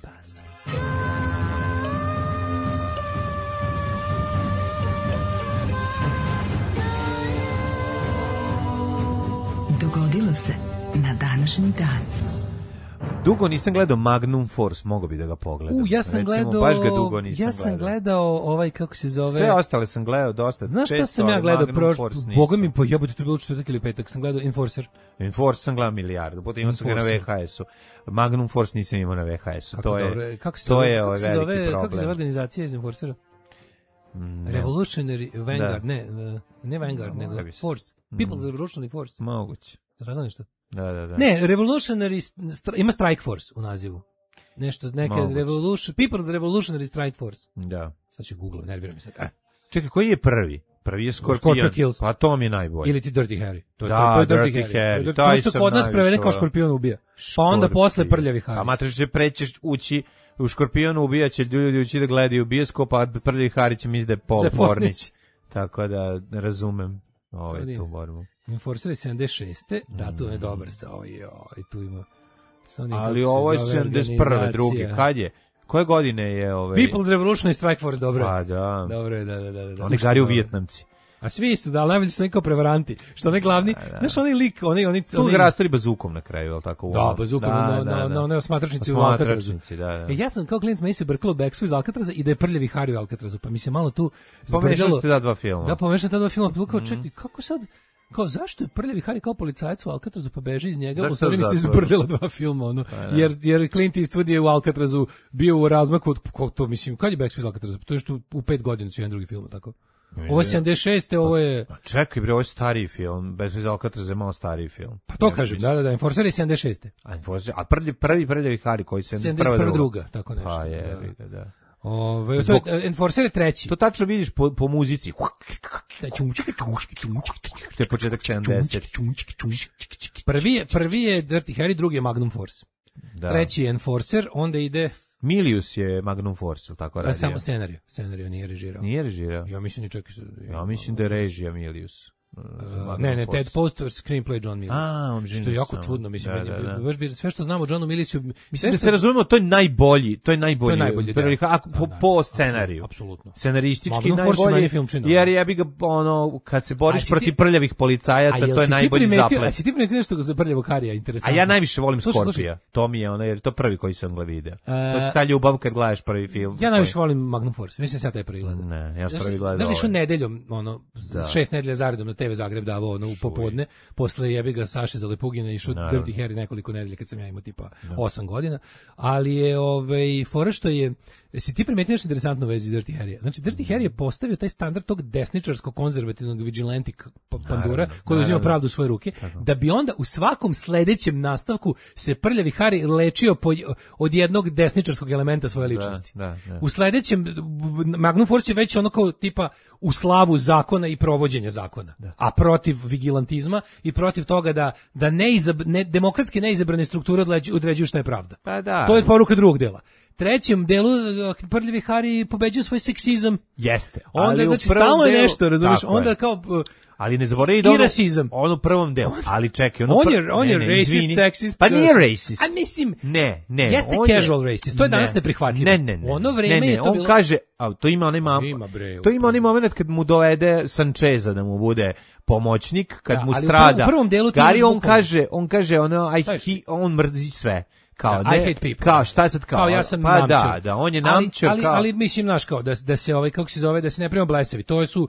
Dogodilo se na današnji dan. Dugo nisam gledao Magnum Force, mogo bi da ga pogledam. Ja sam gledao, baš ga dugo nisam ja sam gledao kako se zove. Sve ostale sam gledao dosta. Znaš šta sam ja gledao Boga mi, pa jebote, to je bilo četvrtak ili petak, sam gledao Enforcer. Enforcer sam gledao milijardu, potom imao sam ga na VHS-u. Magnum Force nisam imao na VHS-u. To je veliki problem. Kako se zove organizacija iz Enforcera? Revolutionary Vanguard, ne Vanguard, nego Force. People's Revolutionary Force. Moguće. Znaš nešto? Da. Ne, Revolutionary, ima Strike Force u nazivu. Neka People's Revolutionary Strike Force. Da. Sad ću Google, nervira mi sad. Čekaj, koji je prvi? Prvi je Scorpion Kills. Pa to mi je najbolje. Ili ti Dirty Harry. To je Dirty Harry. To je što kod nas prevede kao Škorpion ubija. Pa onda posle Prljavi Harry. A mater će prećeš ući u Škorpionu, ubijat će ljudi ući da gledaju bioskop, a Prljavi Harry će mi izde pornić. Tako da razumem tu borbu. Enforcer je 76. Da, tu je dobar sa tu ima. Ali ovo je 71. drugi. Kad je? Koje godine je People's Revolutionary Strike Force, dobro. Pa da. Dobro je, da. Oni gariju Vijetnamci. A svi su, da, najbolji su neki kao prevaranti. Što onaj glavni, znaš onaj lik, oni tu ga rastori bazukom na kraju, je li tako? Da, bazukom na onoj osmatračnici u Alcatrazu. Da. Ja sam kao klinac meni se brkalo Beksu iz Alcatraza i da je Prljavi Harry u Alcatrazu, pa mi se malo tu zbrljalo. Pomešali ste dva filma. Da, pomešali ta dva filma, bilo kao čekaj, kako sad... Kao, zašto je Prljavi Harry kao policajac u Alcatrazu pa beži iz njega? U stvari mi se izbrljala dva filma, jer Clint Eastwood je u Alcatrazu bio u razmaku od, to mislim, kad je Backstreet iz Alcatraza? To je što u 5 godina su jedan drugi film, tako? Ovo je 76. Ovo je... Čekaj bre, ovo je stariji film, Backstreet iz Alcatraza je malo stariji film. Pa to kažem, da, Enforcer je 76. A prvi Prljavi Harry koji se 71. druga, tako nešto. Pa je, da. Enforcer je treći. To tačno vidiš po muzici. To je početak 70. Prvi je Dirty Harry, drugi je Magnum Force. Treći je Enforcer, onda ide... Milius je Magnum Force, tako radio. Samo scenariju nije režirao. Nije režirao? Ja mislim Ja mislim da je režija Milius. Ne, Ted Post screenplay John Milius. Što je jako čudno, mislim, baš bi sve što znamo o Johnu Miliusu, mislim da se razumemo, to je najbolji po scenariju. Apsolutno. Scenaristički najbolji. Jer ja bih ga kad se boriš protiv prljavih policajaca, to je najbolji zaplet. A si ti primetio nešto za Prljavog Harija interesantno? A ja najviše volim Scorpija. To mi je jer to prvi koji sam ga video. To je ta ljubav kad gledaš prvi film. Ja najviše volim Magnum Force. Mislim se ja taj prvi gledam. Ne, ja prvi gledam. Znaš što nedeljom 6 nedelja zaredom TV Zagreb davao u popodne, posle jebi ga Saše Zalepugina išao Dirty Harry nekoliko nedelja kad sam ja imao tipa 8 godina, ali je fora što je Jesi ti primetio nešto interesantno u vezi Dirty Harry? Znači, Dirty Harry je postavio taj standard tog desničarsko-konzervativnog vigilantik pandura koji uzima pravdu u svoje ruke, da bi onda u svakom sledećem nastavku se prljavi Harry lečio od jednog desničarskog elementa svoje ličnosti. U sledećem Magnum Force je već ono kao tipa u slavu zakona i provođenja zakona, a protiv vigilantizma i protiv toga da demokratski neizabrane strukture određuju šta je pravda. To je poruka drugog dela. Trećem delu prljavi Harry pobeđuje svoj seksizam. Jeste. Onda znači stalno je nešto, razumiješ? Onda kao ali ne zaboravi da ono u prvom delu. Ali čekaj, on je racist, seksist. Pa nije racist. A mislim, ne. Jeste casual racist. To je danas neprihvatljivo. Ne. Ono vreme je to bilo. On kaže, to ima onaj moment kad mu dovede Sancheza da mu bude pomoćnik, kad mu strada. U prvom delu Gary on kaže on mrzi sve. Kao, I hate people. Kao, šta je sad kao? Kao ja sam pa namčar. Da, on je namčar kao. Ali mislim, znaš, kao, da se kako se zove, da se ne prema blesavi.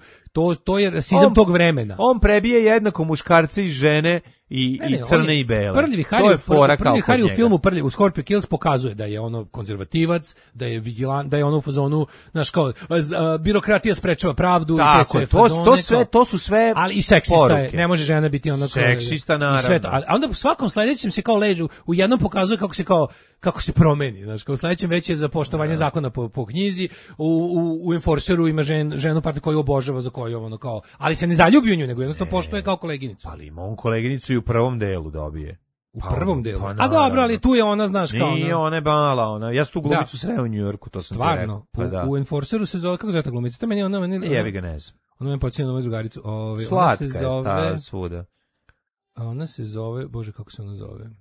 To je rasizam tog vremena. On prebije jednako muškarce i žene i crne i bele. Prljavi Harry u filmu u Scorpio Kills pokazuje da je ono konzervativac, da je vigilant, da je ono u fazonu, znaš, kao, birokratija sprečava pravdu i te sve fazone. To su sve ali i seksista je, ne može žena biti ono seksista, naravno. A onda u svakom sledećem se kao leže, u jednom pokazuje kako se promeni, znači kao u sledećem već je za poštovanje zakona po knjizi, u Enforceru ima ženu partner koju obožava, za koju ono kao, ali se ne zaljubi u nju, nego jednostavno poštuje kao koleginicu. Ali ima on koleginicu i u prvom delu dobije. U prvom delu. A dobro, ali tu je ona, znaš, kao nije ona je mala, ona. Ja sam tu glumicu sreo u Njujorku, to sam stvarno. U Enforceru se zove, kako zove ta glumica? To meni ona jebi ga ne znam. Ona me podsjeća na moju drugaricu. Slatka je stala svuda. Ona se zove, bože kako se ona zove.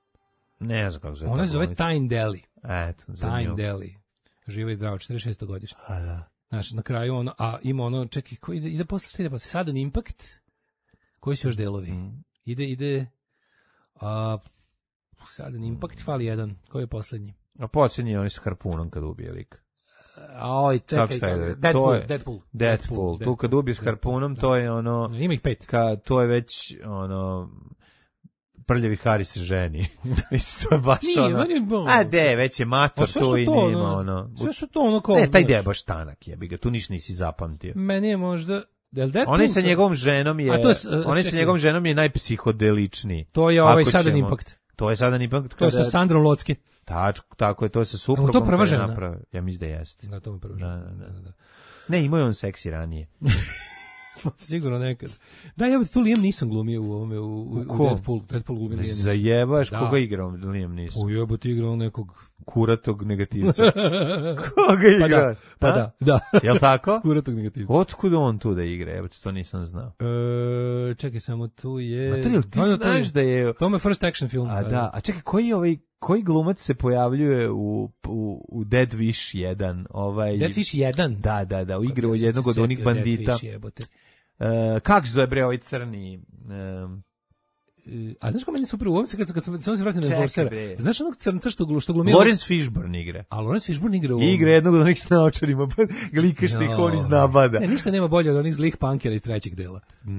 Ne znam kako se zove. Ona se zove Tyne Daly. Eto, Tyne Daly. Živa i zdrava, 46. godišnja. A da. Znaš, na kraju ono, a ima ono, čekaj, ko ide posle Sudden Impact? Koji su još delovi? Ide Sudden Impact, fali jedan. Koji je poslednji? A poslednji je oni sa harpunom kad ubije lik. Oj, čekaj, Deadpool. Tu kad ubije s harpunom, to je ono... Ima ih 5. To je već ono... Prljavi Harry se ženi. Mislim, to je baš ono... već je mator tu i nima ono... Sve su to ono kao... Ne, taj je baš tanak, jebi ga, tu ništa nisi zapamtio. Meni je možda... Onaj sa njegovom ženom je najpsihodeličniji. To je ovaj Sudden Impact. To je Sudden Impact. To je sa Sandrom Locke. Tako je, to je sa suprugom. To prva žena? Ja mislim da jeste. Da, to je prva žena. Ne, imao je on seksi ranije. Sigurno nekad. Da, ja tu Liam Neeson glumio u ovome, u Deadpool glumio Liam Neeson. Zajebaš, koga igrao Liam Neeson? Ujebot igrao nekog... Kuratog negativca. Koga igra? Pa da. Jel' tako? Kuratog negativca. Otkud on tu da igra? Evo, to nisam znao. Čekaj, samo tu je... Mater, ti znaš da je... To je first action film. A čekaj, koji glumac se pojavljuje u Dead Wish 1? Dead Wish 1? Da, u igru jednog od onih bandita. Kako se zove bre ovaj crni... A znaš ko meni super u ovom, kad sam se vratio na Enforcera, znaš onog crnca što glumio... Lawrence Fishburne igra. A Lawrence Fishburne igra u ovom. Igra jednog od onih s naočarima, pa glika što ih on iznabada. Ne, ništa nema bolje od onih zlih punkera iz trećeg dela.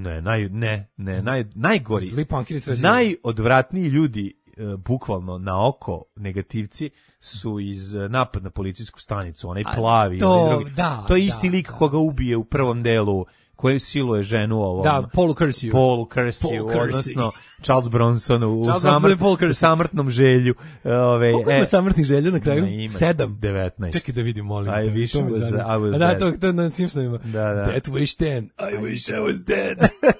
Najgori. Zli punkeri iz trećeg dela. Najodvratniji ljudi, bukvalno na oko negativci, su iz Napad na policijsku stanicu, onaj plavi. To je isti lik koga ubije u prvom delu, koji siluje ženu ovom... Da, Paul Kersey, odnosno Charles Bronson u samrtnom želju. Koliko ima samrtnih želja na kraju? 7. 19. Čekaj da vidim, molim. I wish I was dead. To na Simpsonovima. That wish 10. I wish I was dead.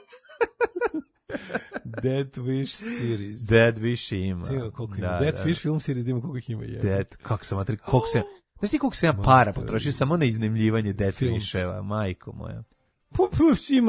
Dead Wish series. Dead Wish ima. Dead Wish film series ima koliko ih ima. Znaš ti koliko se ja para potrošio samo na iznajmljivanje Dead Wisheva, majko moja. Ima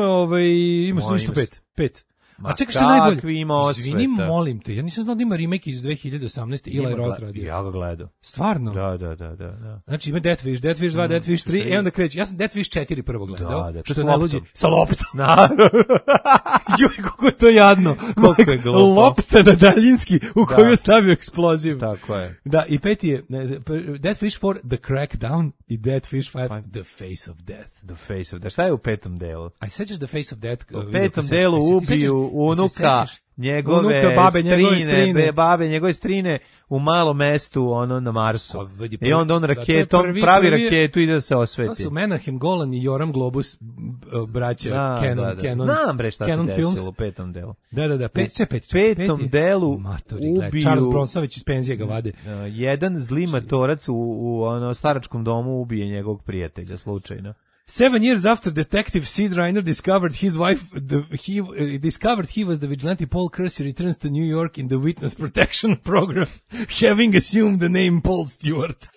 5. A čekaj, što je najbolje? Izvini, molim te, ja nisam znao da ima remake iz 2018. Eli Roth radio. Ja ga gledao. Stvarno? Da. Znači ima Death Wish 2, Death Wish 3, onda kreće. Ja sam Death Wish 4 prvo gledao. Da, što je najluđi. Sa loptom. Joj, kako je to jadno. Koliko je glupo. Lopta na daljinski u koju je stavio eksploziv. Tako je. Da, i 5 je Death Wish 4, The Crackdown i Death Wish 5, The Face of Death. The Face of Death. Šta je u petom delu? A sećaš The Face of Death? U petom delu ubiju unuka njegove njegove strine u malom mestu ono na Marsu. I onda on pravi raketu i da se osveti. To su Menahem Golan i Joram Globus braća Canon. Znam bre šta se desilo u petom delu. Da. Petom delu ubiju Charles Bronsović iz penzije ga vade. Jedan zli matorac u ono staračkom domu ubije njegovog prijatelja slučajno. 7 years after Detective Sid Reiner discovered his wife, discovered he was the vigilante Paul Kersey returns to New York in the Witness Protection Program, having assumed the name Paul Stewart.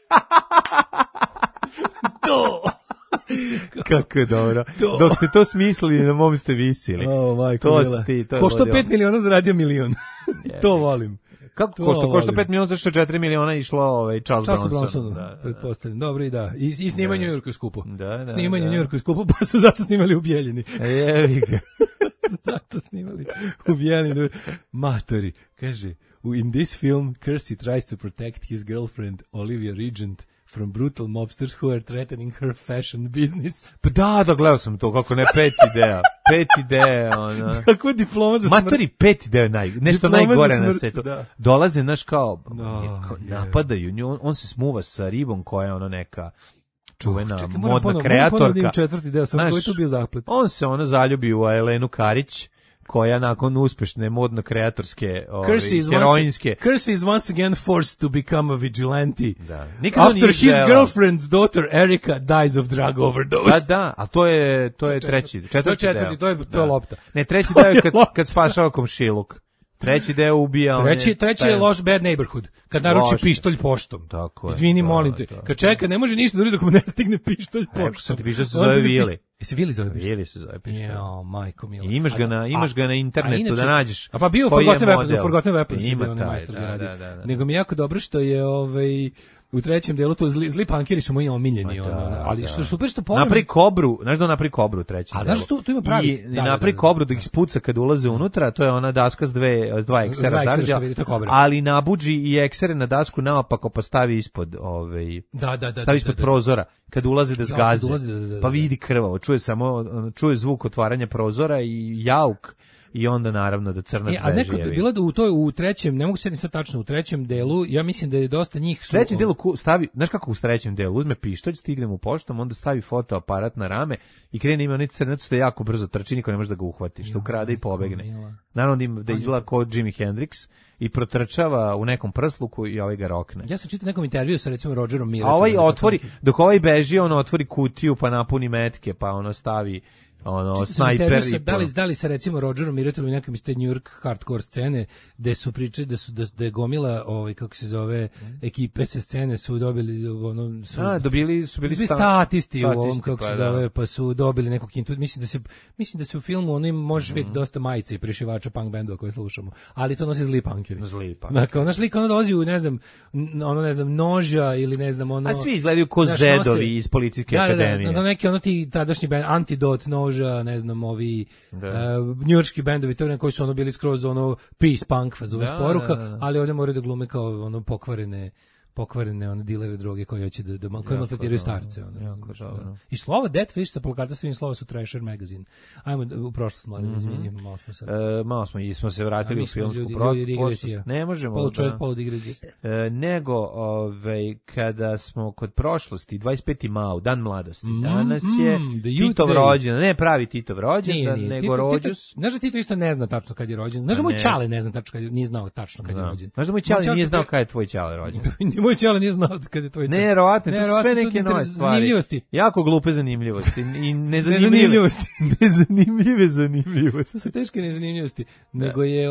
To! Kako je dobro. Dok ste to smislili, na mom ste visili. To si ti. Košto 5 miliona, zaradio milion. To volim. Kako košta 5 miliona, zašto 4 miliona išlo Charles Bronson. Pretpostavljam. Dobro i da. I snimanje u Njujorku je skupo. Snimanje u Njujorku je skupo, pa su zato snimali u Bijeljini. Jevi ga. Zato snimali u Bijeljini. Matori, kaže, in this film, Kersey tries to protect his girlfriend, Olivia Regent, from brutal mobsters who are threatening her fashion business. Pa da, gledao sam to, kako ne, pet ideja, ona. Kako diploma za smrt. Matori, 5 ideja, nešto najgore na svetu. Dolaze, znaš, kao, napadaju nju, on se smuva sa ribom koja je ono neka čuvena modna kreatorka. Četvrti deo, sam koji tu bio zaplet. On se zaljubi u Elenu Karić, koja nakon uspešne modno-kreatorske heroinske... Kersey is once again forced to become a vigilante. After his girlfriend's daughter Erica dies of drug overdose. Da, a to je četvrti deo. To je lopta. Ne, treći deo je kad spašava komšiluk. Treći deo ubija... Treći je loš bad neighborhood. Kad naruči pištolj poštom. Izvini, molim te. Kad čeka, ne može ništa da uradi dok mu ne stigne pištolj poštom. Sad ti pištolj se zove Vili. Jesi Vili zove pištolj? Vili se zove pištolj. Jao, majko mila. Imaš ga na internetu da nađeš. A pa bio u Forgotten Weapons. Ima taj, da. Nego mi je jako dobro što je u trećem delu to zli pankeri su moji omiljeni, ali što super što povremeno napravi kobru, znaš da napravi kobru u trećem delu. A znaš tu ima pravi. I napravi kobru da ih spuca kad ulaze unutra, to je ona daska s dva eksera zarđa, ali nabuđi i eksere na dasku naopako pa stavi ispod stavi ispod prozora kad ulaze da zgaze. Pa vidi krvavo, čuje zvuk otvaranja prozora i jauk. I onda naravno da crnac beži. A nekako bilo da u trećem, ne mogu se sad tačno, u trećem delu, ja mislim da je dosta njih u trećem delu stavi, znaš kako u trećem delu, uzme pištolj, stigne mu poštom, onda stavi fotoaparat na rame i krene ima onaj crnac što jako brzo trči, niko ne može da ga uhvati, što ukrade i pobegne. Naravno da izgleda kao Jimi Hendrix i protrčava u nekom prsluku i ovaj ga rokne. Ja sam čitao nekom intervju sa recimo Rogerom Milletom. A ovaj otvori, dok ovaj beži, on otvori kutiju pa napuni metke, pa stavi snajper i da li sa recimo Rogerom Milletom i nekim iz te New York hardcore scene gde su pričali da je gomila kako se zove ekipe sa scene su dobili su bili statisti u ovom kako se zove pa su dobili nekog mislim da se u filmu ono im možeš vidjeti dosta majice i prešivača punk bendova koje slušamo, ali to nosi zli punkeri. Dakle, naš lik dolazi u ne znam noža ili ne znam a svi izgledaju ko zedovi iz policijske akademije. Neki ti tadašnji band Antidote, Noža, ne znam, ovi njujorški bendovi, to koji su bili skroz peace punk fazu poruka, ali ovdje moraju da glume kao pokvarene dilere droge koji hoće da maltretiraju starce. I slova Dead Fish sa plakata svim slova su Thrasher magazine. Ajmo u prošlost, mladim, izvinjim, malo smo sad. Malo smo se vratili u filmsku prošlost. Ne možemo. Polučovjek, poludigresija. Nego, kada smo kod prošlosti, 25. Mao, dan mladosti, danas je Titov rođendan, ne pravi Titov rođendan, nego rođus. Znaš da Tito isto ne zna tačno kad je rođen. Znaš da moj Ćale ne zna tačno kad je, nije znao tačno kad je rođen. Znaš da moj Ćale nije znao kad je tvoj Ćale rođen. Moj Ćale nije znao kada je tvoj Ćale. Neverovatno, to su sve neke nove stvari. Zanimljivosti. Jako glupe zanimljivosti i nezanimljivosti. Nezanimljive zanimljivosti. To su teške nezanimljivosti. Nego je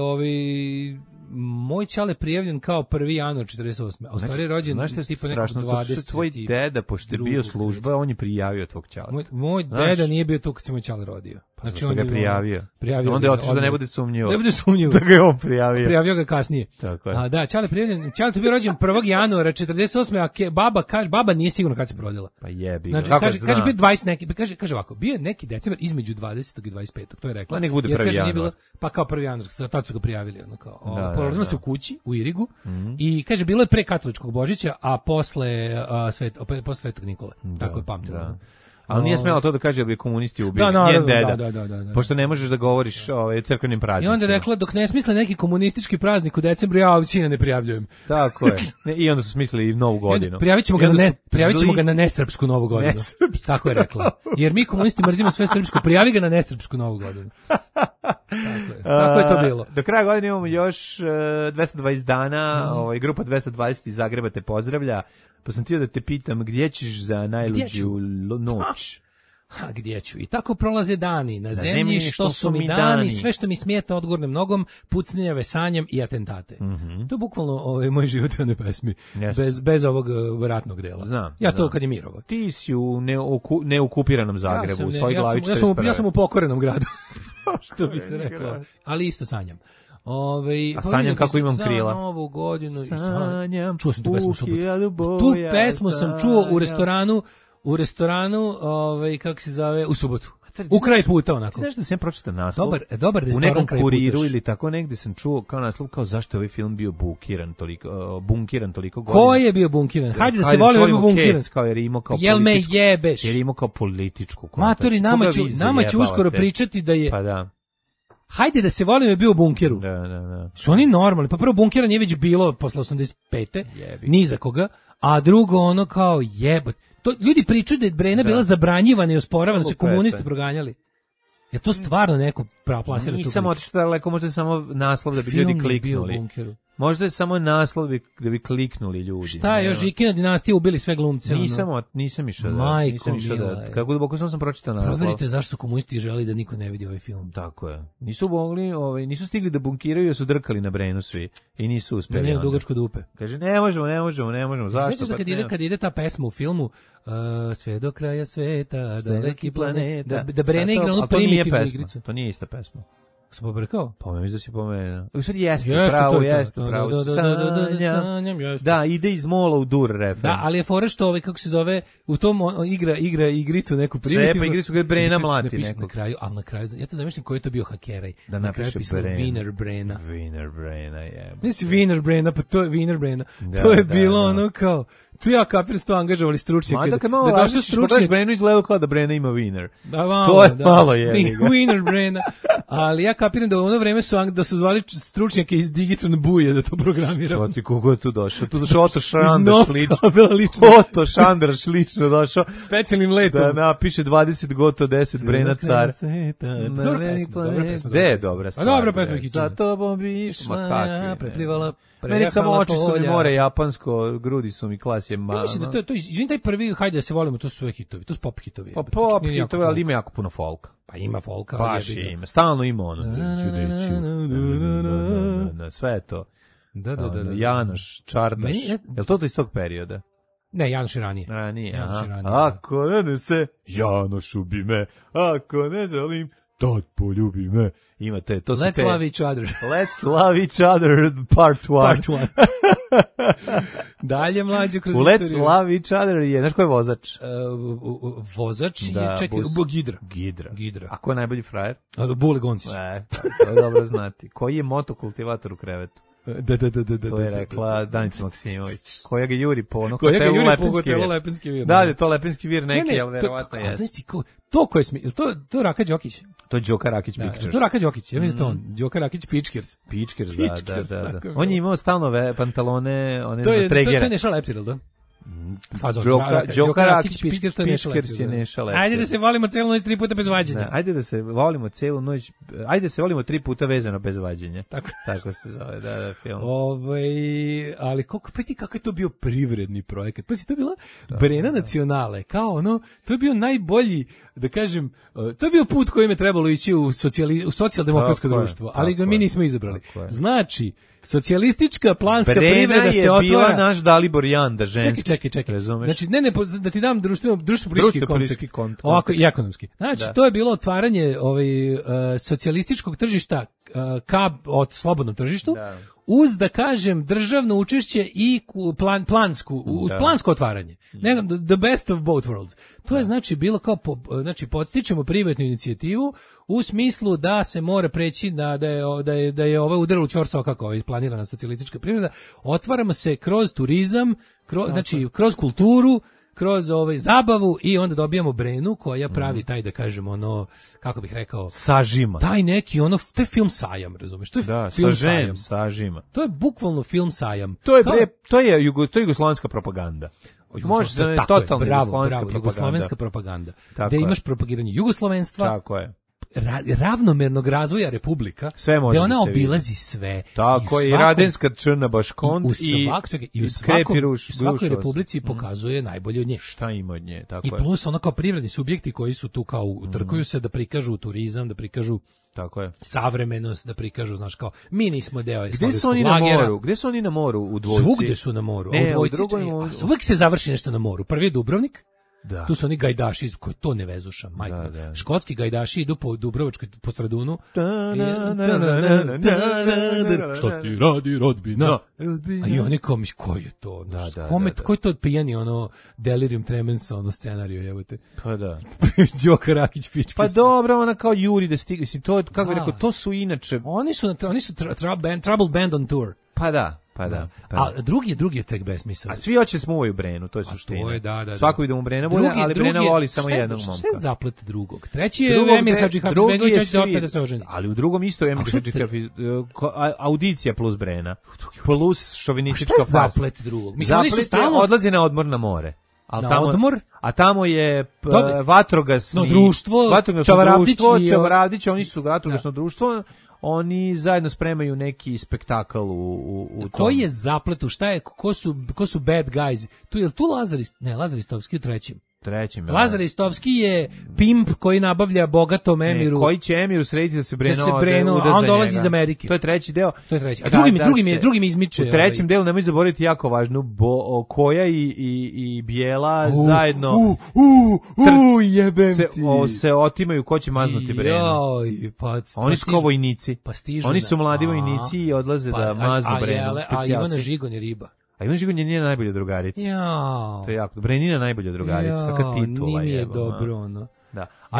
moj Ćale prijavljen kao 1. januar 48. A u stvari je rođen tipa nekog 20. Tvoj deda, pošto je bio služba, on je prijavio tvog Ćale. Moj deda nije bio tu kad se moj Ćale rodio. Znači on ga je prijavio. Onda je otišao da ne bude sumnjivo. Ne bude sumnjivo. Da ga je on prijavio. Prijavio ga kasnije. Tako je. A da, Ćale prijavljen. Ćale je bio rođen 1. januara 48. A baba nije sigurno kad se rodila. Pa jebi. Znači, kaže bio 20 neki, kaže ovako, bio je neki decembar između 20. i 25. To je rekla. Pa nek bude 1. januar. Pa kao 1. januar, tad su ga prijavili. Porodila se u kući, u Irigu, i kaže, bilo je pre katoličkog Božića, a posle Svetog Nikole. Tako je pamtila. Ali nije smela to da kaže da bi komunisti ubili. Njen deda. Da. Pošto ne možeš da govoriš crkvenim praznicima. I onda rekla, dok ne smisle neki komunistički praznik u decembru, ja Sina ne prijavljujem. Tako je. I onda su smislili i Novu godinu. Prijavit ćemo ga na nesrpsku Novu godinu. Tako je rekla. Jer mi komunisti mrzimo sve srpsko, prijavi ga na nesrpsku Novu godinu. Tako je to bilo. Do kraja godine imamo još 220 dana, grupa 220 iz Zagreba te pozdravlja. Pa sam htio da te pitam gdje ćeš za najluđu noć. Gdje ću? I tako prolaze dani. Na zemlji što su mi dani, sve što mi smijeta odgurnem nogom, pucnjeve sanjem i atentate. To je bukvalno moj život u jednoj pesmi. Bez ovog ratnog dela. Znam. To kad je mirovo. Ti si u neokupiranom Zagrebu, u svoj glavi 41. Ja sam u pokorenom gradu. Što bi se reklo. Ali isto sanjam. A sanjam kako imam krila. Za Novu godinu. Sanjam. Čuo sam tu pesmu subotu. Tu pesmu sam čuo u restoranu, kako se zove, u subotu. U kraj puta onako. Znaš da sam pročitao naslov? Dobar restoran kraj puta. U nekom kuriru ili tako negde sam čuo kao naslov kao zašto je ovaj film bio bunkiran toliko godina. Ko je bio bunkiran? Hajde da se volimo bio bunkiran. Jel me jebeš? Jer imao kao političku kontaktu. Matori, nama će uskoro pričati da je... Pa da. Hajde da se volimo je bio u bunkeru. Da. Su oni normalni? Pa prvo bunkera nije već bilo posle 85. Ni za koga. A drugo ono kao jebot. To ljudi pričaju da je Brena bila zabranjivana i osporavana, da su komunisti proganjali. Je to stvarno neko plasira tu? Nisam otišao daleko, možda je samo naslov da bi ljudi kliknuli. Možda je samo naslov da bi kliknuli ljudi. Šta je, još Žikina dinastija ubili sve glumce? Nisam išao da. Majko mila. Kako duboko sam pročitao naslov. Proverite zašto su komunisti želi da niko ne vidi ovaj film. Tako je. Nisu stigli da bunkiraju, jer su drkali na Brenu svi. I nisu uspeli. Ne, dugačko dupe. Kaže, ne možemo. Zašto? Svećaš da kad ide ta pesma u filmu, sve do kraja sveta, daleki planet, da Brena igra onu primitivnu igricu. To nije ista pesma. Sam pobrkao? Pa mislim da si pomenuo. U stvari jeste pravo. Sanjam. Da, ide iz mola u dur refren. Da, ali je fora što kako se zove, u tom igra igricu neku primitivnu. Sve pa igricu gdje Brena mlati nekog. Na kraju, ja te zamišljam koji je to bio hakeraj. Da napiše Wiener Brena. Wiener Brena, je. Mislim Wiener Brena, pa to je Wiener Brena. To je bilo ono kao... Tu ja kapiram sto angažovali stručnjake. Da došao stručnjak. Brenu izgledao kao da Brena ima Wiener. To je malo je. Wiener Brena. Ali ja kapiram da u ono vreme da su zvali stručnjake iz Digitron Buje da to programiramo. Što ti kogo je tu došao? Tu došao Oto Šandraš lično došao. Specijalnim letom. Da napiše 20 goto 10 Brena car. Dobra pesma. Gde je dobra stvar? Dobra pesma. Za tobom bi išla. Preplivala. Meni samo oči su mi more japansko, grudi su mi klasje ma. Mislim da to izvini taj prvi hajde da se volimo, to su sve hitovi, to su pop hitovi. Pa pop hitovi, ali ima jako puno folka. Pa ima folka, baš ima, stalno ima ono. Sve je to. Da. Janoš, Čardaš. Jel to iz tog perioda? Ne, Janoš je ranije. Ako ne se, Janoš ubi me, ako ne želim, tad poljubi me. Imate, to su Let's love each other. Let's love each other, part one. Dalje mlađe kroz istoriju. Let's love each other je, znaš ko je vozač? Vozač je, čekaj, Gidra. A ko je najbolji frajer? Bule Goncić. To je dobro znati. Koji je motokultivator u krevetu? Da. To je rekla Danica Maksimović. Koja ga juri po ono hotelu Lepenski vir. Da, je to Lepenski vir neki, ali verovatno je. Znaš ti to ko je to Raka Đokić? To je Đoka Rakić Pictures. To Raka Đokić, ja mislim to on. Đoka Rakić Pičkers. Pičkers, da. On je imao stalno pantalone, one na tregere. To je Neša Leptir, da? Đoka Rakić Pičkers je Neša Leptir. Ajde da se volimo celu noć 3 puta bez vađenja. Ajde da se volimo celu noć, ajde da se volimo 3 puta vezano bez vađenja. Tako se zove, da, film. Ali kako je to bio privredni projekat. Pa to je bila Brena Nacionale, kao ono, to je bio najbolji, da kažem, to je bio put kojim je trebalo ići u socijaldemokratsko društvo, ali ga mi nismo izabrali. Znači, socijalistička planska privreda se otvara. Brena je bila naš Dalibor Janda, ženski. Čekaj. Znači, ne, da ti dam društveno-politički koncept. Ovako, i ekonomski. Znači, to je bilo otvaranje socijalističkog tržišta od slobodnom tržištu, uz, da kažem, državno učešće i plansko otvaranje. The best of both worlds. To je znači bilo kao, znači podstičemo privatnu inicijativu u smislu da se mora preći da je ovaj udar u čorsao kako je planirana socijalistička privreda. Otvaramo se kroz turizam, znači kroz kulturu, kroz zabavu i onda dobijamo Brenu koja pravi taj, da kažem, ono, kako bih rekao, sažima. Taj neki, ono, to je film sajam, razumeš? To je film sažima. To je bukvalno film sajam. To je jugoslovenska propaganda. Može da je totalno jugoslovenska propaganda. Gde imaš propagiranje jugoslovenstva. Tako je. Ravnomernog razvoja republika, gde ona obilazi sve. Tako je, i Radenska Crna Baškont i u svakoj republici pokazuje najbolje od nje. Šta ima od nje, tako je. I plus ono kao privredni subjekti koji su tu kao utrkuju se da prikažu turizam, da prikažu tako je. Savremenost, da prikažu, znaš, kao mi nismo deo sovjetskog lagera. Gde su oni na moru u Dvojci? Svugde su na moru. Uvijek se završi nešto na moru. Prvi je Dubrovnik. Da. Tu su oni gajdaši koji to ne vezuša, majko. Da. Škotski gajdaši idu po Dubrovačkoj, po Stradunu. Što ti radi rodbina? A i oni kao, koji je to? Ko je to pijani, ono, delirium tremens, ono, scenariju, jebote? Pa da. Đoka Rakić, pički. Pa dobro, ona kao juri da stigne. To, kako bih rekao, to su inače... Oni su Troubled Band on Tour. Pa da. A drugi je tek besmisao. A svi hoće smuvaju Brenu, to je suština. Da. Svako ide mu Brena volja, ali Brena voli samo jednog momka. Šta je zaplet drugog? Treći je Emir Hadžihafizbegović, hoće da opet da se oženi. Ali u drugom isto Emir Hadžihafizbegović, audicija plus Brena, plus šovinistička farsa. Šta je zaplet drugog? Zaplet odlazi na odmor na more. Odmor? A tamo je vatrogasno društvo, Čavaravdić, oni su vatrogasno društvo. Oni zajedno spremaju neki spektakl u tom. Koji je zapletu? Šta je? Ko su bad guys? Tu Lazar Istovski u trećem. Lazar Istovski je pimp koji nabavlja bogatom Emiru. Koji će Emiru srediti da se Breno, a on dolazi iz Amerike. To je treći deo. A drugi mi izmiče. U trećem delu nemoj zaboraviti jako važno, Koja i Bijela zajedno jebem ti. Se otimaju ko će maznuti Breno. Oni su kao vojnici. Oni su mladi vojnici i odlaze da maznu Breno. A Ivana Žigon je riba. A Ivan Žigon je njena najbolja drugarica. To je jako. Brenina najbolja drugarica. Kakva titula je. Nije dobro, ono. Da. A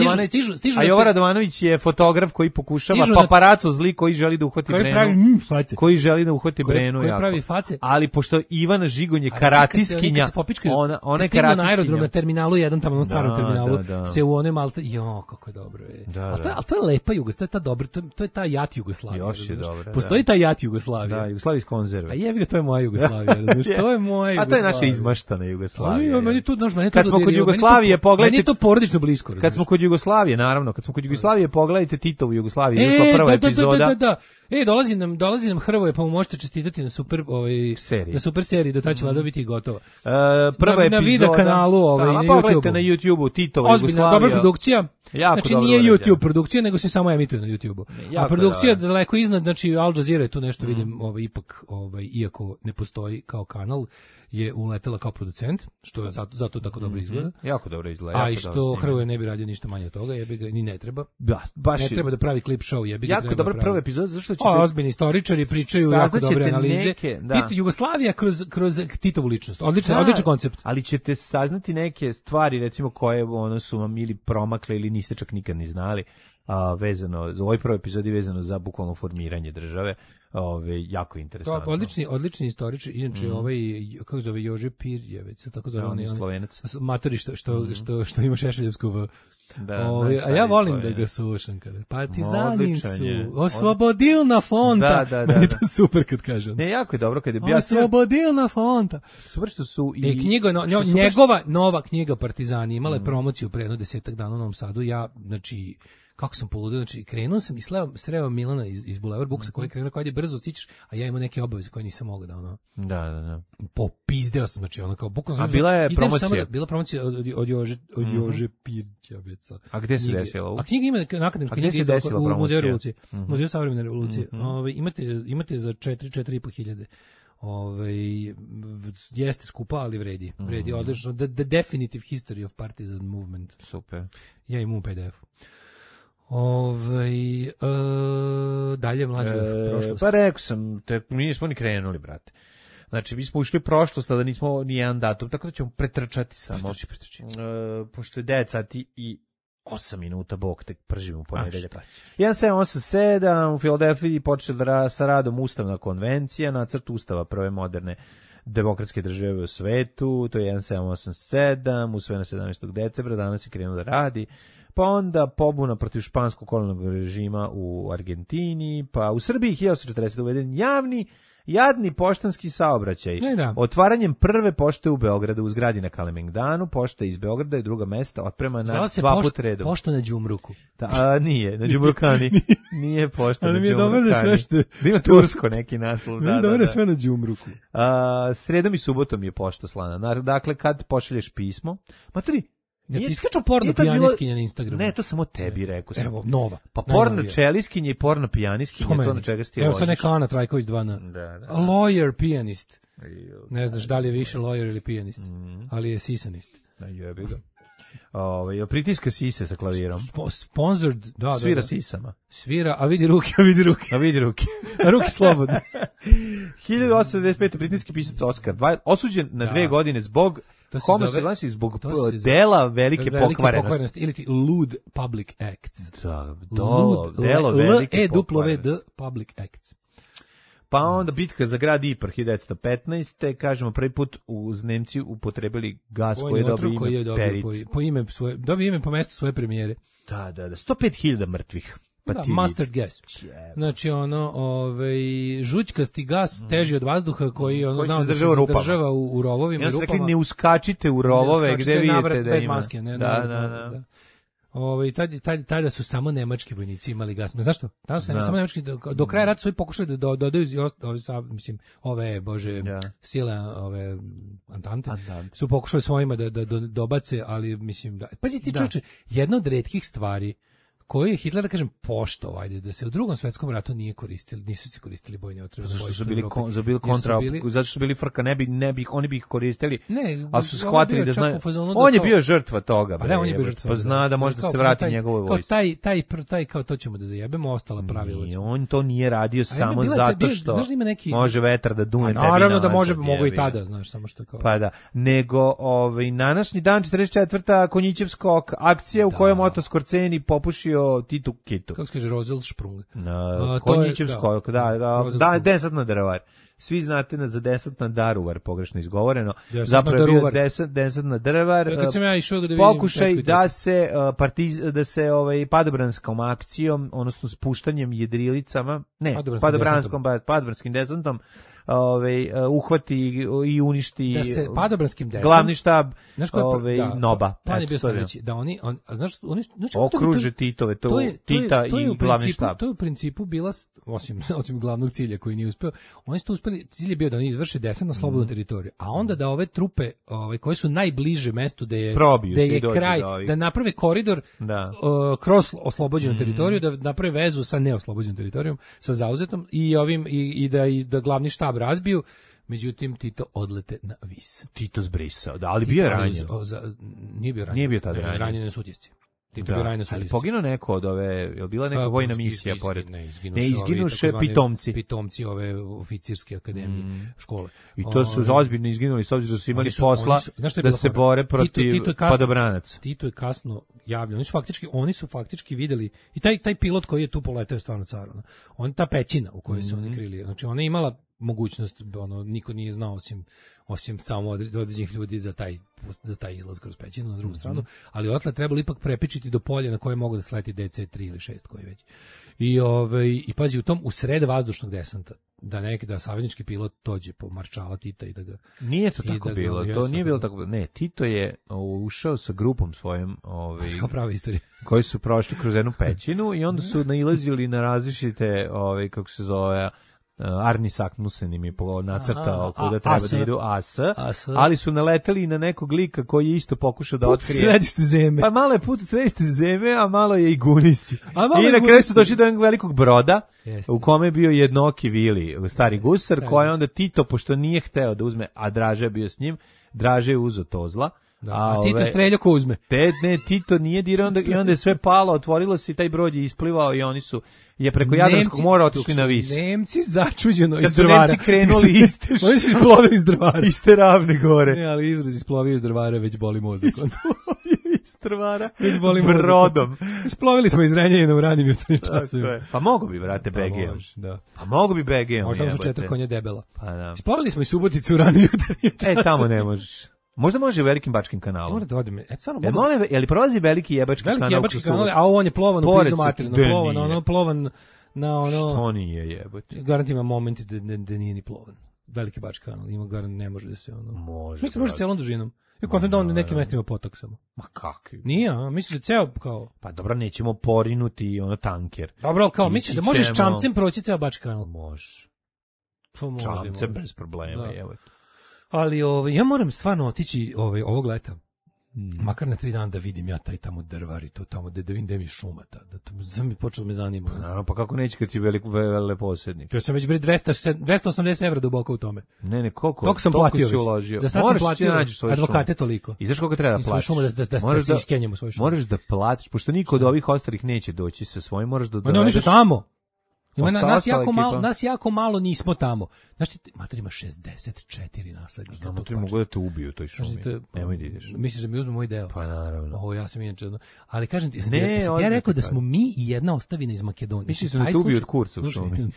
Jova Radovanović je fotograf koji pokušava, paparaco zli koji želi da uhvati Brenu. Koji želi da uhvati Brenu. Koji pravi face. Ali pošto Ivana Žigon je karatiskinja, ona je karatiskinja. Na aerodrom na terminalu 1, tamo na starom terminalu, se u one Malte, kako je dobro je. Ali to je lepa Jugoslavija, to je ta dobra, to je ta jat Jugoslavija. Još je dobro. Postoji ta jat Jugoslavija. Da, Jugoslavija iz konzerve. A jebi ga, to je moja Jugoslavija, razumiješ, to je moja Jugoslavija. A to je naša izmaštana Jugoslavija. Kad smo kod Jugoslavije, pogledajte. Meni je to porodično blisko. Kad smo kod Jugoslavije, naravno, pogledajte Titovu Jugoslaviju, išla prva epizoda. Da. Dolazi nam Hrvoje, pa mu možete čestitati na super seriji, do tada će vlada biti gotova. Prva epizoda. Na video kanalu, na pogledajte na YouTubeu Titova Jugoslavija. Dobra produkcija. Znači nije YouTube produkcija, nego se samo emituje na YouTubeu. A produkcija je daleko iznad, znači Al Jazeera je tu nešto vidim, ipak, iako ne postoji kao kanal, je uletela kao producent, što je zato tako dobro izgleda. Jako dobro izgleda. A i što Hrvoje ne bi radio ništa manje od toga, jebi ga, ni ne treba. Da, baš ne treba da pravi klip show, jebi ga. Jako dobra prva epizoda, zašto ćete... ozbiljni istoričari pričaju jako dobre analize. Jugoslavija kroz Titovu ličnost. Odličan koncept. Ali ćete saznati neke stvari, recimo, koje su vam ili promakle ili niste čak nikad ni znali, vezano, za ovoj prvoj epizodi vezano za bukvalno formiranje države. Jako interesantno. Odlični istoričar, inače kako zove Jože Pirjevec, tako zove on Slovenac. Matori što ima Šešeljevsku v. A ja volim da ga slušam kada. Partizani su oslobodilna fonta. Meni je to super kad kaže. Ne, jako je dobro kad je bio oslobodilna fonta. Super što su njegova nova knjiga Partizani imala je promociju pre jedno 10 dana u Novom Sadu. Ja, znači, kako sam poludio, znači krenuo sam i sreo Milana iz Boulevard Booksa koji je krenuo, koji je brzo stičeš, a ja imao neke obaveze koje nisam mogao da Da. Popizdeo sam, znači ono kao bukvalno. A bila je promocija? Bila promocija od Jože Pirjevca. A gde se desila? A knjiga ima akademska knjiga u Muzeju revolucije. Muzeju savremene revolucije. Imate za 4.500. Jeste skupa, ali vredi odlično. The Definitive History of Partisan Movement. Super. Ja imam u PDF-u. Dalje mlađe prošlost. Pa rekao sam, mi nismo ni krenuli, brate. Znači, mi smo ušli prošlost, a da nismo ni jedan datum, tako da ćemo pretrčati samo. Pošto je 9 sati i 8 minuta, bok, tek pržimo u ponedeljak. 1787, u Filadelfiji počela sa radom Ustavna konvencija, nacrt Ustava prve moderne demokratske države u svetu, to je 1787, usvojeno 17. decembra, danas je krenuo da radi. Pa onda pobuna protiv španskog kolonijalnog režima u Argentini, pa u Srbiji 1840 uveden jadni poštanski saobraćaj. Otvaranjem prve pošte u Beogradu u zgradi na Kalemegdanu, pošta iz Beograda i druga mesta otprema na 2 put redom. Pošta na Đumruku. Nije, na Đumrukani. Nije pošta na Đumrukani. Ima tursko neki naslov. Da, sve na Đumruku. Sredom i subotom je pošta slana. Dakle, kad pošalješ pismo, ja ti iskaču porno pijaniskinja na Instagramu. Ne, to samo tebi rekao sam. Evo, nova. Pa porno čeliskinje i porno pijaniskinje, to na čega si ti ložiš. Evo sad neka Ana Trajković 2 Da. Lawyer pijanist. Ne znaš da li je više lawyer ili pijanist, ali je sisanist. Da, jebi ga. Pritiska sise sa klavirom. Sponsored, da. Svira sisama. Svira, a vidi ruke. A ruke slobodne. 1895. britanski pisac Oskar osuđen na 2 godine zbog homoseksualnosti, zbog dela velike pokvarenosti. Ili ti lewd public acts. Da, delo velike pokvarenosti. Public acts. Pa onda bitka za grad Ipar 1915. Kažemo prvi put uz Nemci upotrebili gas koji je dobio ime Perit. Dobio ime po mestu svoje premijere. Da. 105.000 mrtvih. Mustard gas. Znači žućkasti gas teži od vazduha koji znao da se zadržava u rovovima i rupama. Rekli ne uskačite u rovove gde vidite da bez ima. Maske, ne. Da. Tada su samo nemački vojnici imali gas. Zašto? Tada su samo nemački, do kraja rata su pokušali da dodaju ove sile, ove Antante, su pokušali svojima da dobace, ali mislim da... Pazi ti čoveče, jedna od retkih stvari koji je Hitler, da kažem, poštovao, da se u Drugom svetskom ratu nisu se koristili bojne otrove. Zato što su bili frka, oni bi ih koristili, ali su shvatili da znaju. On je bio žrtva toga, pa zna da može da se vrati njegovoj vojsci. Taj kao to ćemo da zajebemo, ostala pravila. On to nije radio samo zato što može vetar da dune tebi. Naravno da mogu i tada, znaš, samo što kao. Pa da, nego današnji dan 44. Konjićevskog akcija u kojem Otto Skorceni popušio Titu Kitu. Kako se kaže, Roselsprung. Konjićevskog, da, desant na Daruvar. Svi znate za desant na Daruvar, pogrešno izgovoreno. Zapravo je bio desant na Daruvar. Pokušaj da se padobranskom akcijom, odnosno spuštanjem jedrilicama, padobranskim desantom, uhvati i uništi da se padobranskim desantom glavni štab Noba. Plan je bio sledeći, da oni okruže Titove, Tita i glavni štab. To je u principu bila, osim glavnog cilja koji nije uspeo, oni su uspeli, cilj je bio da oni izvrše desant na slobodnu teritoriju, a onda da ove trupe koje su najbliže mestu da je kraj, da naprave koridor kroz oslobođenu teritoriju, da naprave vezu sa neoslobođenom teritorijom, sa zauzetom i da glavni štab razbiju, međutim Tito odlete na Vis. Tito zbrisao, ali bio je ranjen. Nije bio tada ranjen. Ranjen na Sutjesci. Tito bio ranjen na Sutjesci. Ali poginuo neko od ove, je li bila neka vojna misija pored? Ne, izginuše pitomci. Pitomci ove oficirske akademije, škole. I to su ozbiljno izginuli, s obzirom da su imali posla da se bore protiv padobranaca. Tito je kasno javljeno. Oni su faktički videli, i taj pilot koji je tu poletao je stvarno car. Ta pećina u kojoj se oni krili, znači ona je imala mogućnost, niko nije znao osim samo određenih ljudi za taj izlaz kroz pećinu na drugu stranu, ali otle trebalo ipak prepičiti do polja na koje mogu da sleti DC-3 ili 6 koji već. I pazi, u sred vazdušnog desanta da saveznički pilot dođe po maršala Tita i da ga... Nije to tako bilo, to nije bilo tako. Ne, Tito je ušao sa grupom svojim kao prava istorija, koji su prošli kroz jednu pećinu i onda su nailazili na različite kako se zove, Arni Saknusen im je nacrtao kuda treba da idu ali su naleteli na nekog lika koji je isto pokušao da otkrije središte zemlje. Pa malo je put u središte zemlje, a malo je i Gunisi. I na kraju su došli do jednog velikog broda u kome je bio jednoki Vili, stari gusar, koji onda Tito, pošto nije hteo da uzme, a Draže je bio s njim, Draže je uzeo Tozla. A Tito streljao ko uzme. Tito nije dirao i onda je sve palo, otvorilo se i taj brod je isplivao i oni su preko Jadranskog mora otišli na Vis. Nemci začuđeno iz Drvara. Kad su Nemci krenuli oni su isplovili iz Drvara. Iste Ravne gore. Ne, ali izraz isplovio iz Drvara već boli mozak. iz Trvara brodom. Isplovili smo iz Renjanina u ranim jutarnjim časovima. Pa mogu bi, brate, BG-om. Da. Pa mogu bi BG-om. Možda su 4 konja debela. Pa da. Isplovili smo iz Subotice u ranim jutarnjim časovima. Tamo ne možeš. Možda može u Velikim Bačkim kanalom. Mora da odem. Je li prolazi Veliki Jebački kanal? Veliki Jebački kanal, a on je plovan u pizdu materinu. Plovan na ono... Što nije jebote? Garant ima momenti da nije ni plovan. Veliki Bački kanal, ima garant, ne može da se ono... Može. Mislim, može celom dužinom. I kontent da on na nekim mestima potok samo. Ma kakvi? Nije, a misliš da ceo kao... Pa dobro, nećemo porinuti ono tanker. Dobro, ali kao, misliš da možeš čamcem proći ceo Bački kanal? Može. Čamcem bez problema, evo. Ali ja moram stvarno otići ovog leta. Makar na 3 dana da vidim ja taj tamo drvar i to tamo da vidim gde mi šuma da sam mi počelo me zanima. Naravno, pa kako neće kad si veleposednik? Ja sam već bili 280 evra duboko u tome. Ne, koliko? Toliko sam platio već. Za sad sam platio advokate toliko. I znaš koliko treba da platiš? Da se iskenjem u svoju šumu. Moraš da platiš, pošto niko od ovih ostalih neće doći sa svojim, moraš da dovedeš. Oni su tamo. Nas jako malo nismo tamo. Znaš ti, mater ima 64 naslednika. Znamo, ti mogu da te ubiju u toj šumi. Nemoj da ideš. Misliš da mi uzme moj deo? Pa naravno. Ja sam inače... Ali kažem ti, ja rekao da smo mi i jedna ostavina iz Makedonije. Misliš da te ubiju od kurca u šumi?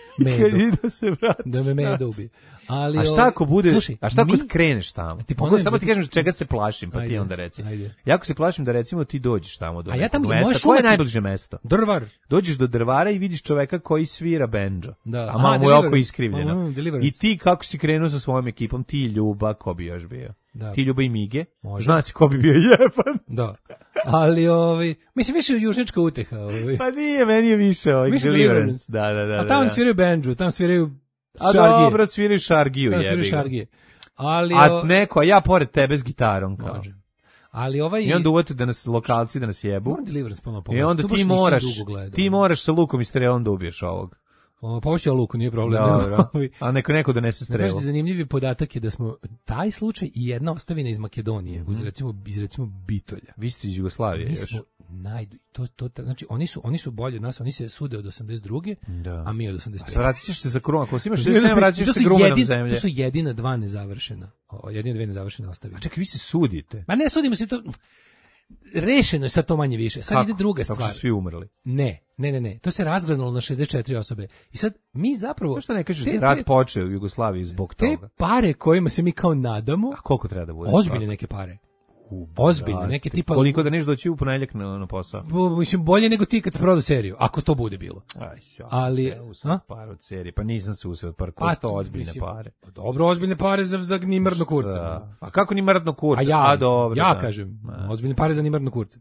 Da me Medo ubije. A šta ako bude, a šta ako kreneš tamo? Samo ti kažem čega se plašim, pa ti onda reci. Jako se plašim da recimo ti dođeš tamo do nekog mesta. Koje je najbliže mesto? Drvar. Dođeš do Drvara i vidiš čoveka koji svira bendžo. A malo mu je oko iskrivljeno. I ti kako si krenuo sa svojom ekipom, ti Ljuba, ko bi još bio? Ti Ljuba i Mige. Zna si ko bi bio jeban. Da. Ali mislim više južnička uteha. Pa nije, meni je više Deliverance. Da. A tamo sviraju bendžu, tamo sviraju Šargije. A dobro, sviriš Šargiju, jebi ga. A ja pored tebe s gitarom. Kao. Može. Ali I onda uvete da nas lokalci da nas jebu. Moram Deliverance ponovno pogledati. I onda ti moraš sa lukom i strelom da ubiješ ovog. Pa hoće ja luku, nije problem. Dobro. A neko donese strelu. Znači, zanimljivi podatak je da smo taj slučaj i jedna ostavina iz Makedonije, iz recimo Bitolja. Vi ste iz Jugoslavije još. Znači, oni su bolji od nas, oni se sude od 82. A mi od 85. Vratit ćeš se za Kruman, ako si imaš 67, vratit ćeš se Krumanom zemlje. To su jedine dve nezavršene ostavine. A čekaj, vi se sudite? Ma ne sudimo se, to rešeno je sad to manje više. Sad ide druga stvar. Kako su svi umrli? Ne. To se razgranalo na 64 osobe. I sad mi zapravo... Što ne kažeš da rat počeo u Jugoslaviji zbog toga? Te pare kojima se mi kao nadamo... A koliko treba da bude? Ozbiljne neke pare. Ozbiljne, neke tipa... Koliko da neš doći u ponedjeljak na posao? Mislim, bolje nego ti kad se prodao seriju, ako to bude bilo. Ali... Par od serije, pa nisam se useo od par, ko to ozbiljne pare? Dobro, ozbiljne pare za nimrdno kurce. A kako nimrdno kurce? Ja kažem, ozbiljne pare za nimrdno kurce.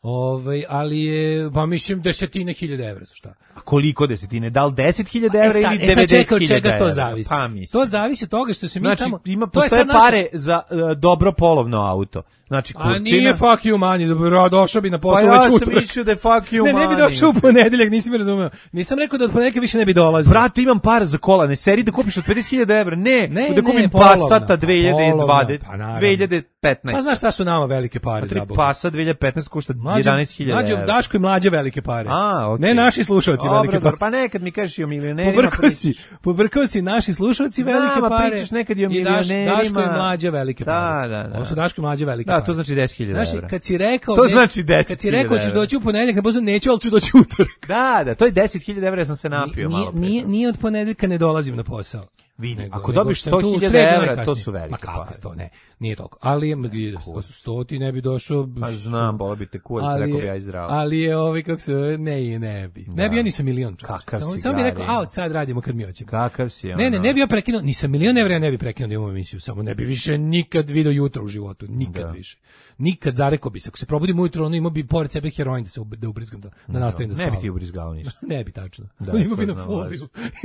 Ali je, pa mislim, 10.000 evra su šta. A koliko desetine? Da li 10.000 evra ili 90.000 evra? Čega to zavisi? Pa mislim. To zavisi od toga što se mi tamo... Znači, postoje pare za dobro polovno auto. Znači, kurčina... A nije fuck you money, došao bi na posao već utorak. Pa ja sam mislio da je fuck you money. Ne bi došao u ponedeljak, nisi mi razumeo. Nisam rekao da od ponedjeljka više ne bi dolazio. Brate, imam para za kola, ne seri da kupiš od 50.000 evra, ne da kupim Passata 2020, 2015. Pa znaš šta su nama velike pare za Boga? Passat 2015 košta 11.000 evra. Daško i Mlađe velike pare. Okay. Ne naši slušalci velike pare. Pa nekad mi kažeš i o milionerima. Pobrkao si naši slušalci velike pare. Pričaš nekad i o milionerima. Daško i Mlađe velike pare. Da. Ovo su Daško i Mlađe velike pare. Da, to znači 10.000 evra. Znači, kad si rekao... To znači 10.000 Kad si rekao ćeš doći u ponedjeljak, na posao neću, ali ću doći utorak. Da, to je 10.000 evra, ja sam se napio malo. Nije od ponedjeljka ne dolazim na posao. Vidi, ako dobiš 100.000 evra, to su velike pare. Ma kako to, ne, nije toliko. Ali 100 ti ne bi došao... Pa znam, bola bi te kurac, rekao bi ja i zdravo. Ali je kako se... Ne bi. Ne bi ja nisam milion. Kakav si samo bi rekao, od sad radimo kad mi hoćemo. Kakav si ono. Ne bi ja prekinuo, nisam milion evra, ja ne bi prekinuo da imamo emisiju, samo ne bi više nikad video jutro u životu, nikad više. Nikad zarekao bi se, ako se probudim ujutro, ono imao bi pored sebe heroin da ubrizgam, da nastavim da spavam. Ne bi ti ubrizgao ništa. Ne bi, tačno. Imao bi na foliju.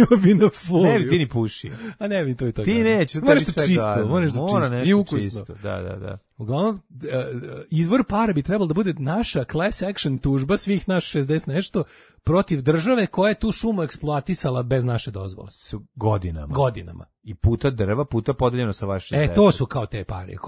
Ne bi ti ni pušio. A ne bi to i to. Ti nećeš, moraš da čisto, i ukusno. Da. Uglavnom, izvor para bi trebalo da bude naša class action tužba svih naš 60 nešto protiv države koja je tu šumu eksploatisala bez naše dozvole. Godinama. I puta drva, puta podeljeno sa vaše 60. To su kao te pare.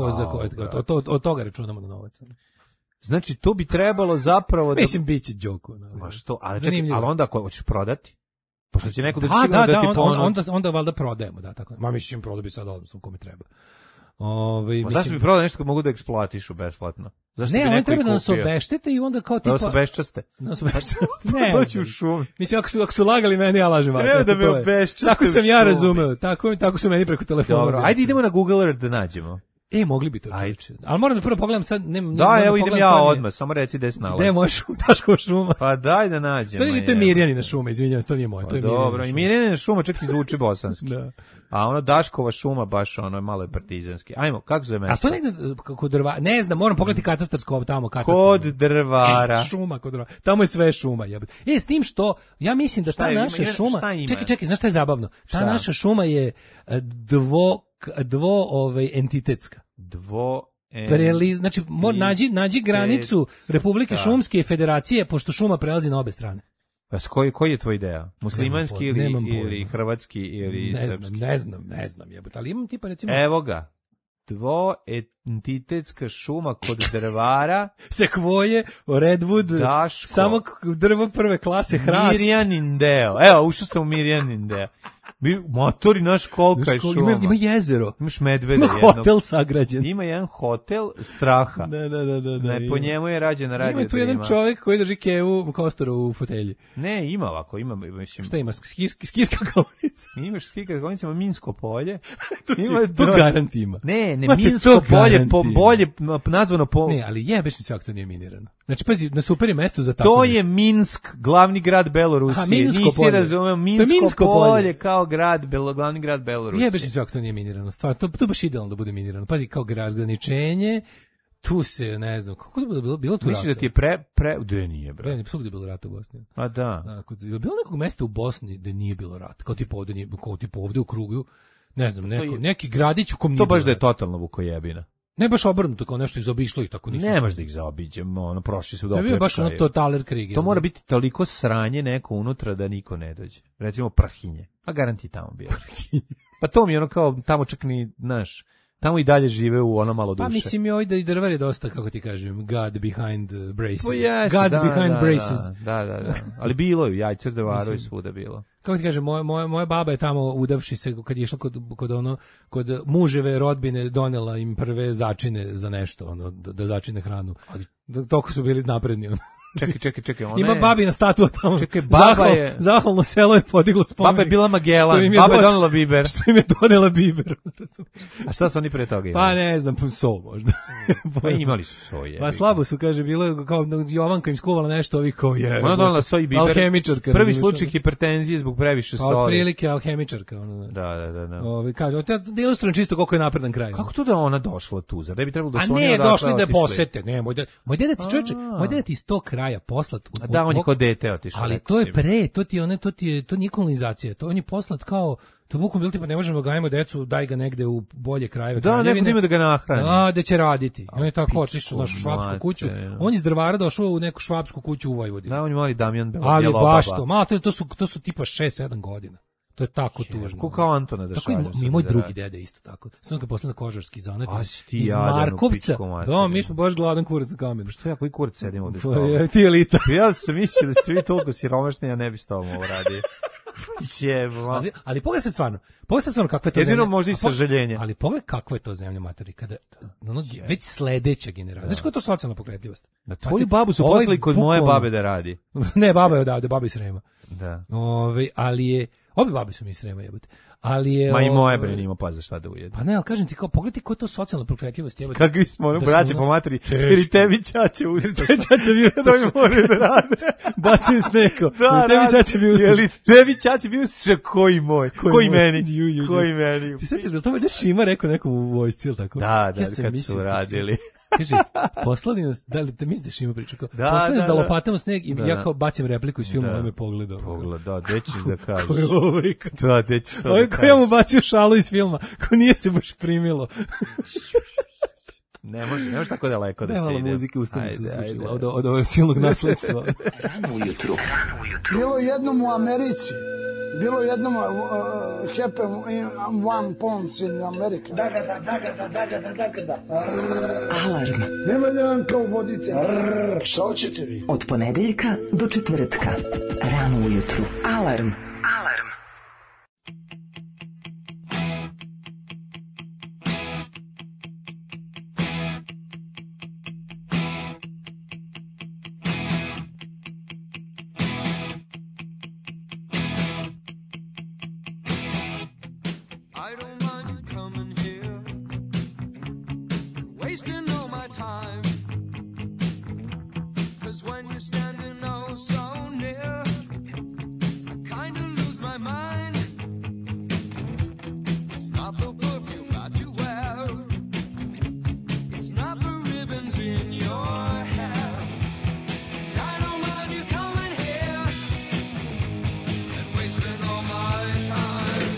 Od toga računamo na novac. Znači, to bi trebalo zapravo da... Mislim, bit će džoku. Ma što, ali onda ako hoćeš prodati? Pošto će neko da sigurno da ti ponude. Onda valjda prodajemo, da, tako. Ma mislim, prodao bi sad odnosno kome treba. Zašto bi prodao nešto koje mogu da eksploatišu besplatno? Zašto ne, oni treba da nas obeštete i onda kao tipa... Da nas obeščaste. Ne, doći u šum. Mislim, ako su lagali meni, ja lažem vas. Treba da me obeščaste. Tako sam ja razumeo. Tako su meni preko telefona. Dobro, ajde idemo na Google Earth da nađemo. Mogli bi to čući. Ali moram da prvo pogledam sad. Evo idem ja odmah, samo reci gde se nalazi. Gde možeš Daškova šuma? Pa daj da nađemo. Sorry, to je Mirjanina šuma, izvinjavam se, to nije moje. To je dobro, i Mirjanina šuma čak i zvuči bosanski. Da. A ono Daškova šuma baš ono malo je partizanski. Ajmo, kako se zove mesto? A to negde kod Drvara, ne znam, moram pogledati katastarsko tamo Kod Drvara. Šuma kod Drvara. Tamo je sve šuma, jebote. S tim što ja mislim da ta naša šuma, čekaj, znaš šta je zabavno? Ta naša šuma je entitetska. Znači, nađi granicu Republike Šumske i Federacije, pošto šuma prelazi na obe strane. Koji je tvoj ideja? Muslimanski ili hrvatski ili srpski? Ne znam, jebote, ali imam tipa recimo... Evo ga. Dvoentitetska šuma kod Drvara. Sekvoje, Redwood, Daško. Samo drvo prve klase, hrast. Mirjanin deo. Evo, ušao sam u Mirjanin deo. Motori naš kolika je šuma. Ima jezero. Imaš medveda jednog. Ima hotel sagrađen. Ima jedan hotel straha. Da. Po njemu je rađena radio. Ima tu jedan čovjek koji drži kevu Kostoru u fotelji. Ne, ima ovako, mislim. Šta ima? Skijska kaonica. Imaš skijska kaonica, ima Minsko polje. To garant ima. Ne, Minsko polje, bolje nazvano po... Ne, ali jebeš mi sve ako to nije minirano. Znači, pazi, na super je mesto za tako. To je Minsk, glavni grad Belorusije. Nisi razumeo, Minsko polje kao glavni grad Belorusije. Jebeš mi sve ako to nije minirano. Stvarno, to baš idealno da bude minirano. Pazi, kao razgraničenje, tu se, ne znam, kako je bilo tu rata? Misliš da ti je gde nije, bre? Ne, svugde je bilo rata u Bosni. A da. Je bilo nekog mesta u Bosni gde nije bilo rata? Kao tipa ovde u krugu, ne znam, neki gradić u kom nije bilo. To baš da je totalno vukojebina. Ne baš obrnuto, kao nešto ih zaobišlo i tako nisu. Nemaš da ih zaobiđemo, prošli su do opljačkaju. To je baš ono totaler krig. To mora biti toliko sranje neko unutra da niko ne dođe. Recimo Prahinje, a garanti tamo bio. Pa to mi je ono kao, tamo čak ni, znaš, tamo i dalje žive u ono malo duše. Pa mislim i ovdje i Drvar je dosta, kako ti kažem, God behind braces. God's behind braces. Da. Ali bilo je, Jajcer, Drvaru i svuda bilo. Kako ti kažem, moja baba je tamo udavši se, kad je išla kod muževe rodbine, donela im prve začine za nešto, da začine hranu. Toliko su bili napredni, Čekaj. Ima babina statua tamo. Čekaj, baba je... Zahvalno selo je podiglo spomenik. Baba je bila Magellan, baba je donela biber. Što im je donela biber. A šta su oni pre toga imali? Pa ne znam, so možda. Pa imali su soje. Pa slabo su, kaže, bilo kao Jovanka im skuvala nešto, ovih kao je. Ona donela soj i biber. Alhemičarka. Prvi slučaj hipertenzije zbog previše soli. Pa otprilike alhemičarka. Da. Kaže, da ilustrujem čisto koliko je napredan kraj. Kako to da ona došla tu? Zar ne bi trebalo da su oni odatle? A ne, došli da je posete. Ne, moj deda ti iz tog kraja poslat. Da, on je kod dete otišao. Ali to je to nije kolonizacija. To on je poslat kao, to bukom bilo tipa ne možemo da gajimo decu, daj ga negde u bolje krajeve. Da, neko ima da ga nahrani. Da, da će raditi. On je tako otišao u našu švapsku kuću. On iz Drvara došao u neku švapsku kuću u Vojvodini. Da, on je mali Damjan Belobaba. Ali baš to su tipa 6-7 godina. To je tako tužno. Ko kao Antona da šalje. Tako i moj drugi dede isto tako. Sam ga poslao na kožarski zanat. Iz Markovca. Da, mi smo baš gladan kurac na kamenu. Što ja koji kurac sedim ovdje s tobom? Ti elita. Ja sam mislio da ste vi toliko siromašni, ja ne bi s tobom ovo radio. Ali pogledaj se stvarno kakva je to zemlja. Jedino možda i sažaljenje. Ali pogledaj kakva je to zemlja, materi, kada već sledeća generacija. Znači koja je to socijalna pokretljivost? Na tvoju babu su poslali kod moje babe da radi. Ne, baba je odavde, baba iz Srema. Da. Ali je... Obe babi su mi iz Srema, jebote. Ali je... Ma i moje bre nima pa za šta da ujede. Pa ne, ali kažem ti kao, pogledaj koja je to socijalna pokretljivost, jebote. Kakvi smo, ono, braće po materi, jer tebi ćaće ustaša. Ćaće bi ustaša. Da mi moraju da rade. Bacim sneko. Da, tebi ćaće bi ustaša. Jeli tebi ćaće bi ustaša, koji moj? Koji meni? Koji meni? Ti sećaš da to već Šima rekao nekom u vojsci, ili tako? Da, kad su radili. Kaže, poslali nas, da li te misliš da Šima priča kao, poslali nas da lopatamo sneg i ja kao bacim repliku iz filma, on me pogledao. Da, gde ćeš da kažeš? Da, gde ćeš to da kažeš? Ko ja mu bacio šalu iz filma, ko nije se baš primilo. Ne može tako daleko da se ide. Nemalo muzike, ustavi se usušila od ovog silnog nasledstva. Rano ujutru. Bilo jednom u Americi, bilo jednom happen one pounds in America. Da. Alarm. Nema da vam kao vodite. Šta hoćete vi? Od ponedeljka do četvrtka. Rano ujutru. Alarm. I don't mind you coming here, wasting all my time. 'Cause when you're standing oh so near, I kinda lose my mind. It's not the perfume that you wear, it's not the ribbons in your hair. I don't mind you coming here and wasting all my time.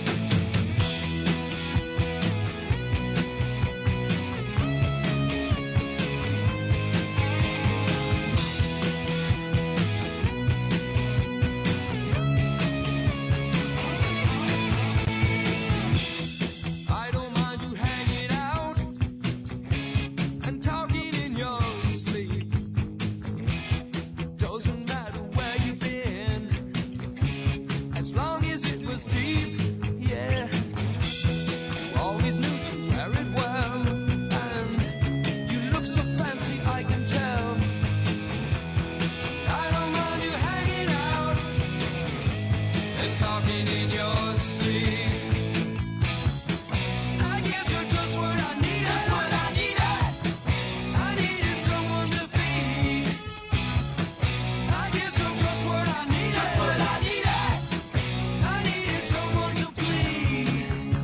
I don't mind you hanging out and talking in your sleep. Doesn't matter where you've been, as long as it was deep, yeah. You always knew to wear it well, and you look so fancy, I can tell. I don't mind you hanging out and talking in your sleep. I guess you're just what I needed. Just what I needed. I needed someone to feed. I guess you're just what I needed. Just what I needed. I needed someone to plead.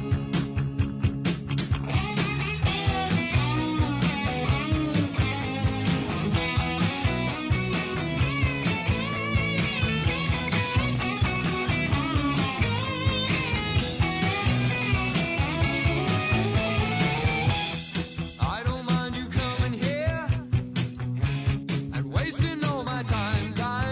I don't mind you coming here and wasting all my time.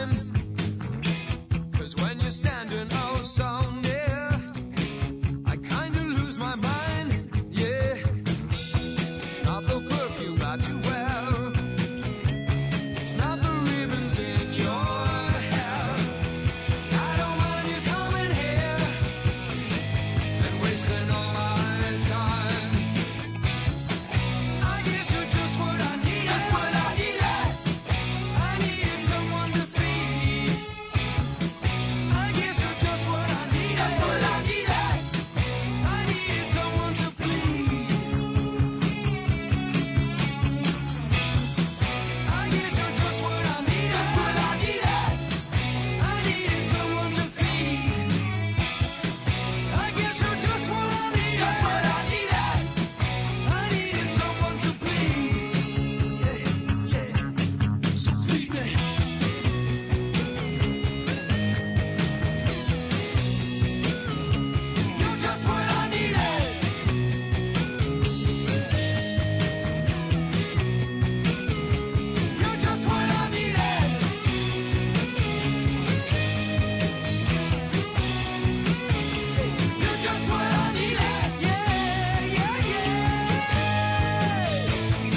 'Cause when you're standing oh so near, I kinda lose my mind, yeah. It's not the perfume that you wear, it's not the ribbons in your hair. I don't mind you coming here and wasting all my time. I guess you're just what I needed. Just what I needed. I needed someone to feed. I guess you're just what I needed. Just what I needed. I needed someone to plead. I guess you're just what I needed. Just what I needed. I needed someone to feed. I guess you're just what I needed. Just what I needed. I needed someone to plead. Yeah, yeah. So plead me. You're just what I needed. You're just what I needed. You're just what I needed. Yeah, yeah, yeah.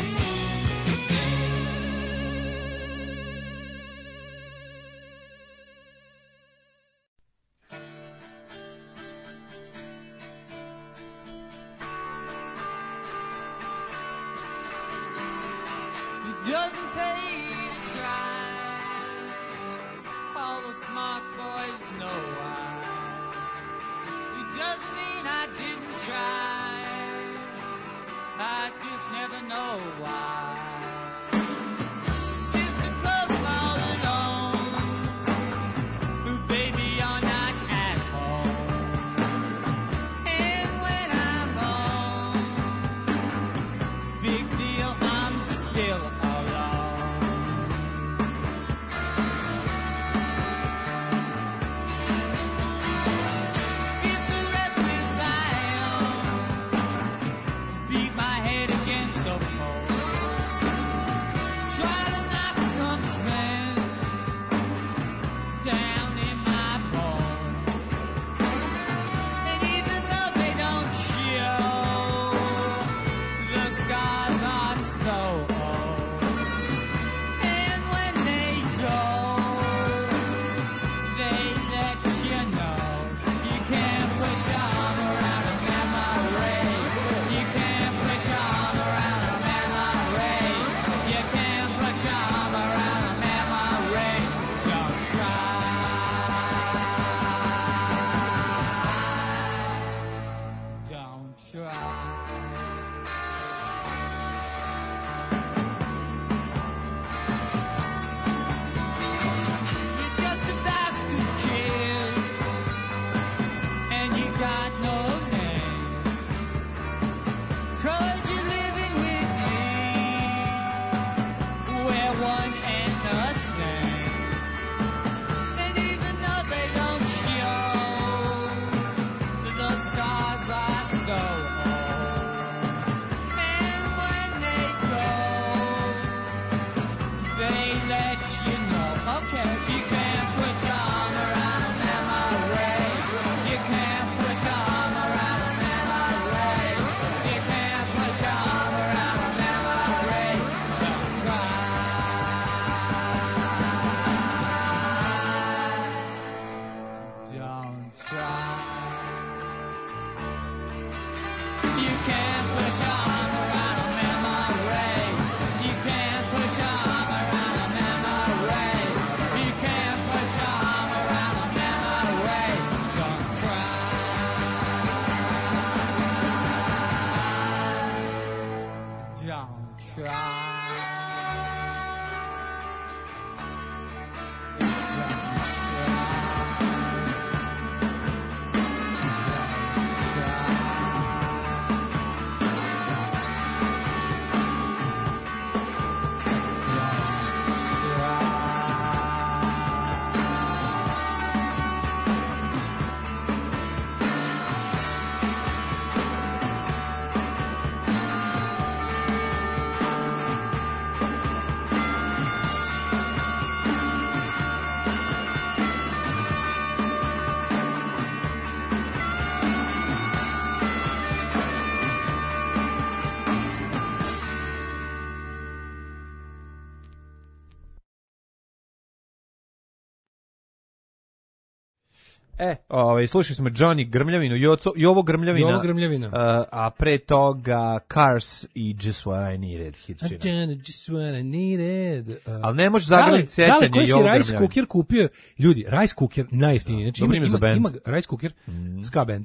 It doesn't pay to try. All the smart boys know why. It doesn't mean I didn't try. I just never know why. It's the club all alone. Baby, you're not at home. And when I'm home, big deal, I'm still alone. It's a restless island. Beat my head against the pole. Try to knock some sense down in my bones. And even though they don't show, the scars are so old. Slušali smo Johnny Grmljavinu, Jovo Grmljavina, a pre toga Cars i Just What I Needed, hitčina. Just What I Needed. Ali ne može zagrliti sećanje Jovo Grmljavina. Koji si Rice Cooker kupio? Ljudi, Rice Cooker najjeftiniji. Znači, ima Rice Cooker, ska band.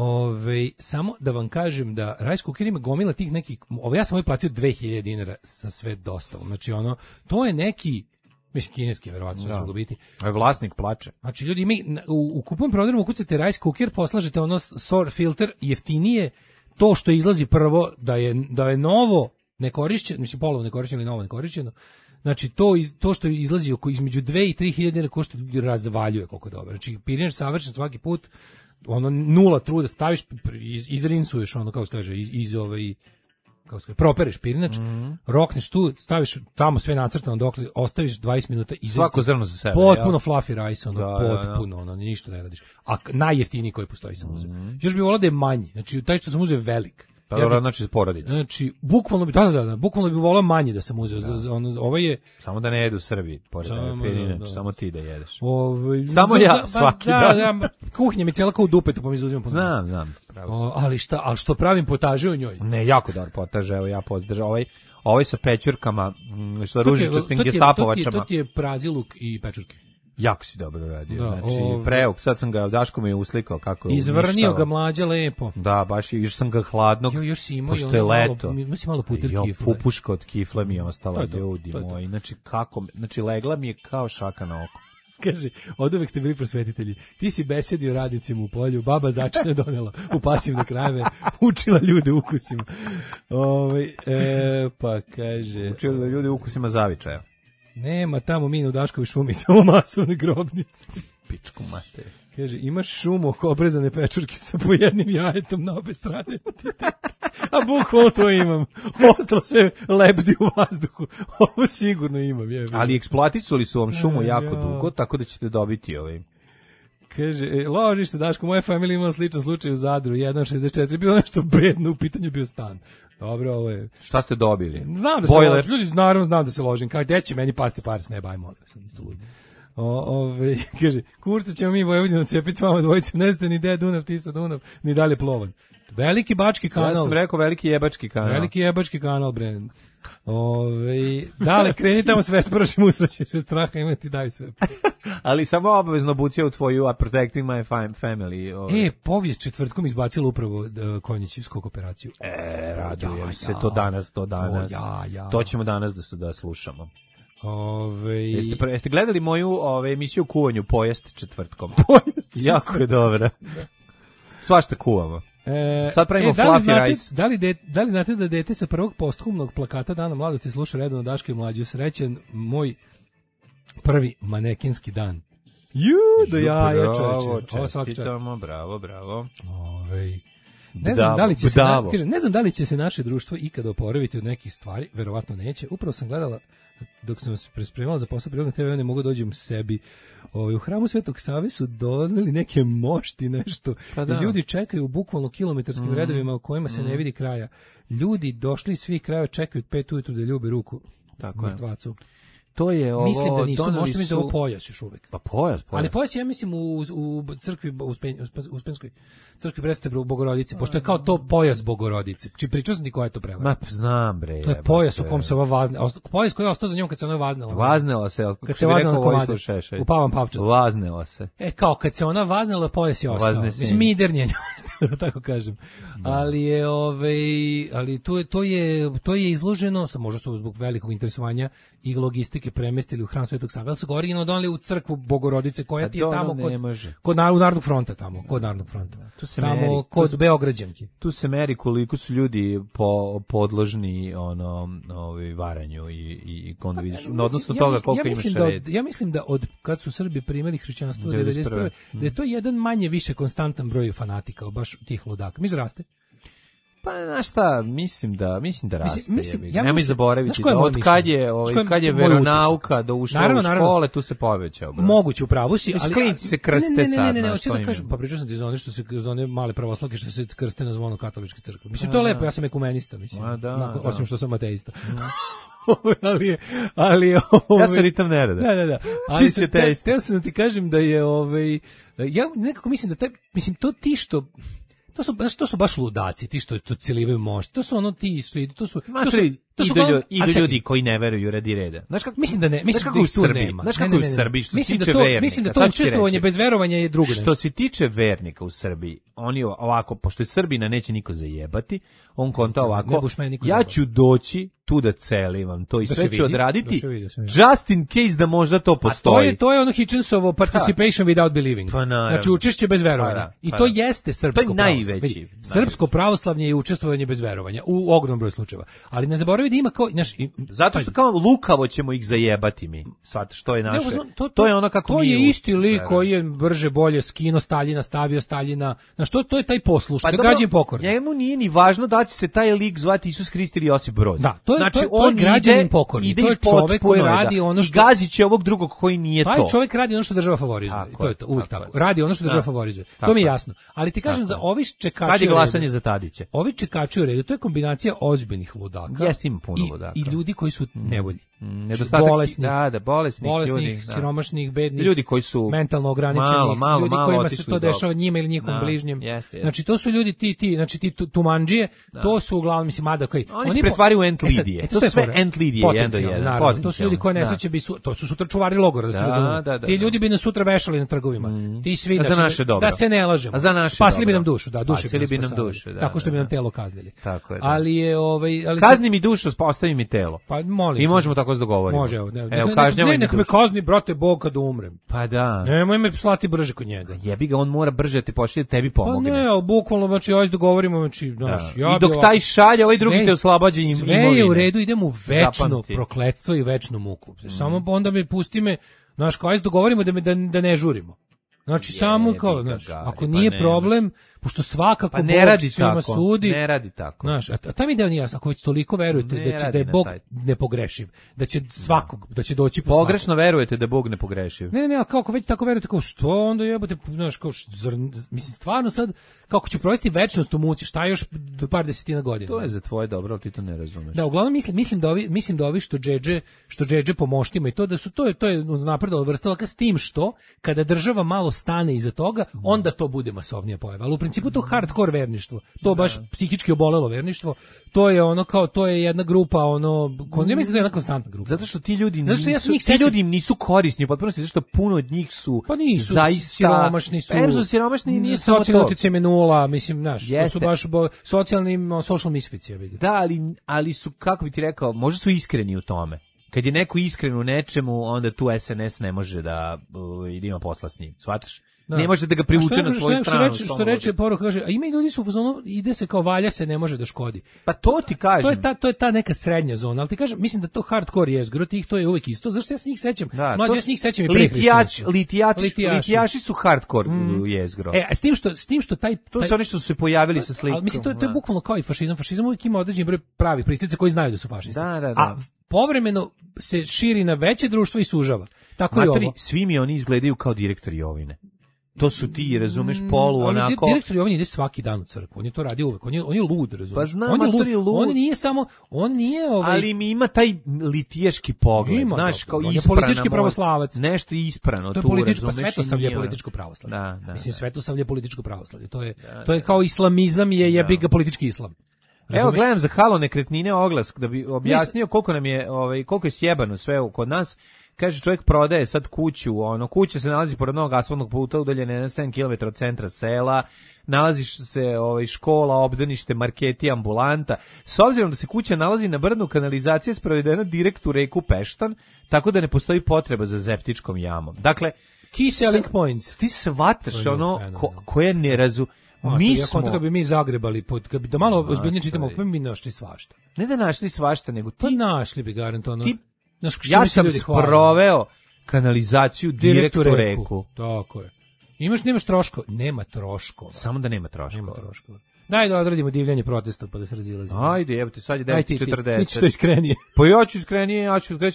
Samo da vam kažem da Rice Cooker ima gomila tih nekih, ja sam ovaj platio 2000 dinara sa sve dostavom. Znači, to je neki, mislim, kineski, verovatno, da će biti. Vlasnik plače. Znači, ljudi, u kupujem prodajem, ukucate Rice Cooker, poslažete SOR filter, jeftinije to što izlazi prvo, da je novo nekorišćeno, mislim, polovo nekorišćeno ili novo nekorišćeno, znači, to što izlazi između 2 i 3 hiljade, ko što razvaljuje koliko je dobro. Znači, pirinač savršen svaki put, nula truda, staviš, izrinsuješ, kako se kaže, propereš pirinač, rokneš tu, staviš tamo sve nacrtano, dok ostaviš 20 minuta i svako zrno za sebe. Potpuno fluffy rice, potpuno, ništa ne radiš. A najjeftiniji koji postoji sam uzeo. Još bih volao da je manji, znači taj što sam uzeo velik. Pa dobro, znači porodicu. Znači, bukvalno bi volao manje da sam uzeo. Ovo je... Samo da ne jedu Srbi, samo ti da jedeš. Samo ja, svaki dan. Kuhinja mi cijela kao u dupetu, pa mi zauzimam. Znam. Ali što pravim potaže u njoj? Ne, jako dobar potaže, evo ja pozdržam. Ovaj sa pečurkama, sa ružičastim gestapovačama. To ti je praziluk i pečurke. Jako si dobro radio, znači preuk, sad sam ga, Daško mi je uslikao kako je izvrnio ga Mlađa lepo. Da, baš još sam ga hladnog, pošto je leto. Mislim malo puter kifle. Pupuška od kifle mi je ostala, ljudi moji, znači legla mi je kao šaka na oko. Kaže, od uvek ste bili prosvetitelji. Ti si besedio radnicima u polju, baba začine donela u pasivne krajeve, učila ljude ukusima. Pa kaže... Učila ljude ukusima zavičaja. Nema tamo mi u Daškovi šumi, samo masovne grobnice. Pičku mater. Kaže, imaš šumu oko obrezane pečurke sa po jednim jajetom na obe strane. A bukvalno to imam. Ostalo sve lebdi u vazduhu. Ovo sigurno imam. Ali eksploatisali su vam šumu jako dugo, tako da ćete dobiti ovaj. Kaže, ložiš se, Daško, moja familija imala sličan slučaj u Zadru, 1.64, bilo nešto bedno, u pitanju bio stan. Dobro, ovo je... Šta ste dobili? Znam da se ložim, ljudi naravno znam da se ložim, kao gde će meni pasti pare s neba, aj molim, sam isto ludi. Kaže, kurca ćemo mi Vojvodinu cepiti s vama dvojice, ne znate ni gde je Dunav, Tisa, Dunav, ni dalje plovan. Veliki bački kanal. Ja sam rekao veliki jebački kanal. Veliki jebački kanal, bre. Dale, kreni tamo sve spršim usraće, sve straha imati, daj sve. Ali samo obavezno bucija u tvoju Protecting My Family. Povijest četvrtkom izbacila upravo Konjićevsku operaciju. Radujem se, to danas. To ćemo danas da slušamo. Jeste gledali moju emisiju o kuvanju Pojest četvrtkom? Jako je dobra. Svašta kuvamo. Sad pravimo fluffy rice. Da li znate da dete sa prvog posthumnog plakata Dana mladosti sluša redovno Daška i Mlađu? Srećan moj prvi manekinski dan. Do jaja, čoveče. Čestitamo, bravo. Ne znam da li će se naše društvo ikada oporaviti od nekih stvari, verovatno neće. Upravo sam gledala dok sam se prespremala za posao prirodnog TV, ne mogu dođem sebi. U hramu Svetog Save su doneli neke mošti, nešto. Ljudi čekaju bukvalno kilometarskim redovima u kojima se ne vidi kraja. Ljudi došli iz svih krajeva, čekaju 5 ujutru da ljube ruku mrtvacu. To je ovo. Mislim da nisu, možete mi da ovo pojas još uvek. Pa pojas. Ali pojas ja mislim u crkvi, u Uspenskoj crkvi Presvete Bogorodice, pošto je kao to pojas Bogorodice. Či pričao sam ti koja je to prevara? Ma, znam bre. To je pojas u kom se ova vaznela. Pojas koji je ostao za njom kad se ona vaznela. Vaznela se, kad se vaznela komade. U Pavan Pavčan. Vaznela se. Kao kad se ona vaznela, pojas je ostao. Mislim, midernje, da tako kažem. Ali je ali to je izloženo, možda su zbog velikog interesovanja i logistike premestili u hram Svetog Save. Da su ga originalno doneli u crkvu Bogorodice koja ti je tamo kod Narodnog fronta tamo, kod Narodnog fronta. Tamo kod Beograđanki. Tu se meri koliko su ljudi podložni varanju i onda vidiš odnosno toga koliko imaš red. Ja mislim da od kad su Srbi primili hrišćanstvo 91. da je to jedan manje više konstantan broj fanatika, baš tih ludaka. Mi raste. Pa znaš šta, mislim da raste. Nemoj zaboraviti da od kad je veronauka do ušla u škole, tu se povećao. Moguće, upravo si, ali klinci se krste sad. Ne, hoću da kažem, pa pričao sam ti za one što se za one male pravoslavke što se krste na zvono katoličke crkve. Mislim to je lepo, ja sam ekumenista, mislim. Osim što sam ateista. ali ja se ritam ne rada. Da. Ali teo sam da ti kažem da je ja nekako mislim da to ti što to su baš ludaci, ti što celivaju mošt. To su ono ti su ljudi koji ne veruju radi reda. Znaš kako mislim da ne, mislim da ih tu nema. Znaš kako u Srbiji što se tiče vernika. Mislim da to učestvovanje bez verovanja je drugo nešto. Što se tiče vernika u Srbiji, oni ovako, pošto je Srbina neće niko zajebati, on konta ovako, ja ću doći tu da celim to i sve ću odraditi, just in case da možda to postoji. A to je ono Hitchensovo participation without believing. Znači učešće bez verovanja. I to jeste srpsko pravoslavlje. Srpsko pravoslavlje je učestvovanje bez verovanja u ogromnom broju slučajeva. Ali ne zaboravi da ima kao zato što kao lukavo ćemo ih zajebati mi. Shvataš što je naše. To je ono kako to je isti lik koji je brže bolje skino Staljina, stavio Staljina. Znači to je taj poslušni, gađi pokorni. Njemu nije ni važno da će se taj lik zvati Isus Hrist ili Josip Broz. Da, to je građanin pokorni. To je čovjek koji radi ono što gaziće ovog drugog koji nije to. Taj čovjek radi ono što država favorizuje. To je to, uvijek tako. Radi ono što država favorizuje. To mi je jasno. Ali ti kažem za ovi čekači. Kad je glasanje za Tadića? Ovi čekači u redu, to je kombinacija ozbiljnih ludaka. Jeste im puno ludaka. I ljudi koji su nevolji. Nedostatak bolesnih ljudi, siromašnih, bednih, ljudi koji su mentalno ograničeni, ljudi kojima se to dešava njima ili njihovom bližnjem. Znači to su ljudi znači ti tumandžije, to su uglavnom mislim mada koji oni se pretvaraju u entlidije. To sve entlidije jedan. To su ljudi koji nesreće bi to su sutra čuvari logora, da se razume. Ti ljudi bi nas sutra vešali na trgovima. Ti svi da se ne lažemo. Spasili bi nam dušu, duše bi nam dušu, tako što bi nam telo kaznili. Ali je kazni mi dušu, ostavi mi telo. Pa molim. I možemo tako se dogovoriti. Može, nek me kazni, brate, Bog kad umrem. Pa da. Nemoj me slati brže kod njega. Jebi ga, on mora brže da te pošalje, tebi pomogne. Pa ne, bukvalno, znači, ajde dogovorimo, znači, znaš, I dok taj šalje, ovaj drugi te oslobađa imovine. Sve je u redu, idem u večno prokletstvo i večnu muku. Samo onda me pusti me, znaš, kao ajde dogovorimo da ne žurimo. Znači, samo kao, znaš, ako nije problem, pošto svakako Bog svima sudi. Ne radi tako. Znaš, a tam ide on jasno, ako već toliko verujete da je Bog nepogrešiv, da će svakog, da će doći po svakog. Pogrešno verujete da je Bog nepogrešiv. Ne, a kako već tako verujete, kao što onda jebote, znaš, kao mislim, stvarno sad, kako ću provesti večnost u muci, šta još do par desetina godina. To je za tvoje dobro, ali ti to ne razumeš. Da, uglavnom mislim da ovi što džedže po moštima i to da su to je napredovalo vrsta s tim što kada država malo stane iza toga, onda to bude masovnija pojava. Ali u principu to hardcore verništvo, to baš psihički obolelo verništvo, to je ono kao, to je jedna grupa, ja mislim da je jedna konstantna grupa. Zato što ti ljudi nisu korisni, potpuno zato što puno od njih su zaista siromašni su. Siromašni nije socijalni utjecaj nula, mislim, znaš, to su baš socijalni social misfits, ja vidim. Da, ali su, kako bi ti rekao, možda su iskreni u tome. Kad je neko iskren u nečemu, onda tu SNS ne može da ima posla s njim, shvataš? Ne možete da ga privuče na svoju stranu. Što reče poruka, kaže, a ima i ljudi su u fazonu, ide se kao valja se, ne može da škodi. Pa to ti kažem. To je ta neka srednja zona, ali ti kažem, mislim da to hardcore jezgro, tih to je uvek isto. Zašto ja se njih sećam? Mlađe, ja se njih sećam i pre hrišćanstva. Litijaši su hardcore jezgro. S tim što taj to su oni što su se pojavili sa slikom. Ali mislim, to je bukvalno kao i fašizam. Fašizam uvijek ima određen broj pravih pristaca koji znaju da su fašisti. Da. A povremeno se širi na veće društvo i sužava. Tako i ovo. Svi mi oni izgledaju kao direktori Jovine. To su ti, razumeš, polu onako. Direktor Jovin ide svaki dan u crkvu. On je to radio uvek. On je lud, razumeš. Pa znam, on je lud. On nije ali mi ima taj litijaški pogled, znaš, kao on je politički pravoslavac. Nešto isprano tu, razumeš. Pa Svetosavlje je političko pravoslavlje. Mislim, Svetosavlje je političko pravoslavlje. To je kao islamizam je jebi ga politički islam. Razumeš? Evo gledam za Halo nekretnine oglas da bi objasnio koliko nam je koliko je sjebano sve kod nas. Kaže, čovjek prodaje sad kuću, kuća se nalazi pored novog asfaltnog puta, udaljene na 7 km od centra sela, nalazi se škola, obdanište, marketi, ambulanta. S obzirom da se kuća nalazi na brdu, kanalizacija je sprovedena direkt u reku Peštan, tako da ne postoji potreba za septičkom jamom. Dakle, key selling points. Ti se vataš koje ne razu... Mi smo... Kad bi mi zagrebali, da malo ozbiljnije čitamo, pa mi našli svašta. Ne da našli svašta, nego ti... Pa našli bi garantovano. Ja sam sproveo kanalizaciju direkt u reku. Tako je. Nemaš troškova? Nema troškova. Samo da nema troškova. Daj da odradimo divljanje protesta pa da se razilazimo. Ajde, evo ti sad je 9:40. Ti ćeš to iskrenije. Pa ja ću iskrenije,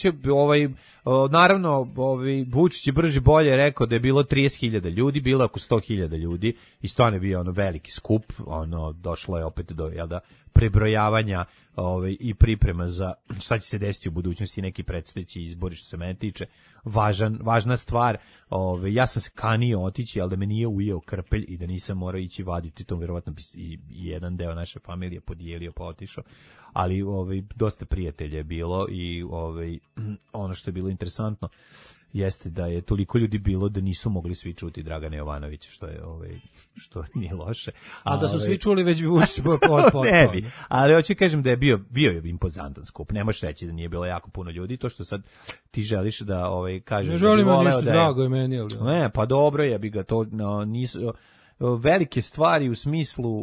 naravno, Vučić je brže bolje rekao da je bilo 30.000 ljudi, bilo oko 100.000 ljudi i stvarno je bio veliki skup, došlo je opet do prebrojavanja i priprema za šta će se desiti u budućnosti, neki predstojeći izbori što se mene tiče. Važna stvar, ja sam se kanio otići, ali da me nije ujeo krpelj i da nisam morao ići vaditi, to vjerovatno i jedan deo naše familije podijelio pa otišao, ali dosta prijatelja je bilo i ono što je bilo interesantno jeste da je toliko ljudi bilo da nisu mogli svi čuti Dragana Jovanovića, što nije loše. A da su svi čuli već bi Vučić ne bi, ali hoću kažem da je bio je impozantan skup. Ne možeš reći da nije bilo jako puno ljudi, to što sad ti želiš da kažeš. Ne želim da ništa drago je meni, ali. Ne, pa dobro je bi ga to nisu velike stvari u smislu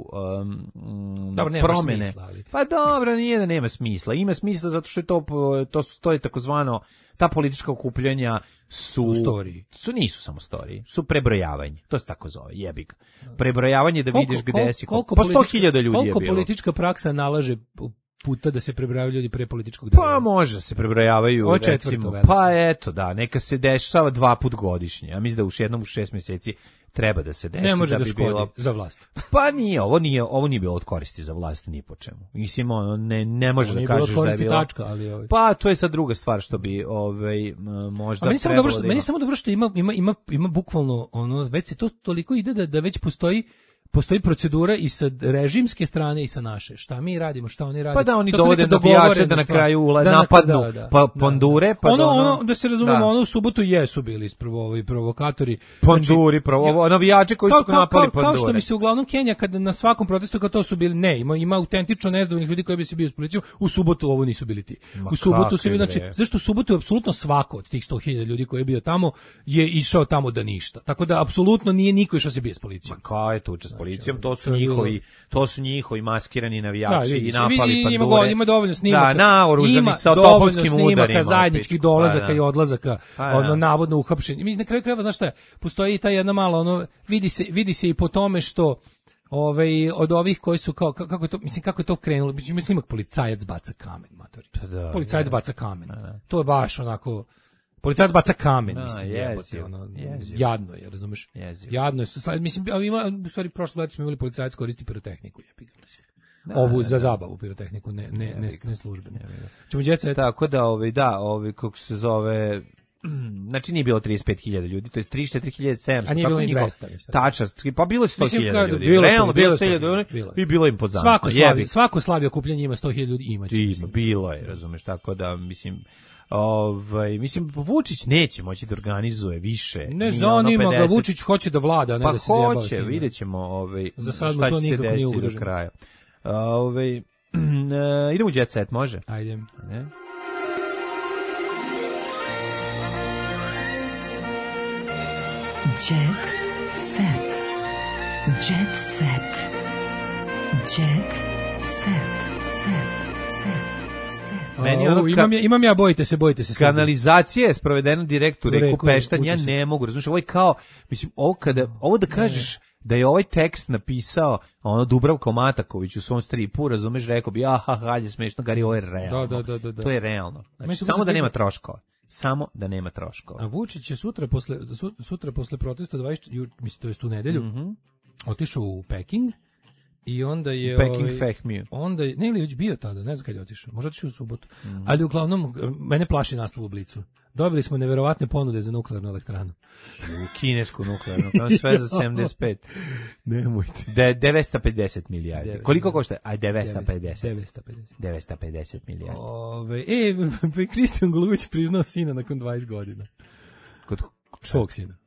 promene. Smisla, ali. Pa dobro, nije da nema smisla. Ima smisla zato što je to je takozvano ta politička okupljanja nisu samo storiji, su prebrojavanje. To se tako zove, jebi ga. Prebrojavanje da vidiš gde si. Pa 100.000 ljudi je bilo. Koliko politička praksa nalaže puta da se prebrojavaju ljudi pre političkog dela? Pa može se prebrojavaju, recimo. Pa eto, da, neka se dešava 2 puta godišnje. Ja mislim da jednom u 6 mjeseci treba da se desi. Ne može da bi škodi bila za vlast. Pa ovo nije bilo od koristi za vlast ni po čemu. Mislim, ne može da kažeš da je bilo. Tačka, ali Pa to je sad druga stvar što bi možda meni samo dobro što ima bukvalno već se to toliko ide da već postoji procedura i sa režimske strane i sa naše. Šta mi radimo, šta oni rade. Pa da oni dovode navijače da na kraju napadnu pandure. Pa da se razumemo, u subotu jesu bili provokatori. Panduri, navijači koji su napali pandure. Kao što mi se uglavnom Kenija, kada na svakom protestu kao to su bili, ima autentično nezadovoljnih ljudi koji bi se bio s policijom, u subotu ovo nisu bili ti. U subotu su bili, zašto u subotu je apsolutno svako od tih 100.000 ljudi koji je bio tamo je išao tamo da ništa. Tako da apsolutno nije niko išao se bio s policijom. Kao je tuča s policijom, to su njihovi maskirani navijači i napali pandure. Ima dovoljno snimaka. Da, naoružani sa topovskim udarima. Zajedničkih dolazaka i odlazaka, navodno uhapšeni. Na kraju krajeva, znaš šta je, postoji ta jedna mala, vidi se i po tome što od ovih koji su kako je to krenulo, mislim imak policajac baca kamen, matori. Policajac baca kamen. To je baš onako. Policajac baca kamen, mislim, jebote, jadno je, razumeš? Jadno je, mislim, u stvari prošle godine smo imali policajac koristi pirotehniku, jebi ga. Ovu za zabavu pirotehniku, ne službenu. Čemu djeca je tako da kako se zove, znači nije bilo 35.000 ljudi, to je 34.700. A nije bilo ni 200. Tačarski, pa bilo je 100.000 ljudi. Realno bilo 100.000 ljudi i bilo impozantno. Svako slavi okupljanje ima 100.000 ljudi, imaće. Bilo je, razumeš, tako da, mislim, Vučić neće moći da organizuje više. Ne zanima ga, Vučić hoće da vlada, ne da se zjebava. Pa hoće, vidjet ćemo za sad šta će se desiti do kraja. Idemo u Jet Set, može? Ajde. Ne? Jet set. Jet set. Jet set. Meni ono imam ja, bojite se. Kanalizacija je sprovedena direkt u reku Peštan, ja ne mogu, razumiješ, ovo je kao, mislim, ovo da kažeš da je ovaj tekst napisao ono Dubravko Mataković u svom stripu, razumeš, rekao bi, je smešno, Gari, ovo je realno. Da. To je realno. Znači, samo da nema troškova. Samo da nema troškova. A Vučić je sutra posle protesta, mislim, to je tu nedelju, otišao u Peking. I onda je ne ili već bio tada, ne znam kad je otišao, možda otišao u subotu. Ali uglavnom mene plaši naslov u Blicu. Dobili smo neverovatne ponude za nuklearnu elektranu. U kinesku nuklearnu, kao sve za 75. Nemojte. 950 milijardi. Koliko košta? 950 milijardi. Kristijan Golubić priznao sina nakon 20 godina. Kod svog sina.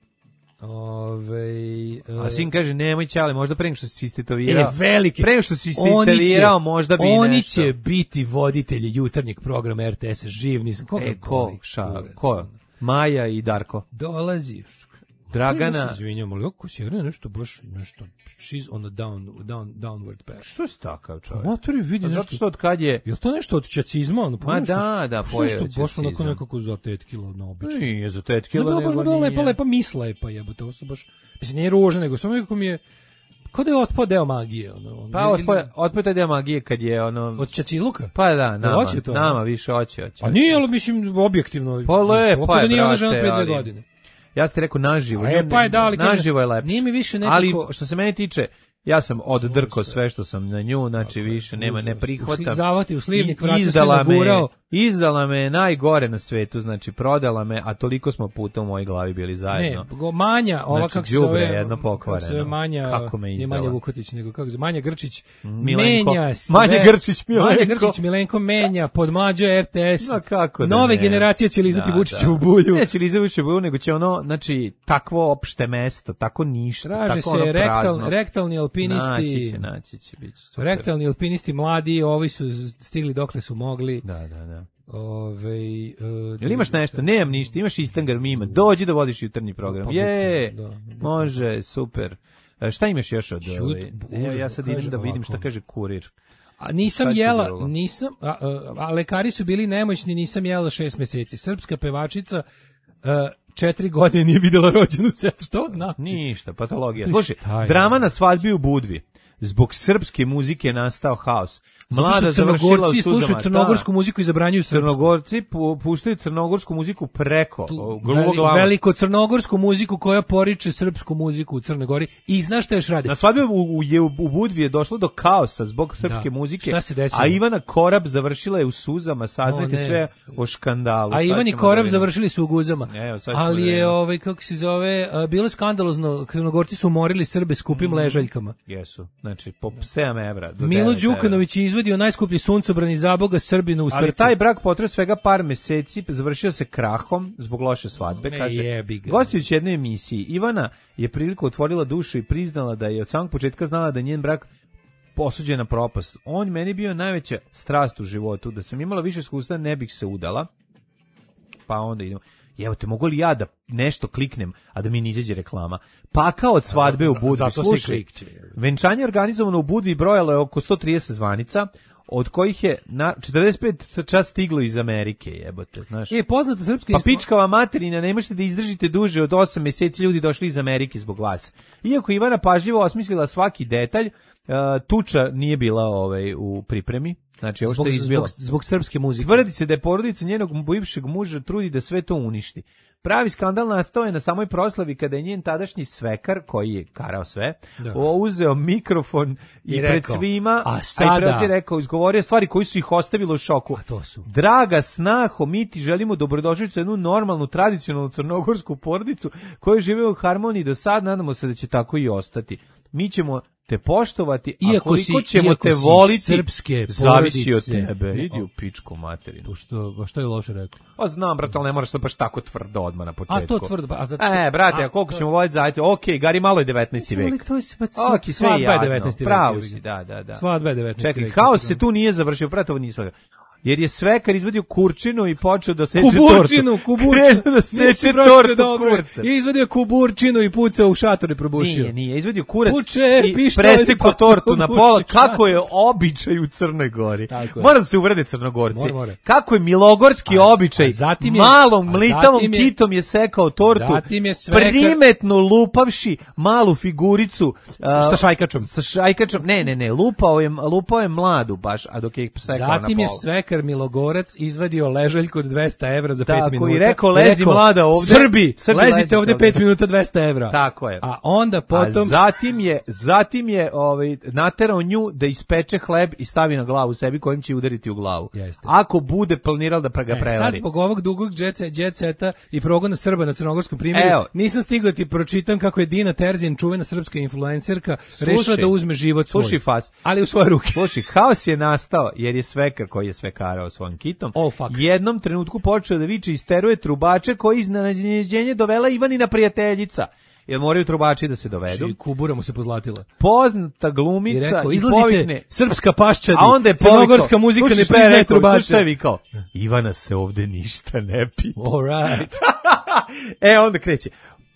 A sin kaže nemoj ćale, možda pre nego što si istetovirao. Veliki. Pre nego što si istetovirao, možda bi nešto. Oni će biti voditelji jutarnjeg programa RTS-a, živ nisam. Ko? Maja i Darko. Dolazi. Dragana. Izvinjam, ali oko si nešto baš nešto. She's on the downward path. Što je takav čovjek? Matori vidi nešto. Zato što od kad je? Je to nešto od čacizma? Ma da, pojeo čacizam. Baš onako nekako za tetkilo na obično. Nije za tetkilo, nego nije. Lepa misla je, pa jebote, ovo su baš, mislim, nije ružno, nego samo nekako mi je, kao da je otpao deo magije. Pa otpao taj deo magije kad je ono... Od Čaciluka? Pa da, nama više hoće. A nije, ali mislim, objektivno. Pa lepa je, brate, ja ste rekao naživo, naživo je lepše. Nije mi više nekako... Ali što se mene tiče, ja sam oddrkao sve što sam na nju, znači više nema, ne prihvatam. Zavati u slivnik, vrata sve nagurao. Izdala me najgore na svetu, znači prodala me, a toliko smo puta u mojoj glavi bili zajedno. Ne, Manja, ova znači, kako se zove, jedno pokvareno. Kako me izdala. Manja Vukotić, nego kako se zove, Manja Grčić, Milenko. Menja sve. Manja Grčić, Milenko menja, pod mlađo RTS. No, kako da nove generacije će lizati Vučića u bulju. Neće lizati Vučića u bulju, nego će ono, znači, takvo opšte mesto, tako ništa, traže tako ono prazno. Rektalni alpinisti. Naći će, biti super. Rektalni alpinisti mladi, ovi su stigli dokle su mogli. Da. Jel imaš nešto? Nemam ništa, imaš Instagram, ima. Dođi da vodiš jutarnji program. Može, super. Šta imaš još od ove? Ja sad idem da vidim šta kaže Kurir. A nisam jela, a lekari su bili nemoćni, nisam jela 6 meseci. Srpska pevačica 4 godine nije videla rođenu sestru. Što znači? Ništa, patologija. Slušaj, drama na svadbi u Budvi. Zbog srpske muzike je nastao haos. Mlada završila u suzama. Slušaju crnogorsku muziku i zabranjuju srpsku. Crnogorci puštaju crnogorsku muziku preko veliko crnogorsku muziku koja poriče srpsku muziku u Crnoj Gori. I znaš šta još radi? Na svadbi u Budvi je došlo do kaosa zbog srpske muzike. Šta se desilo? A Ivana Korab završila je u suzama. Saznajte sve o škandalu. A Ivan i Korab završili su u guzama. Ali je, kako se zove, bilo skandalozno. Crnogorci su umorili Srbe skupim ležaljkama. Jesu. Znači, po 7 evra. Milo Đukanović je izvadio najskuplji suncobran iz Zaboga Srbinu u srcu. Ali taj brak potrajao svega par meseci, završio se krahom zbog loše svadbe. Kaže, gostujući jednoj emisiji, Ivana je priliku otvorila dušu i priznala da je od samog početka znala da je njen brak osuđen na propast. On meni bio najveća strast u životu. Da sam imala više iskustva, ne bih se udala. Pa onda idemo. Evo te, mogu li ja da nešto kliknem, a da mi ne izađe reklama? Pakao od svadbe u Budvi. Slušaj, venčanje organizovano u Budvi brojalo je oko 130 zvanica, od kojih je 45 čas stiglo iz Amerike, jebote. Znaš. Poznata srpska... Pa pičkava materina, ne možete da izdržite duže od 8 meseci, ljudi došli iz Amerike zbog vas. Iako Ivana pažljivo osmislila svaki detalj, tuča nije bila u pripremi. Znači, ovo što je izbilo. Zbog srpske muzike. Tvrdi se da je porodica njenog bivšeg muža trudi da sve to uništi. Pravi skandal nastao je na samoj proslavi kada je njen tadašnji svekar, koji je karao sve, uzeo mikrofon i pred svima, a i rekao, izgovorio stvari koji su ih ostavilo u šoku. A to su. Draga snaho, mi ti želimo dobrodošlicu jednu normalnu, tradicionalnu crnogorsku porodicu koja žive u harmoniji do sad, nadamo se da će tako i ostati. Mi ćemo te poštovati, a koliko ćemo te voliti, srpske zavisi od tebe. Idi u pičku materinu. Što je loše rekao? Pa znam, brate, ali ne moraš sad baš tako tvrdo odmah na početku. A to tvrdo? Brate, a koliko ćemo voliti zajedno? Okej, Gari, malo je 19. vek. Okej, sve je jadno. Pravo si, da. Svadba je 19. Čekaj, haos se tu nije završio, brate, ovo nije svadba. jer je svekar izvadio kurčinu i počeo da seče tortu. Kuburčinu. Da seče tortu kurcem. I izvadio kuburčinu i pucao u šator i probušio. Nije, izvadio kurac i presekao tortu na pola, kako je običaj u Crnoj Gori. Mora da se uvrede Crnogorci. Kako je milogorski običaj, malom mlitavom kitom je sekao tortu, primetno lupavši malu figuricu. Sa šajkačom. Ne, lupao je mladu baš, a dok je sekao na pola. Zatim je svekar Milogorac izvadio ležaljku od 200 evra za 5 minuta. I rekao, lezi mlada ovde. Srbi lezite ovde 5 minuta 200 evra. Tako je. A onda potom... Zatim je naterao nju da ispeče hleb i stavi na glavu sebi kojim će udariti u glavu. Jeste. Ako bude planirao da ga prevari. Sad zbog ovog dugog jet seta i progona Srba na crnogorskom primjeru, nisam stigao ti pročitam kako je Dina Terzijan, čuvena srpska influencerka, rešila da uzme život svoj. Slušaj, Fas. Ali u svoje ruke. Slušaj, haos je nastao jer je svekar koji je svekarao svojim kitom. Jednom trenutku počeo da viče i isteruje trubače koji iznenađenje dovela Ivanina prijateljica. Jer moraju trubači da se dovedu. Kubura mu se pozlatila. Poznata glumica i rekao, izlazite srpska paščadi, a onda je crnogorska muzika ne priznaje trubače. Šta je vikao? Ivana se ovde ništa ne pita. All right. Onda kreće.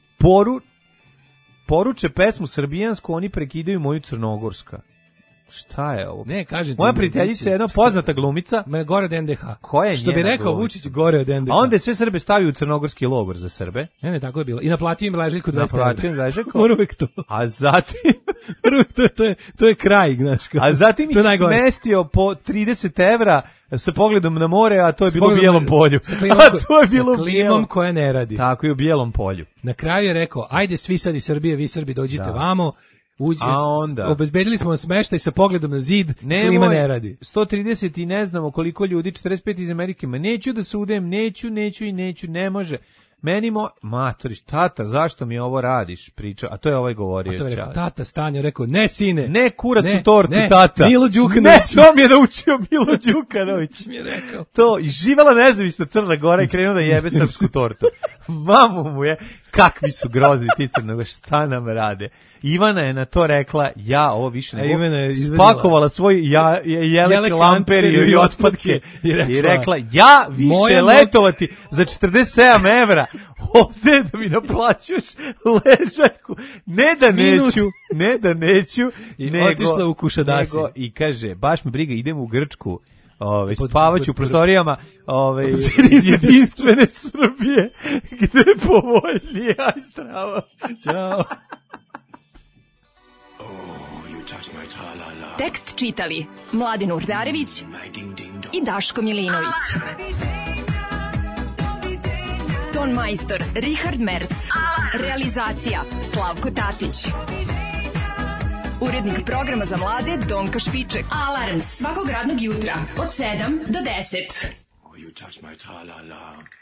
Poruče pesmu srbijansku, oni prekidaju moju crnogorska. Šta je ovo? Ne, kažete. Moja prijateljica je jedna poznata glumica. Gore od NDH. Koja je što bi rekao Vučić, gore od NDH. A onda je sve Srbe stavio u crnogorski logor za Srbe. Ne, tako je bilo. I naplatio im ležaljku 200 evra. Naplatio im ležaljku. Uvijek to. A zatim... to je kraj, znaš. A zatim ih smestio po 30 evra sa pogledom na more, a to je bilo u Bijelom polju. Sa klimom koja ne radi. Tako je u Bijelom polju. Na kraju je rekao, ajde svi sad iz Srbije, vi Srbi dođite vamo. Obezbedili smo smeštaj sa pogledom na zid, klima ne radi. 130 i ne znamo koliko ljudi, 45 iz Amerike, neću da se udem, neću, ne može. Meni matoriš, tata, zašto mi ovo radiš, priča, a to je ovaj govorio. A to je rekao, tata Stanjo, rekao, ne sine. Ne kurac u tortu, tata. Milo Đukanović. Ne, to mi je naučio Milo Đukanović. mi je rekao. To, i živela nezavisna Crna Gora i krenuo da jebe srpsku tortu. Mamu mu je, kakvi su grozni ti Crnoga, šta nam rade. Ivana je na to rekla, ja ovo više ne mogu, spakovala svoj jelek lamperiju i otpadke i rekla, ja više letovati za 47 evra ovde da mi naplaćuješ ležaljku, ne da neću, nego, otišla u Kušadasi. I kaže, baš me briga, idem u Grčku, spavaću u prostorijama jedinstvene Srbije, gde je povoljnije, aj zdravo. Ćao. Tekst čitali Mladin Urdarević i Daško Milinović. Ton majstor Richard Merc. Realizacija Slavko Tatić. Urednik programa za mlade Donka Špiček. Alarms svakog radnog jutra od 7 do 10.